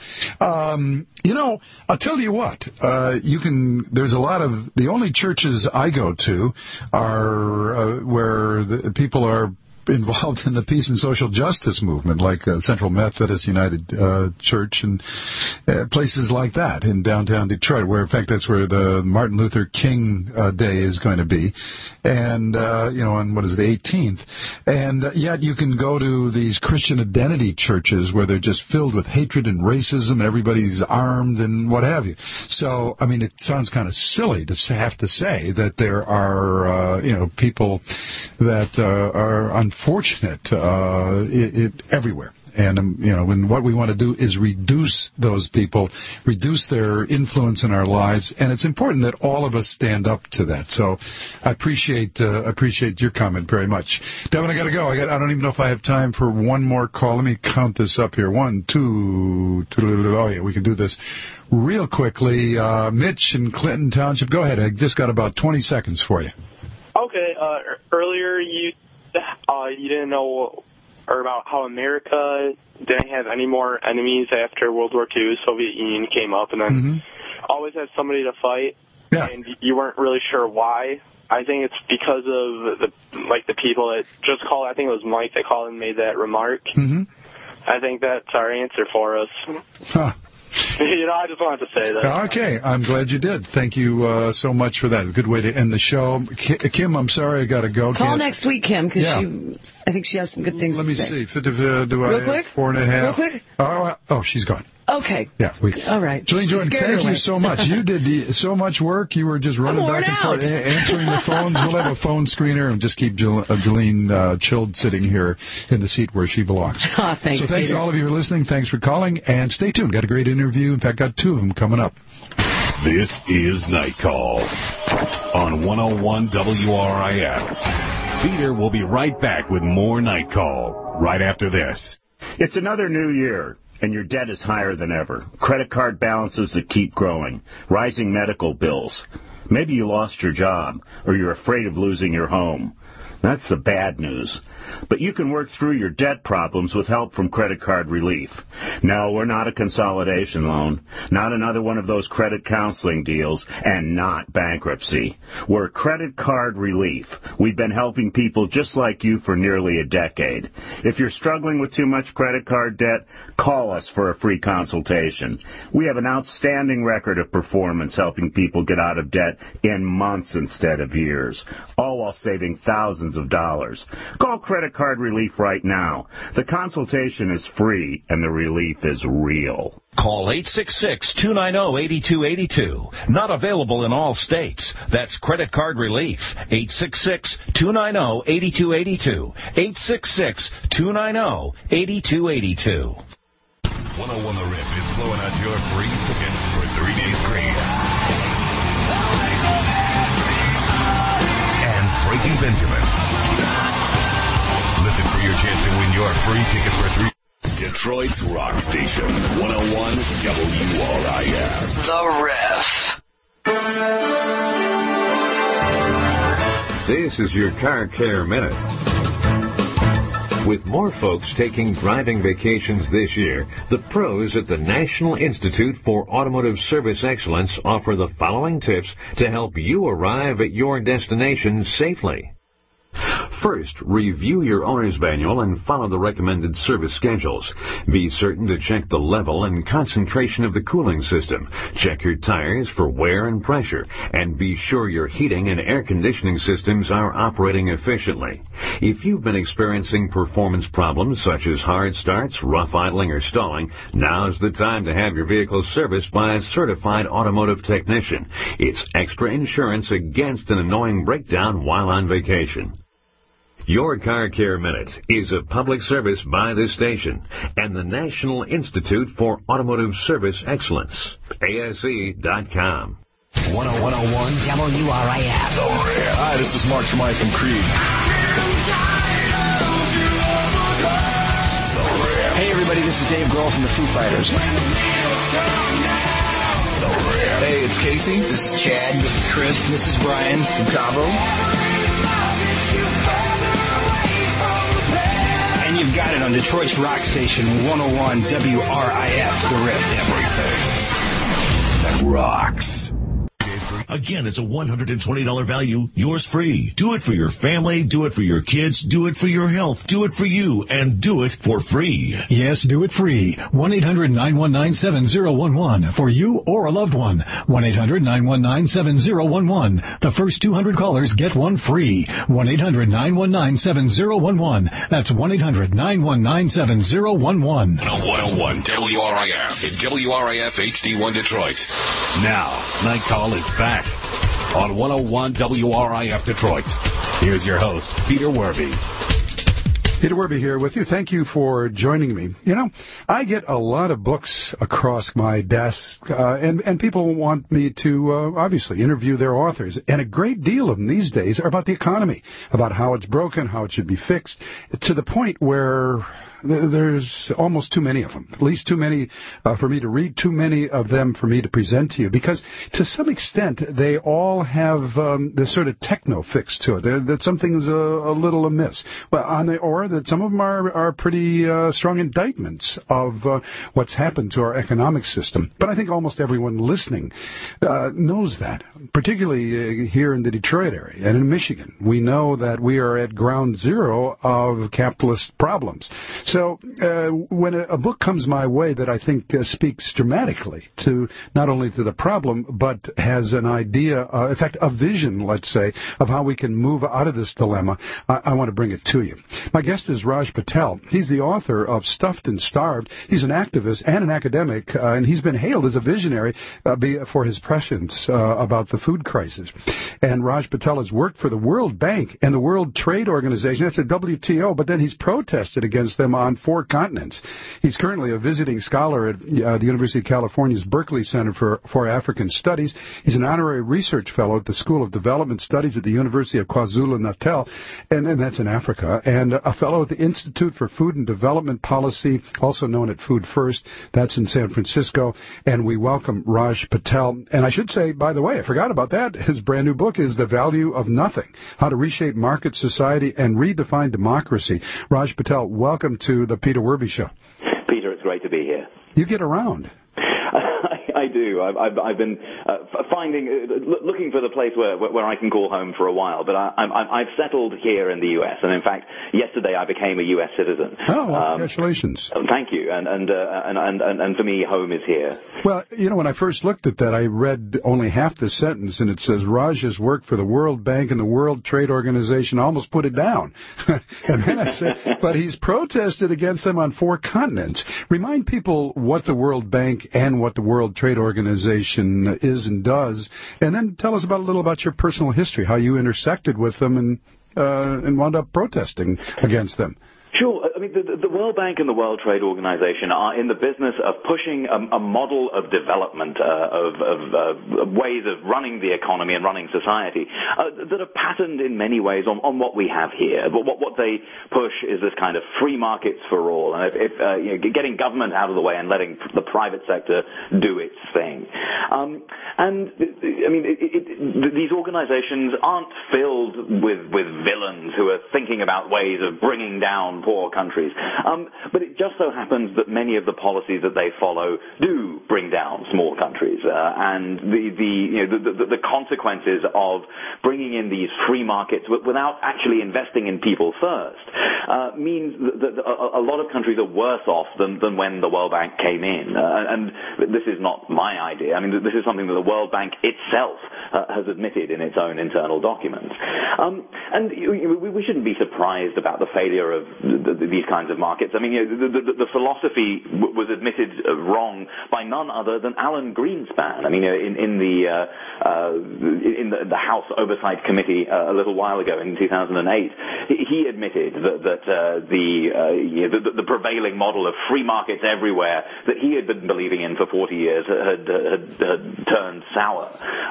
I'll tell you what, there's a lot of, the only churches I go to are where the people are involved in the peace and social justice movement, like Central Methodist United Church and places like that in downtown Detroit, where, in fact, that's where the Martin Luther King Day is going to be, and, on, what is the 18th, and yet you can go to these Christian identity churches where they're just filled with hatred and racism and everybody's armed and what have you. So, I mean, it sounds kind of silly to have to say that there are, people that are unfortunate everywhere. And and what we want to do is reduce those people, reduce their influence in our lives, and it's important that all of us stand up to that. So I appreciate your comment very much. Devin, I got to go. I don't even know if I have time for one more call. Let me count this up here. 1, 2, oh yeah, we can do this real quickly. Mitch in Clinton Township, go ahead. I just got about 20 seconds for you. Okay. Earlier you didn't know or about how America didn't have any more enemies after World War II. Soviet Union came up, and then always had somebody to fight. Yeah. And you weren't really sure why. I think it's because of the people that just called. I think it was Mike that called and made that remark. I think that's our answer for us. Huh. I just wanted to say that. Okay, I'm glad you did. Thank you so much for that. It's a good way to end the show. Kim, I'm sorry I got to go. Call next week, Kim, because I think she has some good things to say. Let me see. Do Real quick? 4.5? Real quick? Oh, she's gone. Okay. Yeah. All right. Julie Jordan, thank you so much. You did so much work. You were just running back and forth, answering the phones. We'll have a phone screener and just keep Jolene chilled sitting here in the seat where she belongs. Thanks, so thanks Peter. to all of you for listening. Thanks for calling. And stay tuned. Got a great interview. In fact, got 2 of them coming up. This is Night Call on 101 WRIF. Peter will be right back with more Night Call right after this. It's another new year, and your debt is higher than ever. Credit card balances that keep growing, rising medical bills. Maybe you lost your job, or you're afraid of losing your home. That's the bad news. But you can work through your debt problems with help from Credit Card Relief. No, we're not a consolidation loan, not another one of those credit counseling deals, and not bankruptcy. We're Credit Card Relief. We've been helping people just like you for nearly a decade. If you're struggling with too much credit card debt, call us for a free consultation. We have an outstanding record of performance helping people get out of debt in months instead of years, all while saving thousands of dollars. Call Credit Card Relief right now. The consultation is free, and the relief is real. Call 866-290-8282. Not available in all states. That's Credit Card Relief. 866-290-8282. 866-290-8282. 101 The Riff is blowing out your free tickets for 3 days free. And Breaking Benjamin. Listen for your chance to win your free tickets for 3. Detroit's Rock Station, 101 WRIF. The Riff. This is your Car Care Minute. With more folks taking driving vacations this year, the pros at the National Institute for Automotive Service Excellence offer the following tips to help you arrive at your destination safely. First, review your owner's manual and follow the recommended service schedules. Be certain to check the level and concentration of the cooling system. Check your tires for wear and pressure, and be sure your heating and air conditioning systems are operating efficiently. If you've been experiencing performance problems such as hard starts, rough idling, or stalling, now's the time to have your vehicle serviced by a certified automotive technician. It's extra insurance against an annoying breakdown while on vacation. Your Car Care Minute is a public service by this station and the National Institute for Automotive Service Excellence, ASE.com. 101 WRIF. Hi, this is Mark Tremai from Creed. Hey, everybody, this is Dave Grohl from the Foo Fighters. Hey, it's Casey. This is Chad. This is Chris. This is Brian from Cabo. And you've got it on Detroit's Rock Station, 101 WRIF, The Riff. Everything that rocks. Again, it's a $120 value, yours free. Do it for your family, do it for your kids, do it for your health, do it for you, and do it for free. Yes, do it free. 1-800-919-7011 for you or a loved one. 1-800-919-7011. The first 200 callers get one free. 1-800-919-7011. That's 1-800-919-7011. 101 WRIF in WRIF HD1 Detroit. Now, Night Call is back on 101 WRIF Detroit. Here's your host, Peter Werby. Peter Werby here with you. Thank you for joining me. You know, I get a lot of books across my desk, and people want me to, obviously, interview their authors. And a great deal of them these days are about the economy, about how it's broken, how it should be fixed, to the point where there's almost too many of them, at least too many for me to read, too many of them for me to present to you, because to some extent they all have this sort of techno fix to it, that something's a little amiss. Well, or that some of them are pretty strong indictments of what's happened to our economic system. But I think almost everyone listening knows that, particularly here in the Detroit area and in Michigan. We know that we are at ground zero of capitalist problems. So when a book comes my way that I think speaks dramatically to not only to the problem, but has an idea, in fact, a vision, let's say, of how we can move out of this dilemma, I want to bring it to you. My guest is Raj Patel. He's the author of Stuffed and Starved. He's an activist and an academic, and he's been hailed as a visionary for his prescience about the food crisis. And Raj Patel has worked for the World Bank and the World Trade Organization. That's a WTO, but then he's protested against them on 4 continents. He's currently a visiting scholar at the University of California's Berkeley Center for African Studies. He's an honorary research fellow at the School of Development Studies at the University of KwaZulu-Natal, and that's in Africa, and a fellow at the Institute for Food and Development Policy, also known at Food First. That's in San Francisco, and we welcome Raj Patel. And I should say, by the way, I forgot about that. His brand new book is The Value of Nothing, How to Reshape Market Society and Redefine Democracy. Raj Patel, welcome to the Peter Werby Show. Peter, it's great to be here. You get around. I do. I've been looking for the place where I can call home for a while, but I've settled here in the U.S. And in fact, yesterday I became a U.S. citizen. Oh, well, congratulations! Thank you. And for me, home is here. Well, you know, when I first looked at that, I read only half the sentence, and it says Raj has worked for the World Bank and the World Trade Organization. I almost put it down, and then I said, but he's protested against them on 4 continents. Remind people what the World Bank and what the World Trade Organization is and does, and then tell us a little about your personal history, how you intersected with them and wound up protesting against them. Sure. I mean, the World Bank and the World Trade Organization are in the business of pushing a model of development, of ways of running the economy and running society that are patterned in many ways on what we have here. But what they push is this kind of free markets for all, and getting government out of the way and letting the private sector do its thing. These organizations aren't filled with villains who are thinking about ways of bringing down poor countries. But it just so happens that many of the policies that they follow do bring down small countries, and the consequences of bringing in these free markets without actually investing in people first means that a lot of countries are worse off than when the World Bank came in. And this is not my idea. I mean, this is something that the World Bank itself has admitted in its own internal documents. And we shouldn't be surprised about the failure of these kinds of markets. I mean, the philosophy was admitted wrong by none other than Alan Greenspan. I mean, in the House Oversight Committee a little while ago in 2008, he admitted that the prevailing model of free markets everywhere that he had been believing in for 40 years had turned sour.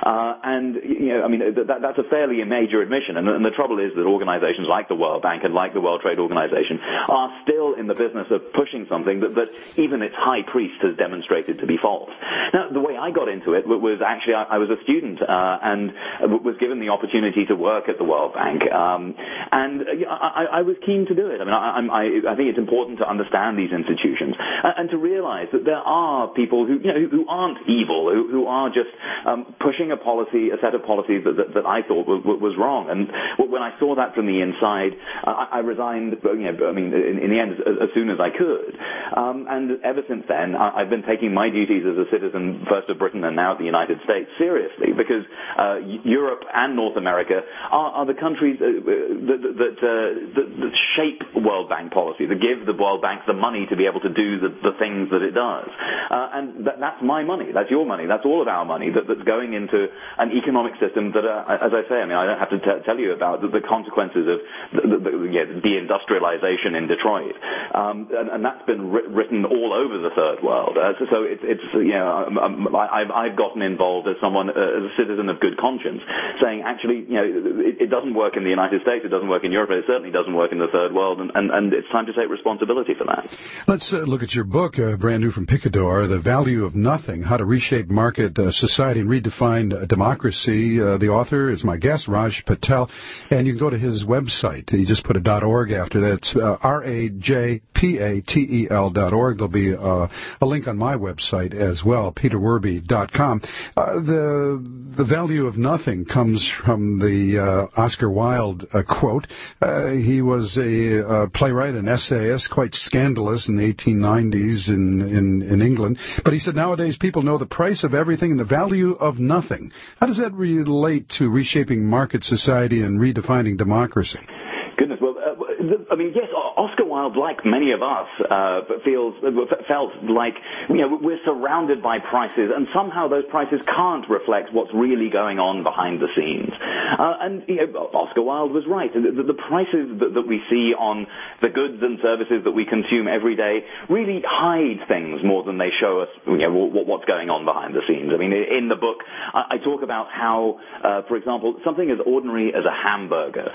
That's a fairly major admission. And the trouble is that organizations like the World Bank and like the World Trade Organization are still in the business of pushing something that even its high priest has demonstrated to be false. Now, the way I got into it was actually I was a student and was given the opportunity to work at the World Bank, and I was keen to do it. I mean, I think it's important to understand these institutions and to realize that there are people who aren't evil, who are just pushing a set of policies that I thought was wrong. And when I saw that from the inside, I resigned. In the end, as soon as I could. And ever since then, I've been taking my duties as a citizen, first of Britain and now of the United States, seriously, because Europe and North America are the countries that shape World Bank policy, that give the World Bank the money to be able to do the things that it does. And that's my money, that's your money, that's all of our money that's going into an economic system that, as I say, I mean, I don't have to tell you about the consequences of the deindustrialization in Detroit. And that's been written all over the third world. So I've gotten involved as someone, as a citizen of good conscience, saying, actually, it doesn't work in the United States, it doesn't work in Europe, it certainly doesn't work in the third world, and it's time to take responsibility for that. Let's look at your book, brand new from Picador, The Value of Nothing, How to Reshape Market Society and Redefine Democracy. The author is my guest, Raj Patel, and you can go to his website. He just put a .org after that. It's RAJPATEL.org. There'll be a link on my website as well, peterwerby.com. The value of nothing comes from the Oscar Wilde quote. He was a playwright, an essayist, quite scandalous in the 1890s in England. But he said nowadays people know the price of everything and the value of nothing. How does that relate to reshaping market society and redefining democracy? Goodness, well, I mean, yes, Oscar Wilde, like many of us, felt like, we're surrounded by prices, and somehow those prices can't reflect what's really going on behind the scenes. And Oscar Wilde was right. The prices that we see on the goods and services that we consume every day really hide things more than they show us, what's going on behind the scenes. I mean, in the book, I talk about how, for example, something as ordinary as a hamburger,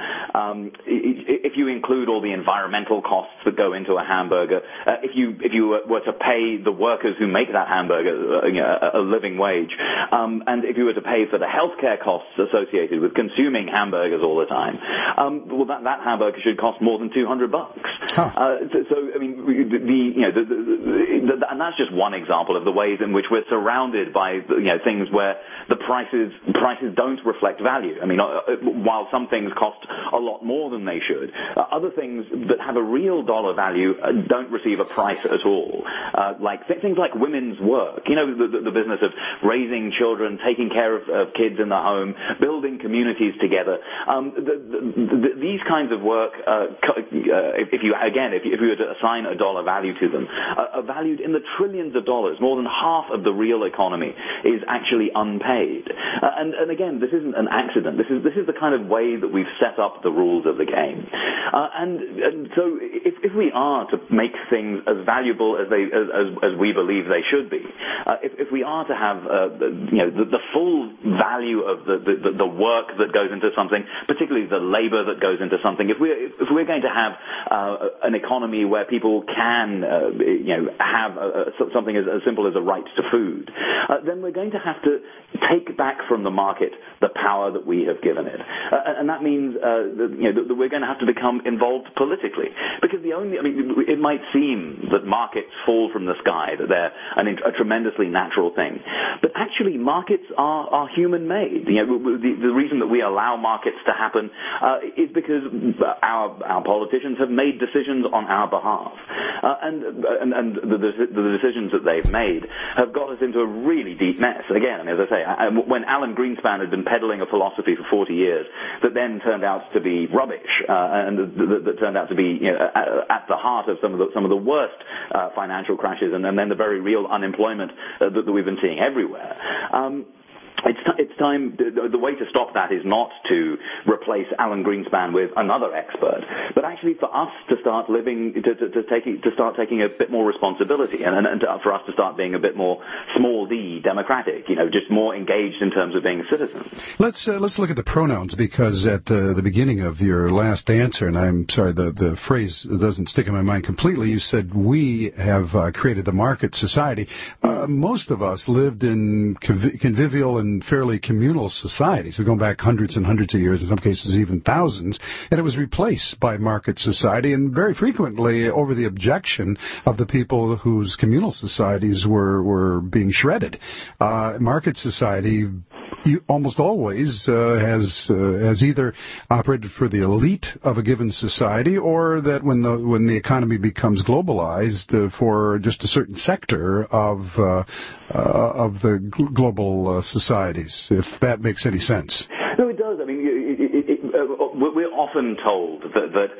if you include all the environmental costs that go into a hamburger, if you were to pay the workers who make that hamburger a living wage, and if you were to pay for the healthcare costs associated with consuming hamburgers all the time, well, that hamburger should cost more than $200. Huh. So I mean, and that's just one example of the ways in which we're surrounded by things where the prices don't reflect value. I mean, while some things cost a lot more than they should, other things that have a real dollar value don't receive a price at all. Like things like women's work, the business of raising children, taking care of kids in the home, building communities together. These kinds of work, if you were to assign a dollar value to them, are valued in the trillions of dollars. More than half of the real economy is actually unpaid. And again, this isn't an accident. This is the kind of way that we've set up the rules of the game. And so if we are to make things as valuable as we believe they should be, if we are to have the full value of the work that goes into something, particularly the labor that goes into something, if we're going to have an economy where people can have something as simple as a right to food, then we're going to have to take back from the market the power that we have given it, and that means that we're going to have to become involved politically, because it might seem that markets fall from the sky, that they're a tremendously natural thing, but actually markets are human-made. The reason that we allow markets to happen is because our politicians have made decisions on our behalf, and the decisions that they've made have got us into a really deep mess. Again, as I say, when Alan Greenspan had been peddling a philosophy for 40 years that then turned out to be rubbish, and that turned out to be at the heart of some of the worst financial crashes, and then the very real unemployment that we've been seeing everywhere. It's time. The way to stop that is not to replace Alan Greenspan with another expert, but actually for us to start living, to start taking a bit more responsibility, and for us to start being a bit more small d democratic. Just more engaged in terms of being citizens. Let's look at the pronouns, because at the beginning of your last answer, and I'm sorry, the phrase doesn't stick in my mind completely. You said we have created the market society. Most of us lived in convivial and fairly communal societies. We're going back hundreds and hundreds of years, in some cases even thousands, and it was replaced by market society, and very frequently over the objection of the people whose communal societies were being shredded. Market society almost always has either operated for the elite of a given society, or that when the economy becomes globalized, for just a certain sector of the global societies. If that makes any sense. No, it does. I mean, we're often told that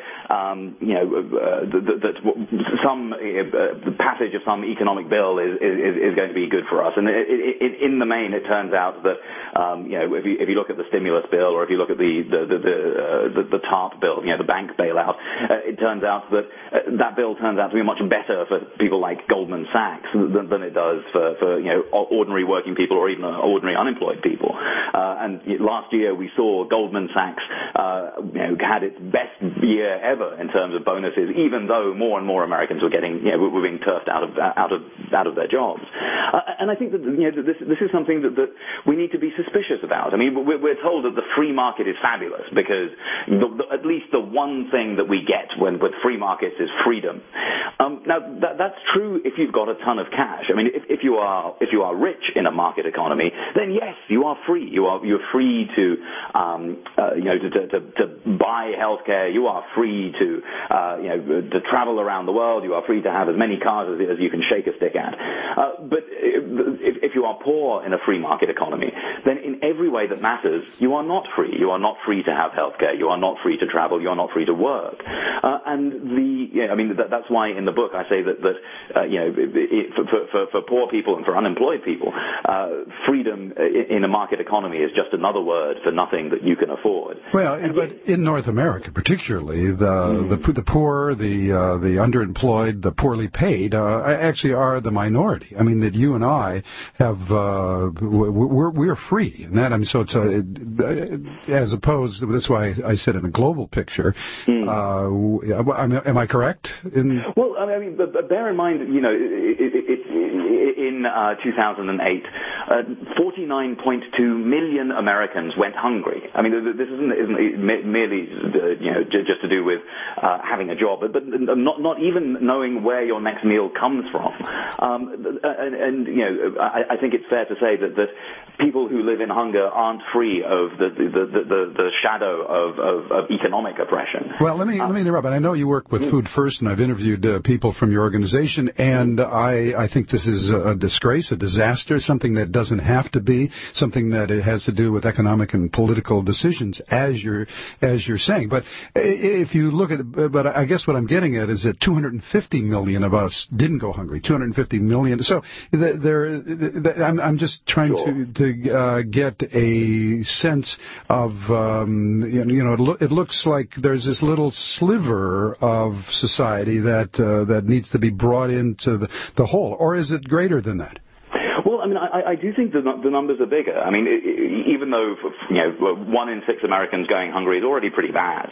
some passage of some economic bill is going to be good for us, and in the main, it turns out that if you look at the stimulus bill, or if you look at the TARP bill, the bank bailout, it turns out that bill turns out to be much better for people like Goldman Sachs than it does for ordinary working people or even ordinary unemployed people. And last year we saw Goldman Sachs had its best year ever in terms of bonuses, even though more and more Americans were were being turfed out of their jobs. And I think that this is something that we need to be suspicious about. I mean, we're told that the free market is fabulous because at least the one thing that we get with free markets is freedom. Now that's true if you've got a ton of cash. I mean, if you are rich in a market economy, then yes, you are free. You're free to buy healthcare. You are free to travel around the world. You are free to have as many cars as you can shake a stick at. But if you are poor in a free market economy, then in every way that matters, you are not free. You are not free to have healthcare. You are not free to travel. You are not free to work. That's why in the book I say that for poor people and for unemployed people, freedom in a market economy is just another word for nothing that you can afford. Well, but in North America, particularly, the poor, the underemployed, the poorly paid, actually are the minority. I mean, that you and I have, we're free in that. I mean, so it's as opposed. That's why I said in a global picture. Am I correct? Well, I mean, but bear in mind, in 2008, 49.2 million Americans went hungry. I mean, this isn't merely just to do with having a job, but not even knowing where your next meal comes from. I think it's fair to say that people who live in hunger aren't free of the shadow of economic oppression. Well, let me interrupt. And I know you work with Food First, and I've interviewed people from your organization, and I think this is a disgrace, a disaster, something that doesn't have to be, something that it has to do with economic and political decisions, as you're saying. But if you look at, but I guess what I'm getting at is that 250 million of us didn't go hungry. 250 million. So I'm just trying to get a sense of it looks like there's this little sliver of society that needs to be brought into the whole, or is it greater than that? Well, I mean, I do think the numbers are bigger. I mean, even though 1 in 6 Americans going hungry is already pretty bad,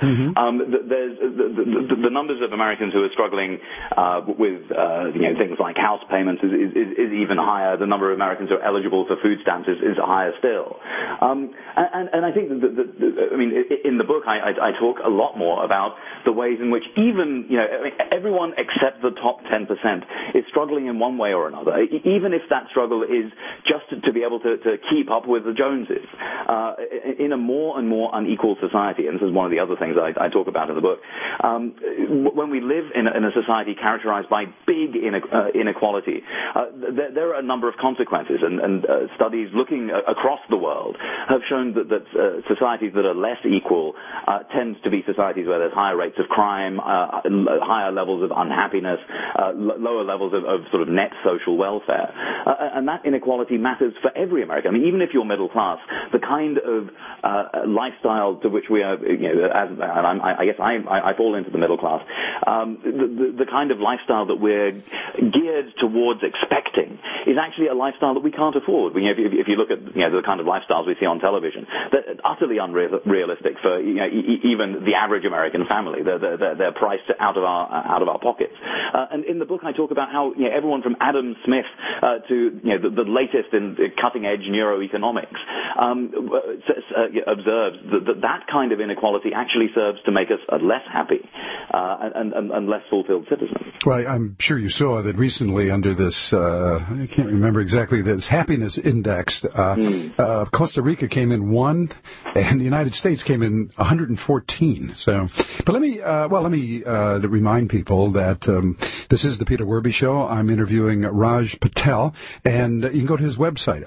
the numbers of Americans who are struggling with things like house payments is even higher. The number of Americans who are eligible for food stamps is higher still. And I think in the book I talk a lot more about the ways in which even everyone except the top 10% is struggling in one way or another, even if that struggle is just to be able to keep up with the Joneses. In a more and more unequal society, and this is one of the other things I talk about in the book, when we live in a society characterized by big inequality, there are a number of consequences, and studies looking across the world have shown that societies that are less equal tend to be societies where there's higher rates of crime, higher levels of unhappiness, lower levels of sort of net social welfare. And that inequality matters for every American. I mean, even if you're middle class, the kind of lifestyle to which we are, I guess I fall into the middle class, the kind of lifestyle that we're geared towards expecting is actually a lifestyle that we can't afford. If you look at the kind of lifestyles we see on television, they're utterly unrealistic for even the average American family. They're priced out of our pockets. And in the book, I talk about how everyone from Adam Smith to the latest in cutting-edge neuroeconomics, observes that kind of inequality actually serves to make us less happy and less fulfilled citizens. Well, I'm sure you saw that recently under this, I can't remember exactly, this happiness index, Costa Rica came in 1, and the United States came in 114. So, but let me remind people that this is the Peter Werby Show. I'm interviewing Raj Patel, and you can go to his website,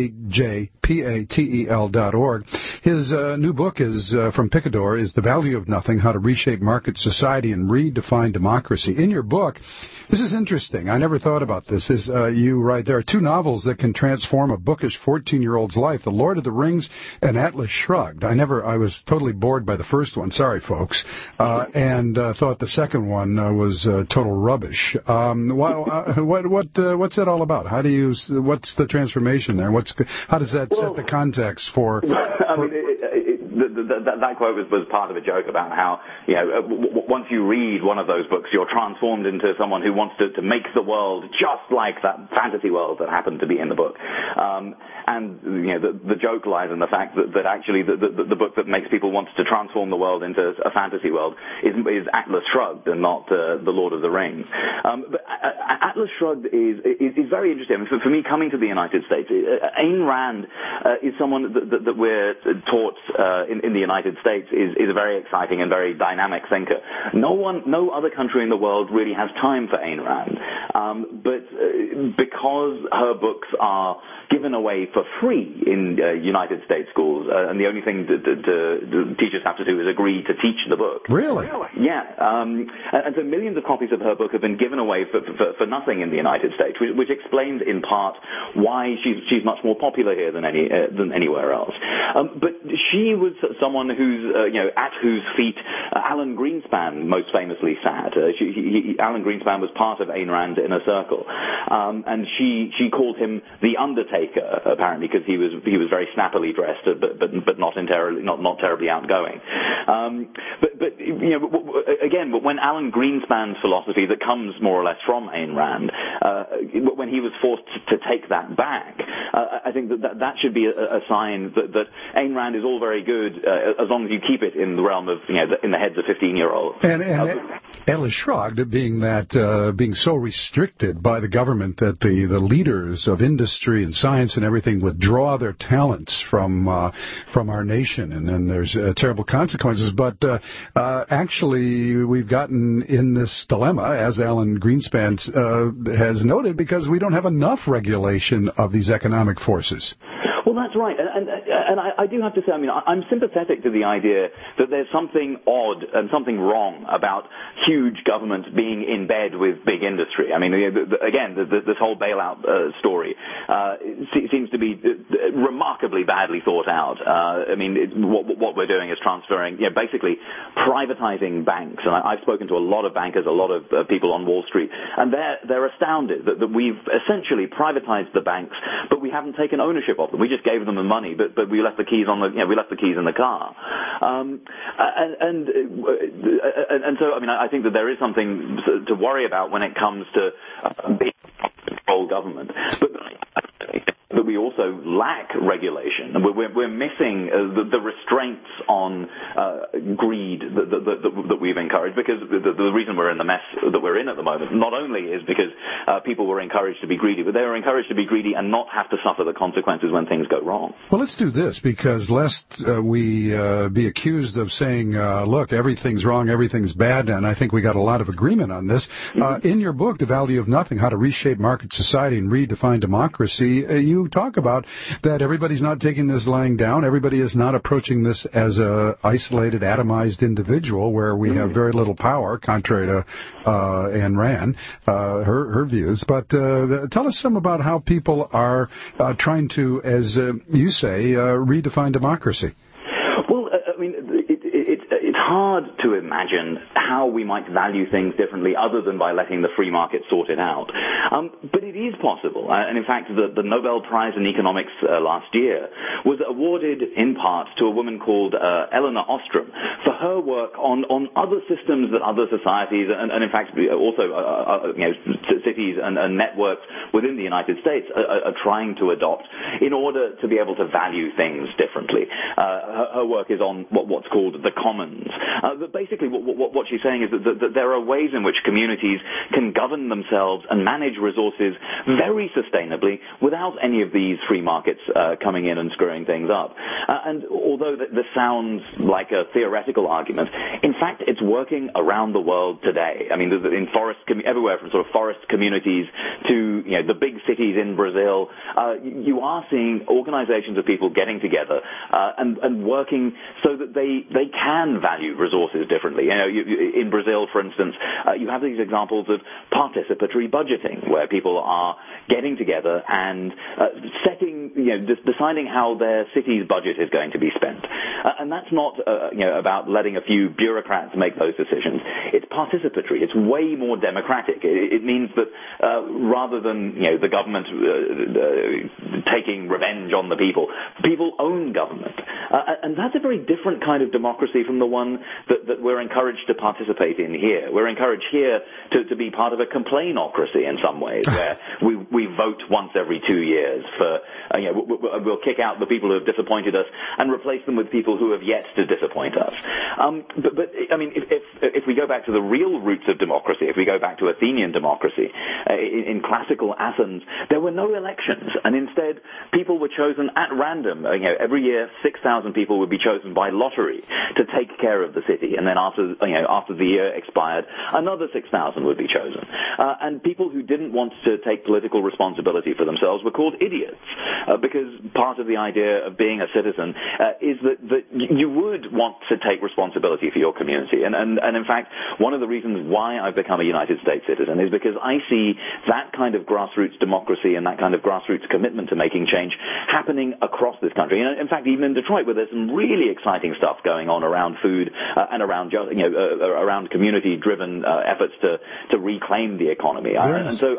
rajpatel.org. His new book is from Picador, is The Value of Nothing, How to Reshape Market Society and Redefine Democracy. In your book, this is interesting. I never thought about this. You write, there are 2 novels that can transform a bookish 14-year-old's life, The Lord of the Rings and Atlas Shrugged. I was totally bored by the first one. Sorry, folks. And thought the second one was total rubbish. What's that all about? What's the transformation there? How does that set the context for... That quote was part of a joke about how, once you read one of those books, you're transformed into someone who wants to make the world just like that fantasy world that happened to be in the book. The joke lies in the fact that actually the book that makes people want to transform the world into a fantasy world is Atlas Shrugged and not The Lord of the Rings. But Atlas Shrugged is very interesting. I mean, for me, coming to the United States, Ayn Rand is someone that we're taught in the United States is a very exciting and very dynamic thinker. No other country in the world really has time for Ayn Rand. But because her books are given away for free in United States schools, and the only thing the teachers have to do is agree to teach the book. Really? Yeah. And so millions of copies of her book have been given away for nothing in the United States, which explains in part why she's much more popular here than anywhere else. But she was someone at whose feet Alan Greenspan most famously sat. Alan Greenspan was part of Ayn Rand's inner circle, and she called him the Undertaker, apparently, because he was very snappily dressed, but not terribly outgoing. But when Alan Greenspan's philosophy, that comes more or less from Ayn Rand, when he was forced to take that back, I think that should be a sign that Ayn Rand is all very good as long as you keep it in the realm of in the heads of 15-year-olds. And Atlas Shrugged being so restricted by the government that the leaders of industry and science and everything withdraw their talents from our nation, and then there's terrible consequences. But actually, we've gotten in this dilemma, as Alan Greenspan has noted, because we don't have enough regulation of these economic forces. Well, that's right, and I do have to say, I mean, I'm sympathetic to the idea that there's something odd and something wrong about huge government being in bed with big industry. I mean, again, this whole bailout story seems to be remarkably badly thought out. I mean, what we're doing is transferring, basically privatizing banks, and I've spoken to a lot of bankers, a lot of people on Wall Street, and they're astounded that we've essentially privatized the banks, but we haven't taken ownership of them. We just gave them the money, but we left the keys we left the keys in the car. And so, I mean, I think that there is something to worry about when it comes to big control government. But we also lack regulation, and we're missing the restraints on greed that we've encouraged, because the reason we're in the mess that we're in at the moment not only is because people were encouraged to be greedy, but they were encouraged to be greedy and not have to suffer the consequences when things go wrong. Well, let's do this, because lest we be accused of saying, look, everything's wrong, everything's bad, and I think we got a lot of agreement on this. In your book, The Value of Nothing, How to Reshape Market Society and Redefine Democracy, you talk about that everybody's not taking this lying down. Everybody is not approaching this as a isolated, atomized individual where we have very little power, contrary to Ayn Rand, her views. But tell us some about how people are trying to, as you say, redefine democracy. Well, I mean, it's hard to imagine how we might value things differently other than by letting the free market sort it out. But it is possible. And in fact, the Nobel Prize in Economics last year was awarded in part to a woman called Elinor Ostrom for her work on other systems that other societies and in fact also cities and networks within the United States are trying to adopt in order to be able to value things differently. Her work is on what's called the commons. But basically what she's saying is that there are ways in which communities can govern themselves and manage resources very sustainably without any of these free markets coming in and screwing things up. And although this sounds like a theoretical argument, in fact, it's working around the world today. I mean, in everywhere from sort of forest communities to the big cities in Brazil, you are seeing organizations of people getting together and working so that they can value resources differently. In Brazil, for instance, you have these examples of participatory budgeting, where people are getting together and deciding how their city's budget is going to be spent. And that's not about letting a few bureaucrats make those decisions. It's participatory. It's way more democratic. It means that rather than the government taking revenge on the people own government. And that's a very different kind of democracy from the one that we're encouraged to participate in here. We're encouraged here to be part of a complainocracy in some ways, where we vote once every 2 years for, we'll kick out the people who have disappointed us and replace them with people who have yet to disappoint us. But I mean, if we go back to the real roots of democracy, if we go back to Athenian democracy, in classical Athens, there were no elections, and instead people were chosen at random. Every year 6,000 people would be chosen by lottery to take care of the city, and then after the year expired, another 6,000 would be chosen. And people who didn't want to take political responsibility for themselves were called idiots, because part of the idea of being a citizen is that you would want to take responsibility for your community. And in fact, one of the reasons why I've become a United States citizen is because I see that kind of grassroots democracy and that kind of grassroots commitment to making change happening across this country. And in fact, even in Detroit, where there's some really exciting stuff going on around food and around community-driven efforts to reclaim the economy. And so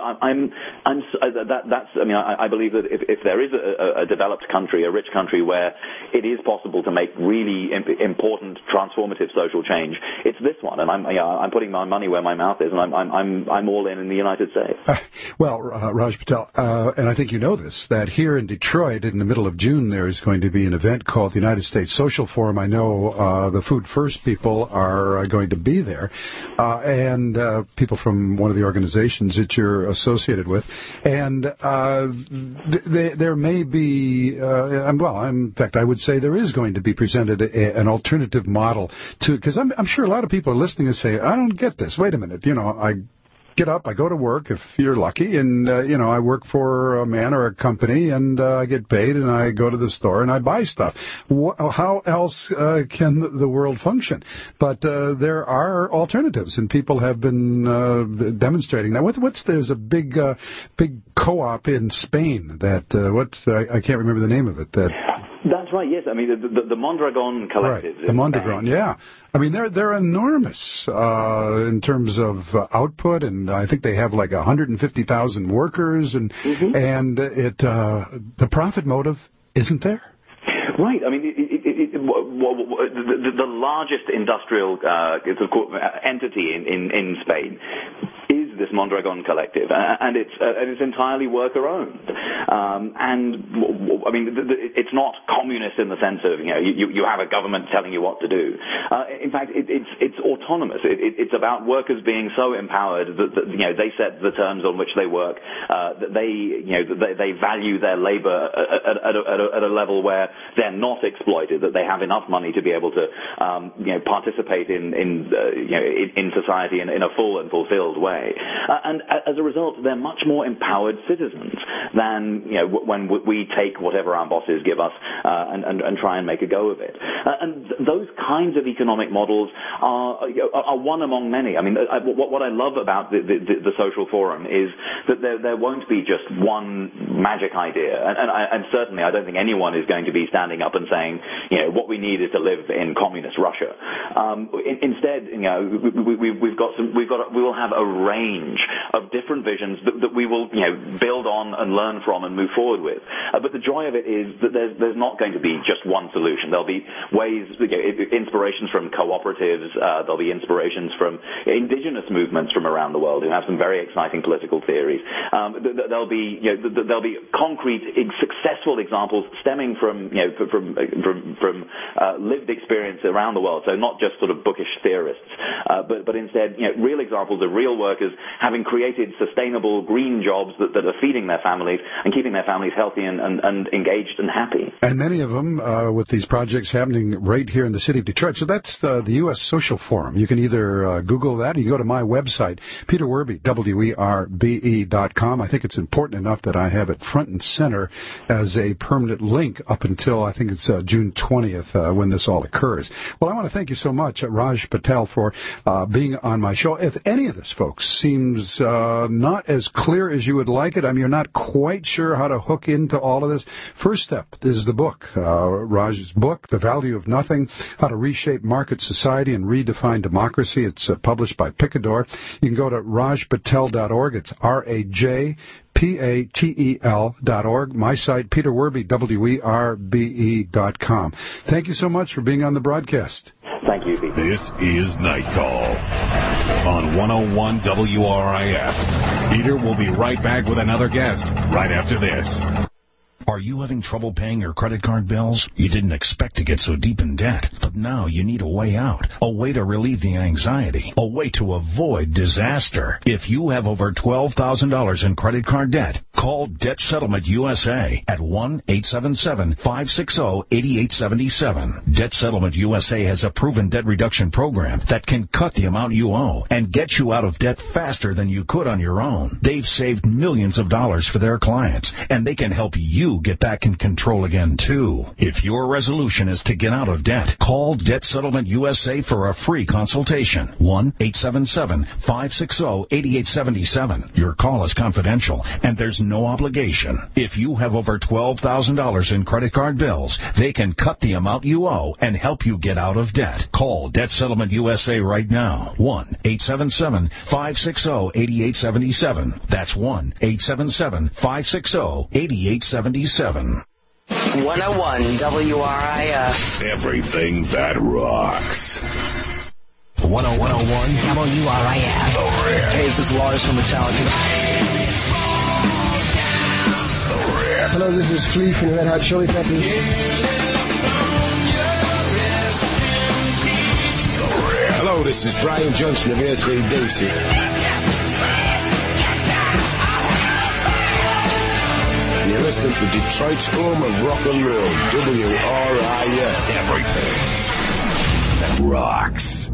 I believe that if there is a developed country, a rich country where it is possible to make really important transformative social change, it's this one. And I'm putting my money where my mouth is, and I'm all in the United States. Well, Raj Patel, and I think you know this, that here in Detroit, in the middle of June, there is going to be an event called the United States Social Forum. I know the Food First people are going to be there, and people from one of the organizations that you're associated with. And there may be, in fact, I would say there is going to be presented an alternative model to, because I'm sure a lot of people are listening and say, I don't get this. Wait a minute, I get up, I go to work, if you're lucky, and, I work for a man or a company, and I get paid, and I go to the store, and I buy stuff. How else can the world function? But there are alternatives, and people have been demonstrating that. There's a big co-op in Spain that, I can't remember the name of it, That's right, yes. I mean, the Mondragon Collective. Right, the Mondragon, yeah. I mean, they're enormous in terms of output, and I think they have like 150,000 workers, and the profit motive isn't there. Right. I mean, the largest industrial entity in Spain is this Mondragon Collective, and it's entirely worker-owned. It's not communist in the sense of you have a government telling you what to do. In fact, it's autonomous. It's about workers being so empowered that they set the terms on which they work. That they value their labor at a level where they're not exploited. That they have enough money to be able to participate in society in a full and fulfilled way. And as a result, they're much more empowered citizens than when we take whatever our bosses give us and try and make a go of it. And those kinds of economic models are one among many. I mean, what I love about the social forum is that there won't be just one magic idea. And certainly I don't think anyone is going to be standing up and saying, what we need is to live in communist Russia. Instead, we will have a range of different visions that we will, build on and learn from and move forward with. But the joy of it is that there's not going to be just one solution. There'll be ways, inspirations from cooperatives. There'll be inspirations from indigenous movements from around the world who have some very exciting political theories. There'll be concrete, successful examples stemming from lived experience around the world. So not just sort of bookish theorists, but instead, real examples of real workers having created sustainable green jobs that are feeding their families and keeping their families healthy and engaged and happy. And many of them with these projects happening right here in the city of Detroit. So that's the U.S. Social Forum. You can either Google that or you go to my website, Peter Werbe, WERBE.com. I think it's important enough that I have it front and center as a permanent link up until I think it's June 20th when this all occurs. Well, I want to thank you so much, Raj Patel, for being on my show. If any of this, folks, seems not as clear as you would like it, you're not quite sure how to hook into all of this, first step is the book, Raj's book, The Value of Nothing, How to Reshape Market Society and Redefine Democracy. It's published by Picador. You can go to rajpatel.org. It's RAJPATEL.org. My site, Peter Werbe, WERBE.com. Thank you so much for being on the broadcast. Thank you, Pete. This is Night Call on 101 WRIF. Peter will be right back with another guest right after this. Are you having trouble paying your credit card bills? You didn't expect to get so deep in debt, but now you need a way out, a way to relieve the anxiety, a way to avoid disaster. If you have over $12,000 in credit card debt, call Debt Settlement USA at 1-877-560-8877. Debt Settlement USA has a proven debt reduction program that can cut the amount you owe and get you out of debt faster than you could on your own. They've saved millions of dollars for their clients, and they can help you get back in control again, too. If your resolution is to get out of debt, call Debt Settlement USA for a free consultation. 1-877-560-8877. Your call is confidential, and there's no obligation. If you have over $12,000 in credit card bills, they can cut the amount you owe and help you get out of debt. Call Debt Settlement USA right now. 1-877-560-8877. That's 1-877-560-8877. 101 WRIF. Everything that rocks. 101 WRIF. Hey, this is Lars from Metallica. Hello, this is Flea from Red Hot Chili Peppers. Hello, this is Brian Johnson of AC/DC. You're listening to Detroit's home of rock and roll, WRIF. Everything that rocks.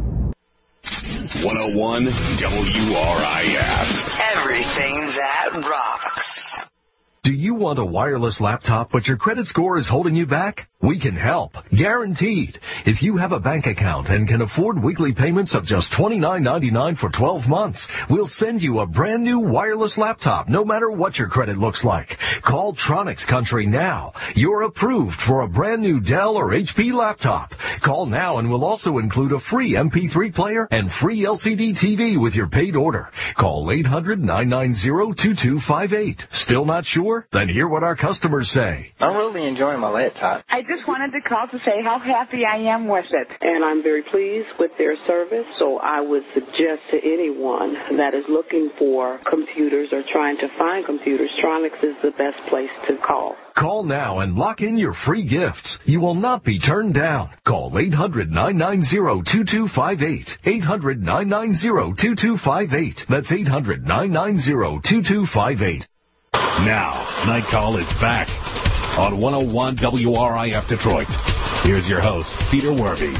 101 WRIF. Everything that rocks. Do you want a wireless laptop, but your credit score is holding you back? We can help. Guaranteed. If you have a bank account and can afford weekly payments of just $29.99 for 12 months, we'll send you a brand new wireless laptop, no matter what your credit looks like. Call Tronics Country now. You're approved for a brand new Dell or HP laptop. Call now and we'll also include a free MP3 player and free LCD TV with your paid order. Call 800-990-2258. Still not sure? Then hear what our customers say. I'm really enjoying my laptop. I just wanted to call to say how happy I am with it. And I'm very pleased with their service, so I would suggest to anyone that is looking for computers or trying to find computers, Tronics is the best place to call. Call now and lock in your free gifts. You will not be turned down. Call 800-990-2258. 800-990-2258. That's 800-990-2258. Now, Night Call is back on 101 WRIF Detroit. Here's your host, Peter Werbe.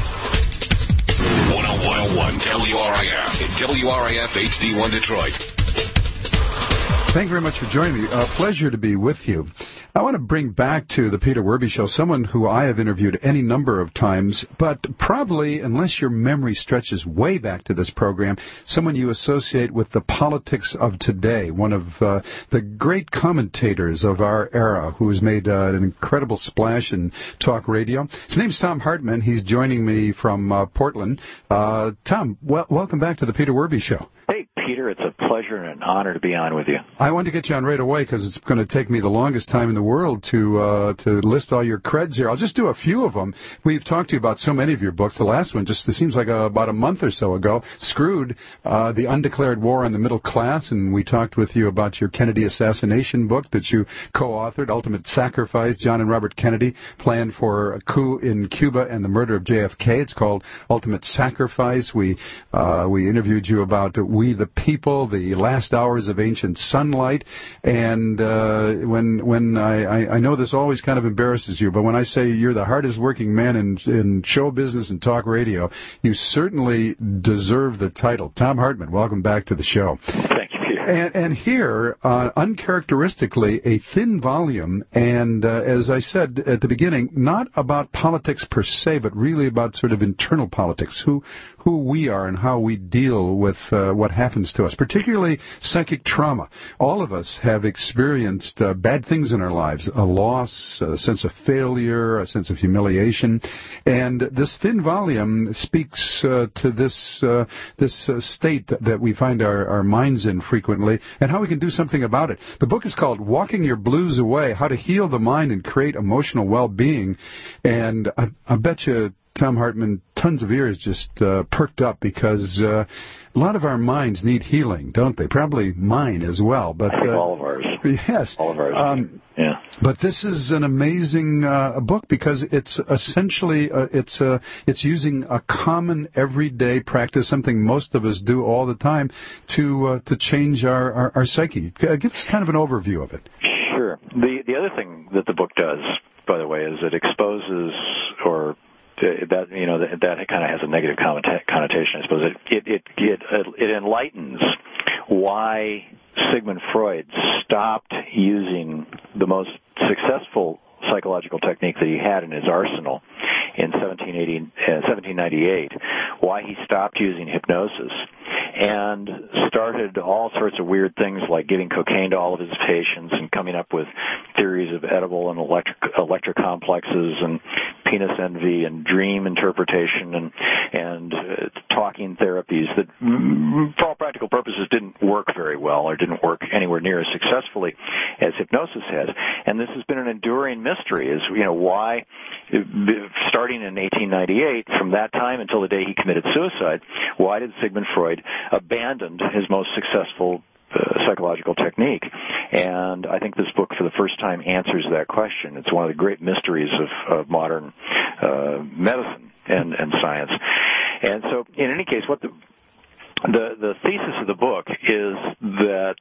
101 WRIF in WRIF HD1 Detroit. Thank you very much for joining me. A pleasure to be with you. I want to bring back to the Peter Werby Show someone who I have interviewed any number of times, but probably, unless your memory stretches way back to this program, someone you associate with the politics of today, one of the great commentators of our era who has made an incredible splash in talk radio. His name's Thom Hartmann. He's joining me from Portland. Tom, welcome back to the Peter Werby Show. Hey, Peter, it's a pleasure and an honor to be on with you. I wanted to get you on right away because it's going to take me the longest time in the world to list all your creds here. I'll just do a few of them. We've talked to you about so many of your books. The last one just seems like about a month or so ago, Screwed, The Undeclared War on the Middle Class, and we talked with you about your Kennedy assassination book that you co-authored, Ultimate Sacrifice, John and Robert Kennedy planned for a coup in Cuba and the murder of JFK. It's called Ultimate Sacrifice. We interviewed you about We the People, The Last Hours of Ancient Sunlight, and when I know this always kind of embarrasses you, but when I say you're the hardest working man in show business and talk radio, you certainly deserve the title. Thom Hartmann, welcome back to the show. Thank you, Peter. And here, uncharacteristically, a thin volume, and as I said at the beginning, not about politics per se, but really about sort of internal politics, who we are and how we deal with what happens to us, particularly psychic trauma. All of us have experienced bad things in our lives, a loss, a sense of failure, a sense of humiliation, and this thin volume speaks to this state that we find our minds in frequently and how we can do something about it. The book is called Walking Your Blues Away, How to Heal the Mind and Create Emotional Well-Being, and I bet you, Thom Hartmann, tons of ears just perked up because a lot of our minds need healing, don't they? Probably mine as well. But I think all of ours. Yes. All of ours. Yeah. But this is an amazing book because it's essentially it's using a common everyday practice, something most of us do all the time, to change our psyche. Give us kind of an overview of it. Sure. The other thing that the book does, by the way, is it exposes or that kind of has a negative connotation, I suppose. It enlightens why Sigmund Freud stopped using the most successful psychological technique that he had in his arsenal in 1798, why he stopped using hypnosis and started all sorts of weird things like giving cocaine to all of his patients and coming up with theories of edible and electric complexes and penis envy and dream interpretation and talking therapies that, for all practical purposes, didn't work very well or didn't work anywhere near as successfully as hypnosis has. And this has been an enduring mystery, is why, starting in 1898, from that time until the day he committed suicide, why did Sigmund Freud abandon his most successful psychological technique? And I think this book, for the first time, answers that question. It's one of the great mysteries of modern medicine and science. And so, in any case, what the thesis of the book is that,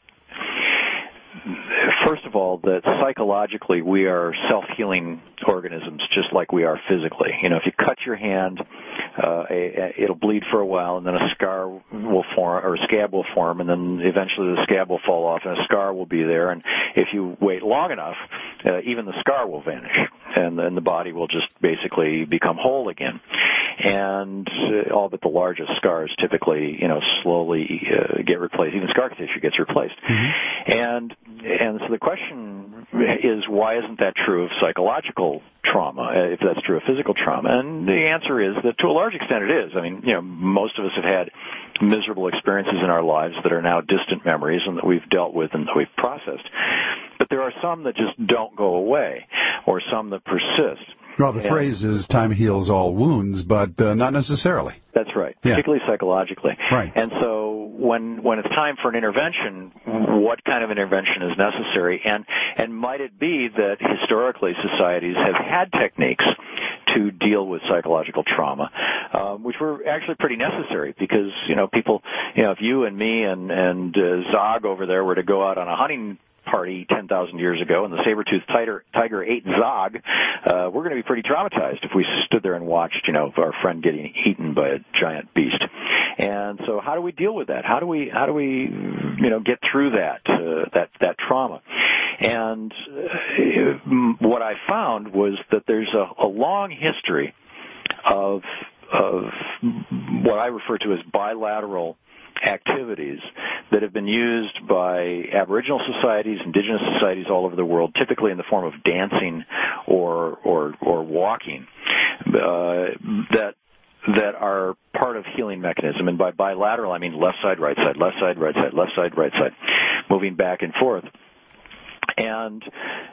first of all, that psychologically we are self-healing organisms just like we are physically. If you cut your hand, it'll bleed for a while, and then a scar will form, or a scab will form, and then eventually the scab will fall off, and a scar will be there. And if you wait long enough, even the scar will vanish, and then the body will just basically become whole again. And all but the largest scars typically, slowly get replaced. Even scar tissue gets replaced. Mm-hmm. And so the question is, why isn't that true of psychological trauma, if that's true of physical trauma? And the answer is that to a large extent it is. I mean, most of us have had miserable experiences in our lives that are now distant memories and that we've dealt with and that we've processed. But there are some that just don't go away, or some that persist. Well, the phrase is time heals all wounds, but not necessarily. That's right, particularly psychologically. Right. And so when it's time for an intervention, what kind of intervention is necessary? And might it be that historically societies have had techniques to deal with psychological trauma, which were actually pretty necessary because, people, if you and me and Zog over there were to go out on a hunting party 10,000 years ago and the saber-toothed tiger ate Zog, we're going to be pretty traumatized if we stood there and watched, our friend getting eaten by a giant beast. And so how do we deal with that? How do we get through that trauma? And what I found was that there's a long history of what I refer to as bilateral activities that have been used by Aboriginal societies, indigenous societies all over the world, typically in the form of dancing or walking, that are part of healing mechanism. And by bilateral, I mean left side, right side, left side, right side, left side, right side, moving back and forth. And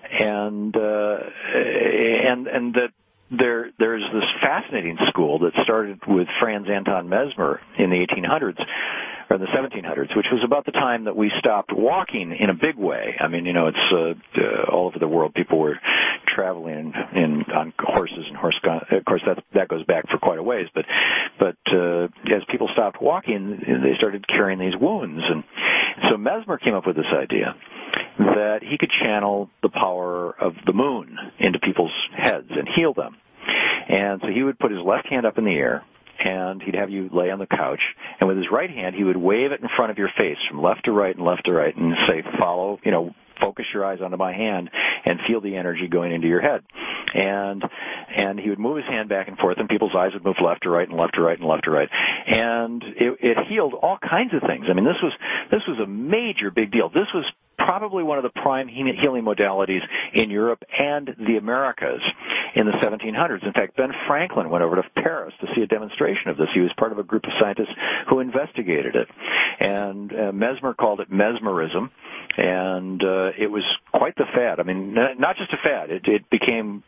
that there's this fascinating school that started with Franz Anton Mesmer in the 1800s, or the 1700s, which was about the time that we stopped walking in a big way. I mean, it's all over the world. People were traveling on horses and of course, that goes back for quite a ways. But as people stopped walking, they started carrying these wounds, and so Mesmer came up with this idea that he could channel the power of the moon into people's heads and heal them. And so he would put his left hand up in the air, and he'd have you lay on the couch, and with his right hand he would wave it in front of your face from left to right and left to right and say, follow, focus your eyes onto my hand and feel the energy going into your head. And he would move his hand back and forth, and people's eyes would move left to right and left to right and left to right. And it healed all kinds of things. I mean, this was a major big deal. This was probably one of the prime healing modalities in Europe and the Americas in the 1700s. In fact, Ben Franklin went over to Paris to see a demonstration of this. He was part of a group of scientists who investigated it. And Mesmer called it mesmerism, and it was quite the fad. I mean, not just a fad. It became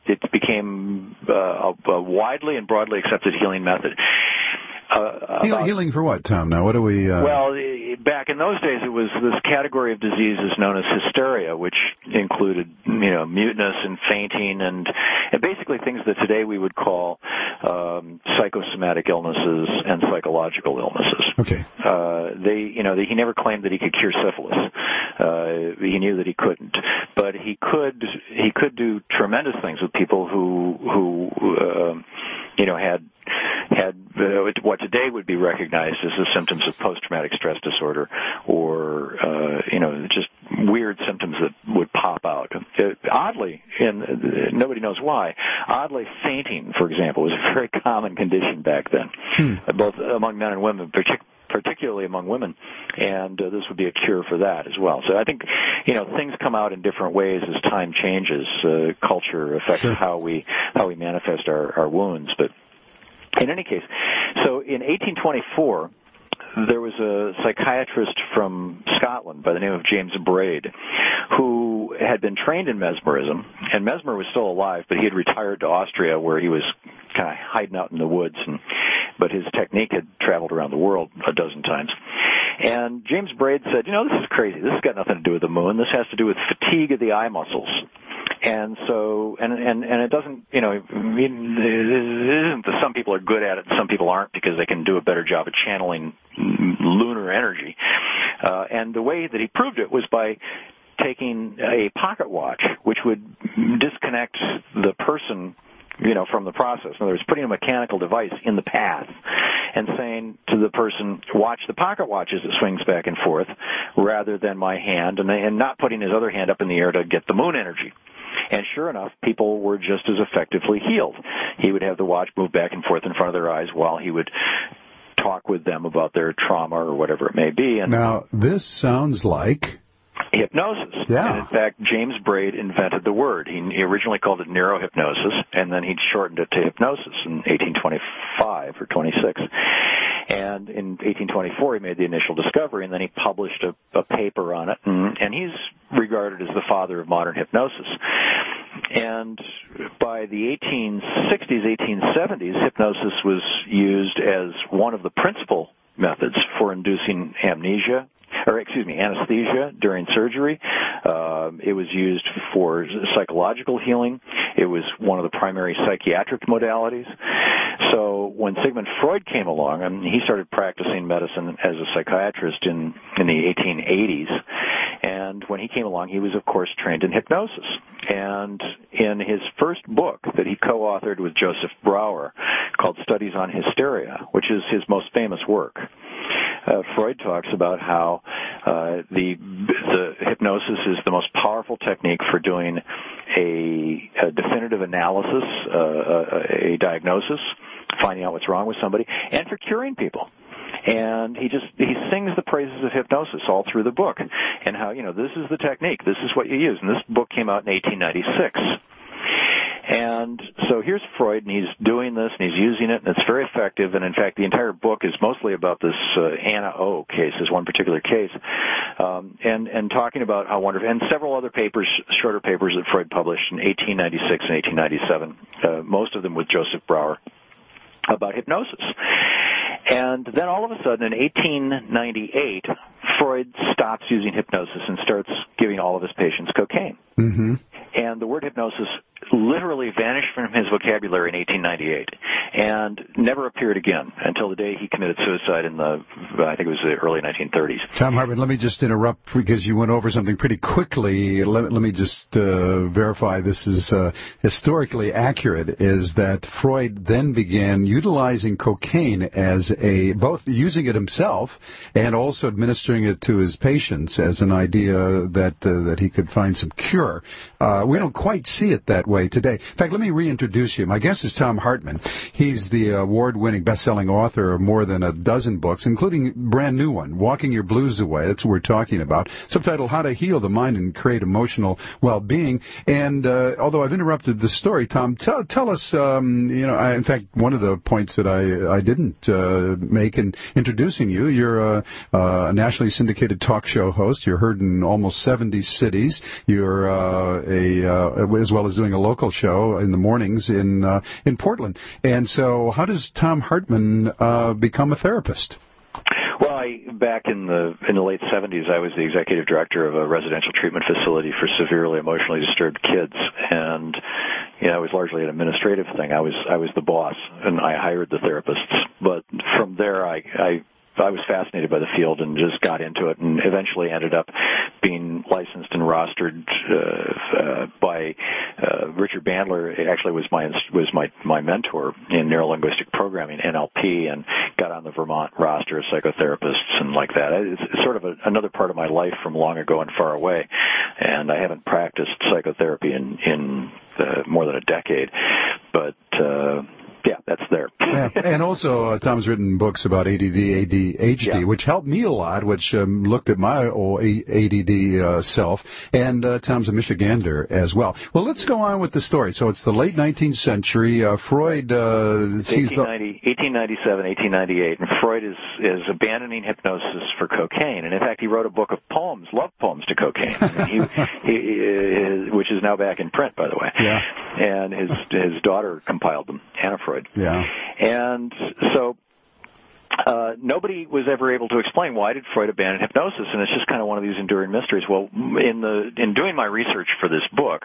a widely and broadly accepted healing method. Healing for what, Tom? Now, what do we... Well, back in those days, it was this category of diseases known as hysteria, which included, muteness and fainting and basically things that today we would call psychosomatic illnesses and psychological illnesses. Okay. He never claimed that he could cure syphilis. He knew that he couldn't, but he could do tremendous things with people who had what today would be recognized as the symptoms of post-traumatic stress disorder, or just weird symptoms that would pop out. Oddly, and nobody knows why, fainting, for example, was a very common condition back then, both among men and women, particularly among women, and this would be a cure for that as well. So I think, things come out in different ways as time changes. Culture affects how we manifest our wounds, but in any case, so in 1824, there was a psychiatrist from Scotland by the name of James Braid who had been trained in mesmerism, and Mesmer was still alive, but he had retired to Austria where he was kind of hiding out in the woods, but his technique had traveled around the world a dozen times. And James Braid said, this is crazy. This has got nothing to do with the moon. This has to do with fatigue of the eye muscles. And so, and it doesn't, it isn't that some people are good at it and some people aren't because they can do a better job of channeling lunar energy. And the way that he proved it was by taking a pocket watch, which would disconnect the person from the process. In other words, putting a mechanical device in the path and saying to the person, watch the pocket watch as it swings back and forth rather than my hand, and not putting his other hand up in the air to get the moon energy. And sure enough, people were just as effectively healed. He would have the watch move back and forth in front of their eyes while he would talk with them about their trauma or whatever it may be. And now, this sounds like hypnosis. Yeah. And in fact, James Braid invented the word. He originally called it neurohypnosis, and then he shortened it to hypnosis in 1825 or 26. And in 1824, he made the initial discovery, and then he published a paper on it, and he's regarded as the father of modern hypnosis. And by the 1860s, 1870s, hypnosis was used as one of the principal methods for inducing anesthesia during surgery. It was used for psychological healing. It was one of the primary psychiatric modalities. So when Sigmund Freud came along, and he started practicing medicine as a psychiatrist in the 1880s, and when he came along, he was, of course, trained in hypnosis. And in his first book that he co-authored with Joseph Brauer called Studies on Hysteria, which is his most famous work, Freud talks about how the hypnosis is the most powerful technique for doing a definitive analysis, a diagnosis, finding out what's wrong with somebody, and for curing people. And he sings the praises of hypnosis all through the book, and how, this is the technique, this is what you use. And this book came out in 1896. And so here's Freud, and he's doing this, and he's using it, and it's very effective. And in fact, the entire book is mostly about this Anna O case, this one particular case, and talking about how wonderful, and several other papers, shorter papers that Freud published in 1896 and 1897, most of them with Joseph Brauer, about hypnosis. And then all of a sudden, in 1898, Freud stops using hypnosis and starts giving all of his patients cocaine. Mm-hmm. And the word hypnosis literally vanished from his vocabulary in 1898 and never appeared again until the day he committed suicide in I think it was the early 1930s. Tom Hartman, let me just interrupt because you went over something pretty quickly. Let me just verify this is historically accurate, is that Freud then began utilizing cocaine as both using it himself and also administering it to his patients as an idea that he could find some cure. We don't quite see it that way today. In fact, let me reintroduce you. My guest is Tom Hartman. He's the award-winning best-selling author of more than a dozen books, including a brand new one, Walking Your Blues Away. That's what we're talking about. Subtitled, How to Heal the Mind and Create Emotional Well-Being. And although I've interrupted the story, Tom, tell us, in fact, one of the points that I didn't make in introducing you, you're a nationally syndicated talk show host. You're heard in almost 70 cities. You're as well as doing a local show in the mornings in Portland. And so how does Tom Hartman become a therapist? Well, back in the late 70s, I was the executive director of a residential treatment facility for severely emotionally disturbed kids, and it was largely an administrative thing. I was the boss, and I hired the therapists. But from there, I was fascinated by the field and just got into it, and eventually ended up being licensed and rostered by Richard Bandler. It actually was my mentor in neurolinguistic programming, NLP, and got on the Vermont roster of psychotherapists and like that. It's sort of another part of my life from long ago and far away, and I haven't practiced psychotherapy in more than a decade, but yeah, that's there. Yeah. And also, Tom's written books about ADD, ADHD, which helped me a lot, which looked at my old ADD self. And Tom's a Michigander as well. Well, let's go on with the story. So it's the late 19th century. Freud sees 1897, 1898, and Freud is abandoning hypnosis for cocaine. And in fact, he wrote a book of poems, love poems to cocaine, which is now back in print, by the way. Yeah. And his daughter compiled them, Anna Freud. Yeah. And so nobody was ever able to explain why did Freud abandon hypnosis, and it's just kind of one of these enduring mysteries. Well, in doing my research for this book,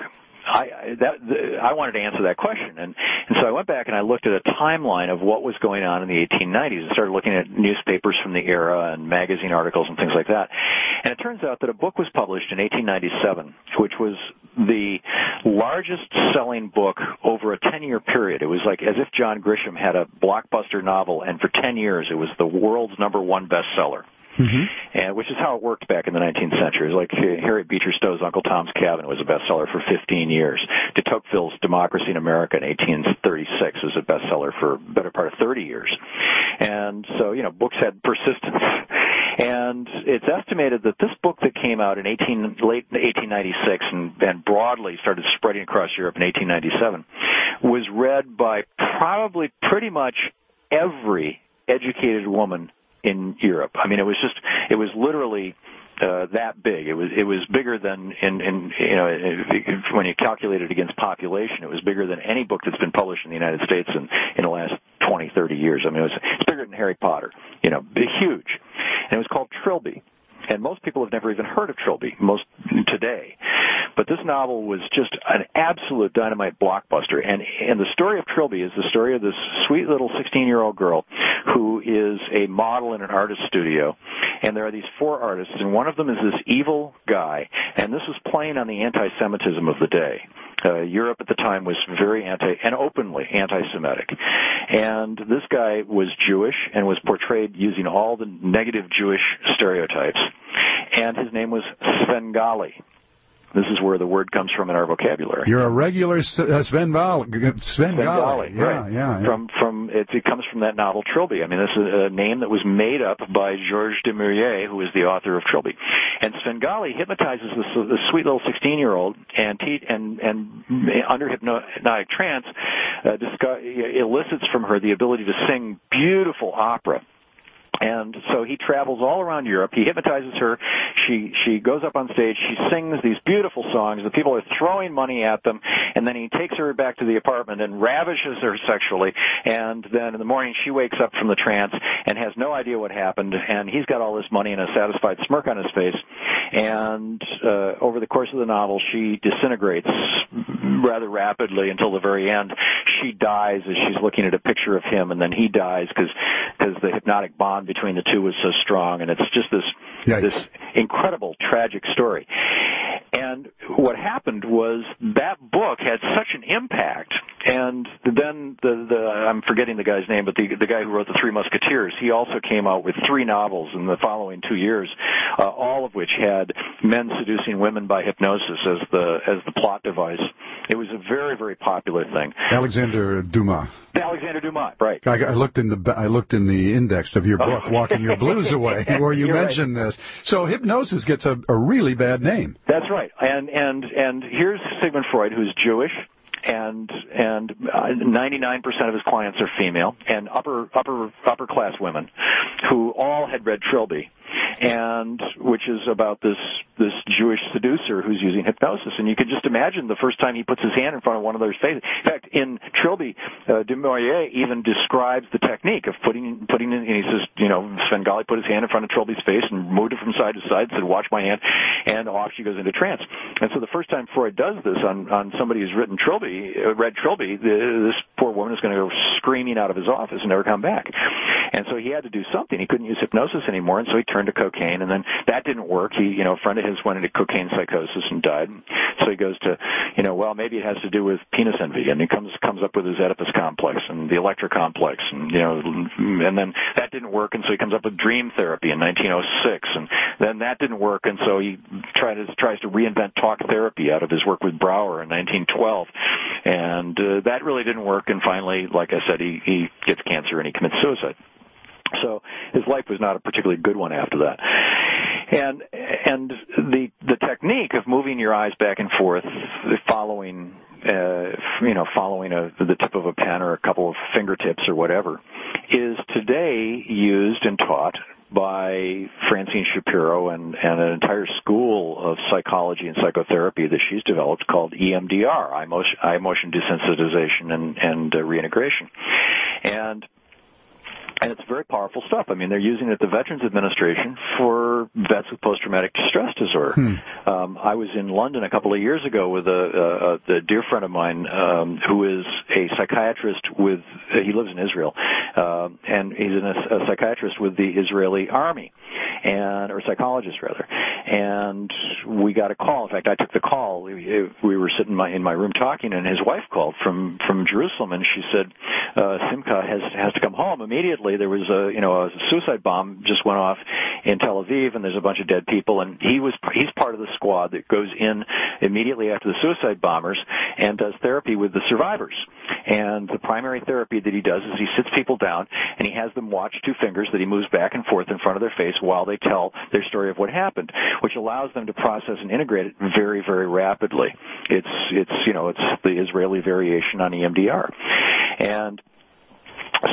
I wanted to answer that question, and so I went back and I looked at a timeline of what was going on in the 1890s and started looking at newspapers from the era and magazine articles and things like that. And it turns out that a book was published in 1897, which was the largest selling book over a 10-year period. It was like as if John Grisham had a blockbuster novel, and for 10 years it was the world's #1 bestseller. Mm-hmm. And which is how it worked back in the 19th century. It was like Harriet Beecher Stowe's Uncle Tom's Cabin was a bestseller for 15 years. De Tocqueville's Democracy in America in 1836 was a bestseller for a better part of 30 years. And so, books had persistence. And it's estimated that this book that came out in late 1896 and broadly started spreading across Europe in 1897 was read by probably pretty much every educated woman in Europe. I mean, it was literally that big. It was bigger than when you calculate it against population, it was bigger than any book that's been published in the United States in the last 20, 30 years. I mean, it's bigger than Harry Potter. Huge. And it was called Trilby. And most people have never even heard of Trilby today. But this novel was just an absolute dynamite blockbuster. And the story of Trilby is the story of this sweet little 16-year-old girl who is a model in an artist studio. And there are these 4 artists, and one of them is this evil guy. And this was playing on the anti-Semitism of the day. Europe at the time was very and openly anti-Semitic. And this guy was Jewish and was portrayed using all the negative Jewish stereotypes. And his name was Svengali. This is where the word comes from in our vocabulary. You're a regular Svengali. Right. Yeah. It comes from that novel Trilby. I mean, this is a name that was made up by Georges de Maurier, who is the author of Trilby. And Svengali hypnotizes this sweet little 16-year-old and under hypnotic trance elicits from her the ability to sing beautiful opera. And so he travels all around Europe. He hypnotizes her. She goes up on stage. She sings these beautiful songs. The people are throwing money at them. And then he takes her back to the apartment and ravishes her sexually. And then in the morning she wakes up from the trance and has no idea what happened. And he's got all this money and a satisfied smirk on his face. And over the course of the novel, she disintegrates rather rapidly until the very end. She dies as she's looking at a picture of him, and then he dies because the hypnotic bond between the two was so strong, and it's just this incredible tragic story. And what happened was that book had such an impact, and then I'm forgetting the guy's name, but the guy who wrote The Three Musketeers, he also came out with 3 novels in the following 2 years, all of which had men seducing women by hypnosis as the plot device. It was a very, very popular thing. Alexander Dumas, right? I looked in the index of your book, Walking Your Blues Away, where you mentioned this. So hypnosis gets a really bad name. That's right. And here's Sigmund Freud, who's Jewish, and 99% of his clients are female and upper class women, who all had read Trilby, and which is about this Jewish seducer who's using hypnosis. And you can just imagine the first time he puts his hand in front of one of those faces. In fact, in Trilby, de Maurier even describes the technique of putting in, and he says, Svengali put his hand in front of Trilby's face and moved it from side to side, said, "Watch my hand," and off she goes into trance. And so the first time Freud does this on somebody who's read Trilby, this poor woman is going to go screaming out of his office and never come back. And so he had to do something. He couldn't use hypnosis anymore, and so he turned to cocaine, and then that didn't work. A friend of his went into cocaine psychosis and died. So he goes to, maybe it has to do with penis envy, and he comes up with his Oedipus complex and the Electra complex, and then that didn't work, and so he comes up with dream therapy in 1906, and then that didn't work, and so he tries to reinvent talk therapy out of his work with Brouwer in 1912, and that really didn't work, and finally, like I said, he gets cancer and he commits suicide. So his life was not a particularly good one after that. And the technique of moving your eyes back and forth, following the tip of a pen or a couple of fingertips or whatever, is today used and taught by Francine Shapiro and an entire school of psychology and psychotherapy that she's developed called EMDR, eye motion desensitization and reintegration. And it's very powerful stuff. I mean, they're using it at the Veterans Administration for vets with post-traumatic stress disorder. I was in London a couple of years ago with a dear friend of mine who is a psychiatrist he lives in Israel, and he's a psychiatrist with the Israeli Army, or psychologist rather. And we got a call. In fact, I took the call. We were sitting in my room talking, and his wife called from Jerusalem, and she said, Simcha has to come home immediately. There was a suicide bomb just went off in Tel Aviv, and there's a bunch of dead people, and he's part of the squad that goes in immediately after the suicide bombers and does therapy with the survivors. And the primary therapy that he does is he sits people down and he has them watch 2 fingers that he moves back and forth in front of their face while they tell their story of what happened, which allows them to process and integrate it very, very rapidly. It's the Israeli variation on EMDR. And so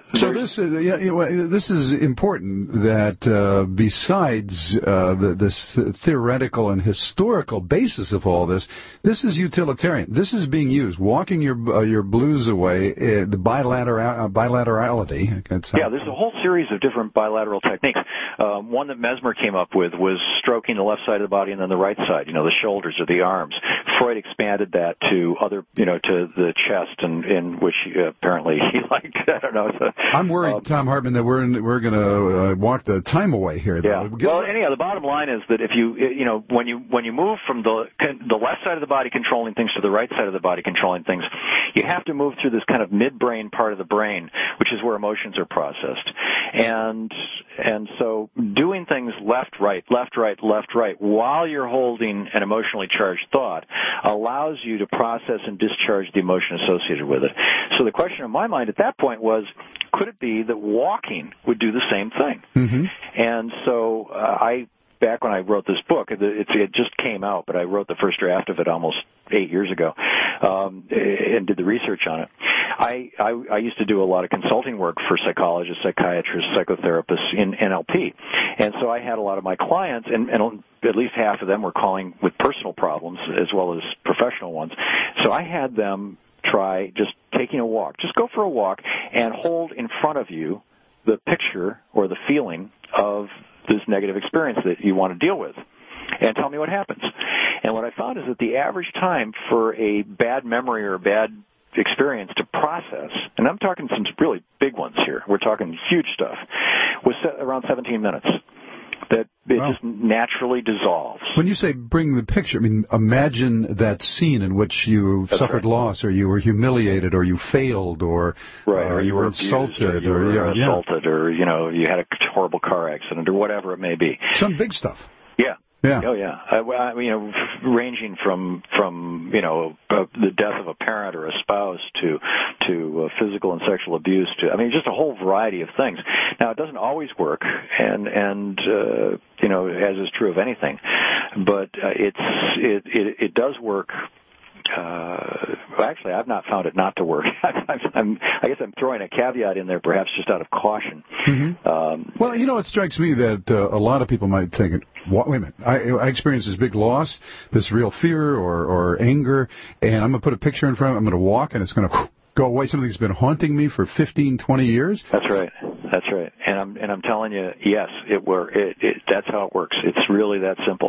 So this is important that besides this theoretical and historical basis of all this, this is utilitarian. This is being used, walking your blues away, the bilaterality. Yeah, there's a whole series of different bilateral techniques. One that Mesmer came up with was stroking the left side of the body and then the right side, the shoulders or the arms. Freud expanded that to other, to the chest, and in which apparently he liked. I don't know. I'm worried, Tom Hartman, that we're going to walk the time away here. Yeah. Well, anyhow, the bottom line is that if when you move from the left side of the body controlling things to the right side of the body controlling things, you have to move through this kind of midbrain part of the brain, which is where emotions are processed. And so doing things left, right, while you're holding an emotionally charged thought allows you to process and discharge the emotion associated with it. So the question in my mind at that point was, could it be that walking would do the same thing? Mm-hmm. And so back when I wrote this book, it just came out, but I wrote the first draft of it almost 8 years ago, and did the research on it. I used to do a lot of consulting work for psychologists, psychiatrists, psychotherapists in NLP. And so I had a lot of my clients, and at least half of them were calling with personal problems as well as professional ones. So I had them try just taking a walk. Just go for a walk and hold in front of you the picture or the feeling of this negative experience that you want to deal with, and tell me what happens. And what I found is that the average time for a bad memory or a bad experience to process, and I'm talking some really big ones here, we're talking huge stuff, was around 17 minutes. That it just naturally dissolves. When you say bring the picture, I mean, imagine that scene in which you suffered loss, or you were humiliated, or you failed, or you were insulted, or you had a horrible car accident, or whatever it may be. Some big stuff. Yeah. Yeah. Oh yeah. Ranging from the death of a parent or a spouse to physical and sexual abuse just a whole variety of things. Now it doesn't always work, and as is true of anything, but it does work. Actually, I've not found it not to work. I guess I'm throwing a caveat in there, perhaps just out of caution. Mm-hmm. Well, it strikes me that a lot of people might think, wait a minute, I experienced this big loss, this real fear or anger, and I'm going to put a picture in front of it, I'm going to walk, and it's going to go away. Something that's been haunting me for 15, 20 years. That's right. And I'm telling you, yes, that's how it works. It's really that simple.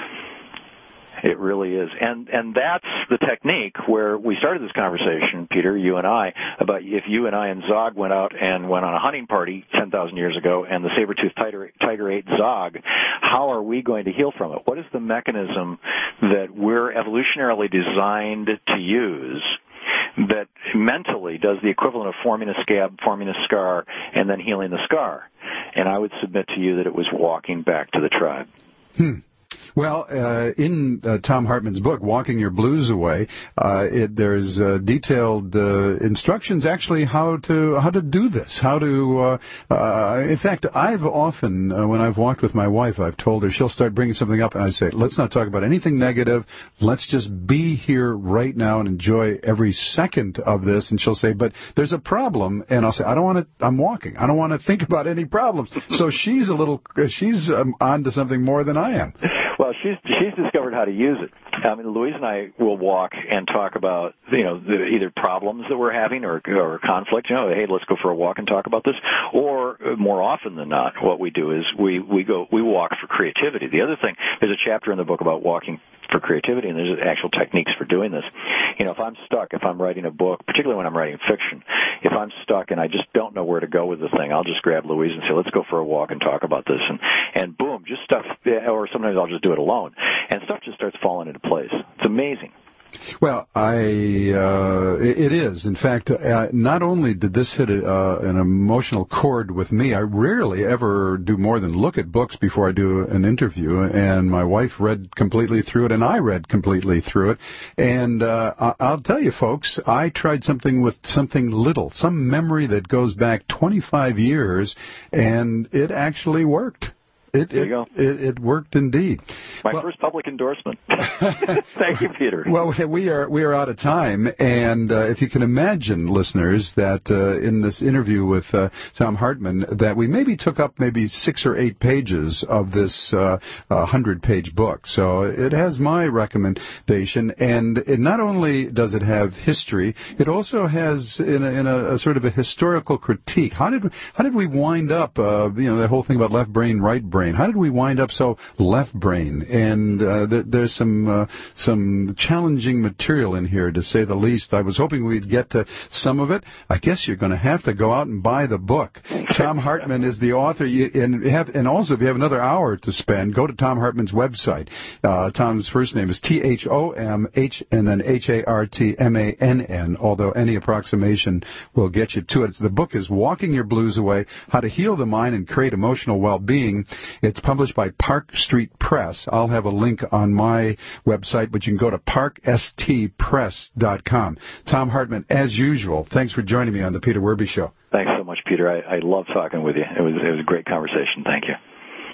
It really is. And that's the technique where we started this conversation, Peter, you and I, about if you and I and Zog went out and went on a hunting party 10,000 years ago and the saber-toothed tiger ate Zog, how are we going to heal from it? What is the mechanism that we're evolutionarily designed to use that mentally does the equivalent of forming a scab, forming a scar, and then healing the scar? And I would submit to you that it was walking back to the tribe. Well, in Tom Hartman's book, Walking Your Blues Away, there's detailed instructions actually how to do this. In fact, I've often, when I've walked with my wife, I've told her, she'll start bringing something up, and I say, let's not talk about anything negative. Let's just be here right now and enjoy every second of this. And she'll say, but there's a problem. And I'll say, I'm walking. I don't want to think about any problems. So she's on to something more than I am. Well, she's discovered how to use it. Louise and I will walk and talk about, either problems that we're having or conflict. Hey, let's go for a walk and talk about this. Or more often than not, what we do is we walk for creativity. The other thing, there's a chapter in the book about walking for creativity, and there's actual techniques for doing this. If I'm stuck, if I'm writing a book, particularly when I'm writing fiction, if I'm stuck and I just don't know where to go with the thing, I'll just grab Louise and say, let's go for a walk and talk about this. And boom, just stuff, or sometimes I'll just do it alone. And stuff just starts falling into place. It's amazing. Well, it is. In fact, not only did this hit an emotional chord with me, I rarely ever do more than look at books before I do an interview, and my wife read completely through it, and I read completely through it. And I'll tell you, folks, I tried something with something little, some memory that goes back 25 years, and it actually worked. There you go. It worked indeed. My first public endorsement. Thank you, Peter. Well, we are out of time, and if you can imagine, listeners, that in this interview with Thom Hartmann, that we maybe took up maybe 6 or 8 pages of this 100-page book. So it has my recommendation, and it not only does it have history, it also has in a sort of a historical critique. How did we wind up? The whole thing about left brain, right brain. How did we wind up so left brain? And there's some challenging material in here, to say the least. I was hoping we'd get to some of it. I guess you're going to have to go out and buy the book. Thom Hartmann is the author, and also if you have another hour to spend, go to Thom Hartmann's website. Tom's first name is Thomh and then Hartmann, although any approximation will get you to it. The book is Walking Your Blues Away, How to Heal the Mind and Create Emotional Well-Being. It's published by Park Street Press. I'll have a link on my website, but you can go to parkstpress.com. Thom Hartmann, as usual, thanks for joining me on the Peter Werby Show. Thanks so much, Peter. I love talking with you. It was a great conversation. Thank you.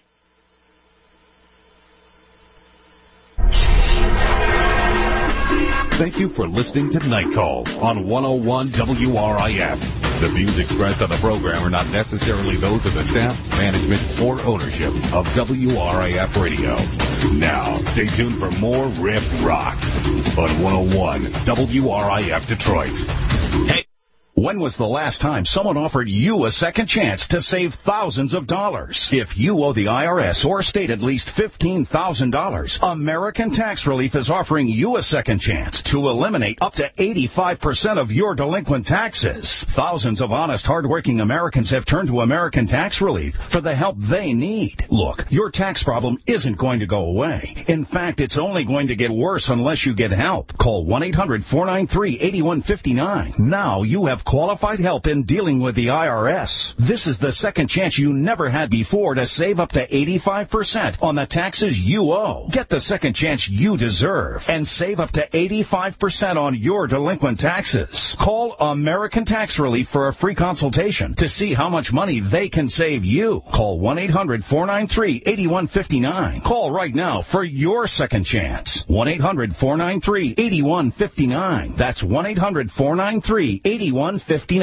Thank you for listening to Night Call on 101 WRIF. The views expressed on the program are not necessarily those of the staff, management, or ownership of WRIF Radio. Now, stay tuned for more Riff Rock on 101 WRIF Detroit. Hey. When was the last time someone offered you a second chance to save thousands of dollars? If you owe the IRS or state at least $15,000, American Tax Relief is offering you a second chance to eliminate up to 85% of your delinquent taxes. Thousands of honest, hardworking Americans have turned to American Tax Relief for the help they need. Look, your tax problem isn't going to go away. In fact, it's only going to get worse unless you get help. Call 1-800-493-8159. Now you have qualified help in dealing with the IRS. This is the second chance you never had before to save up to 85% on the taxes you owe. Get the second chance you deserve and save up to 85% on your delinquent taxes. Call American Tax Relief for a free consultation to see how much money they can save you. Call 1-800-493-8159. Call right now for your second chance. 1-800-493-8159. That's 1-800-493-8159.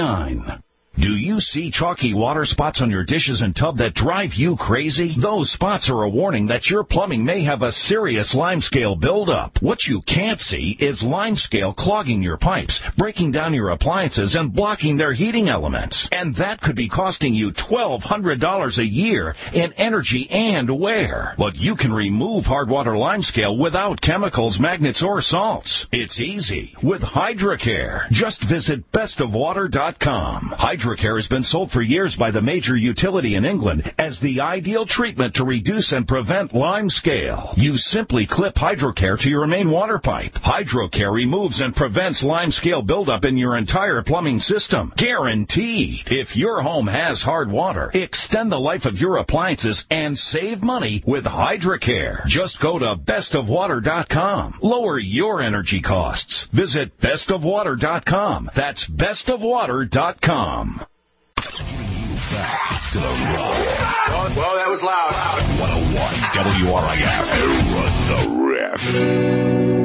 Do you see chalky water spots on your dishes and tub that drive you crazy? Those spots are a warning that your plumbing may have a serious limescale buildup. What you can't see is limescale clogging your pipes, breaking down your appliances, and blocking their heating elements. And that could be costing you $1,200 a year in energy and wear. But you can remove hard water limescale without chemicals, magnets, or salts. It's easy with HydroCare. Just visit bestofwater.com. HydroCare has been sold for years by the major utility in England as the ideal treatment to reduce and prevent limescale. You simply clip HydroCare to your main water pipe. HydroCare removes and prevents limescale buildup in your entire plumbing system. Guaranteed. If your home has hard water, extend the life of your appliances and save money with HydroCare. Just go to bestofwater.com. Lower your energy costs. Visit bestofwater.com. That's bestofwater.com. Back to the rock. Well, that was loud. 101 WRIF. Run the riff.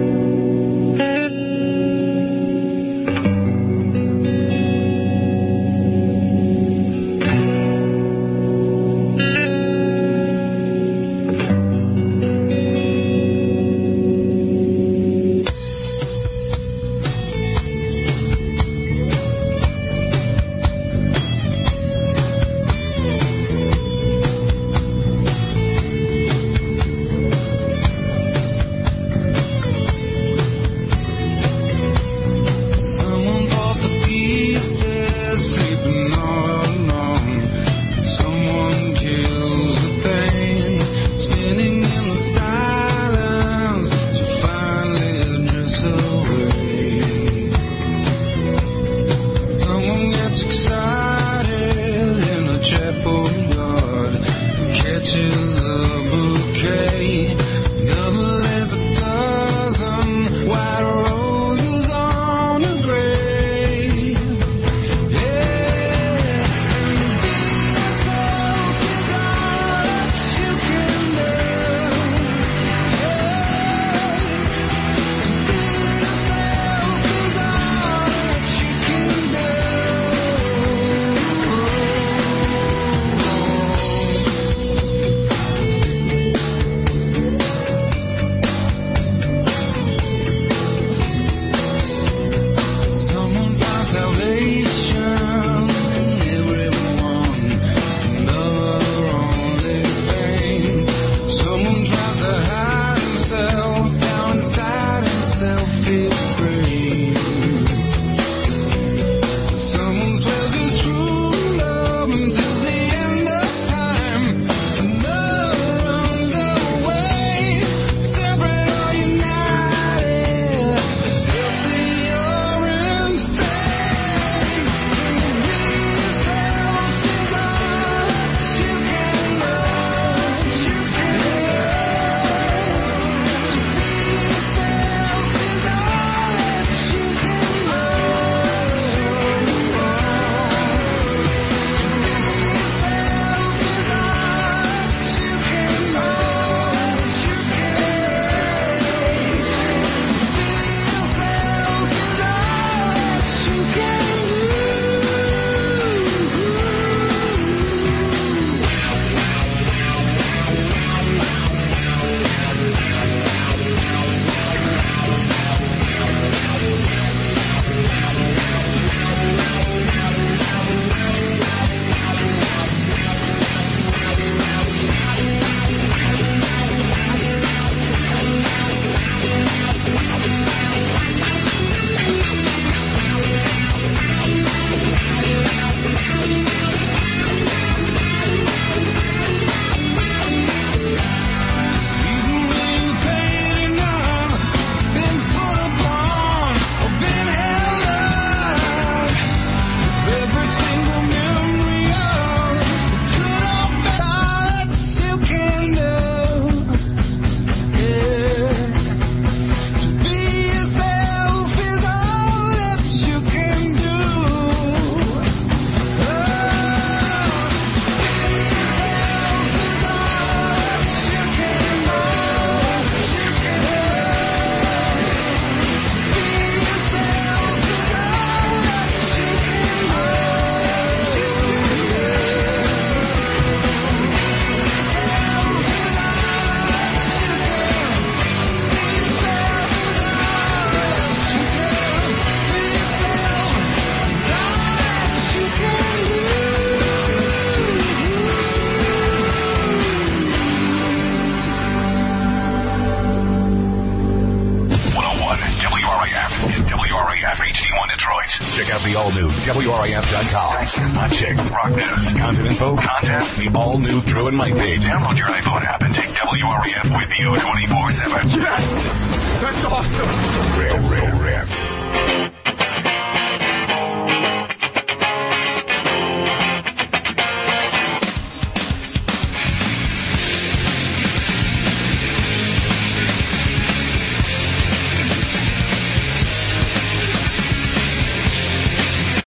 Detroit. Check out the all-new WRIF.com. Hot chicks, rock news, concert info, contests, the all-new Drew and Mike page. Download your iPhone app and take WRIF with you 24/7. Yes! That's awesome! Real.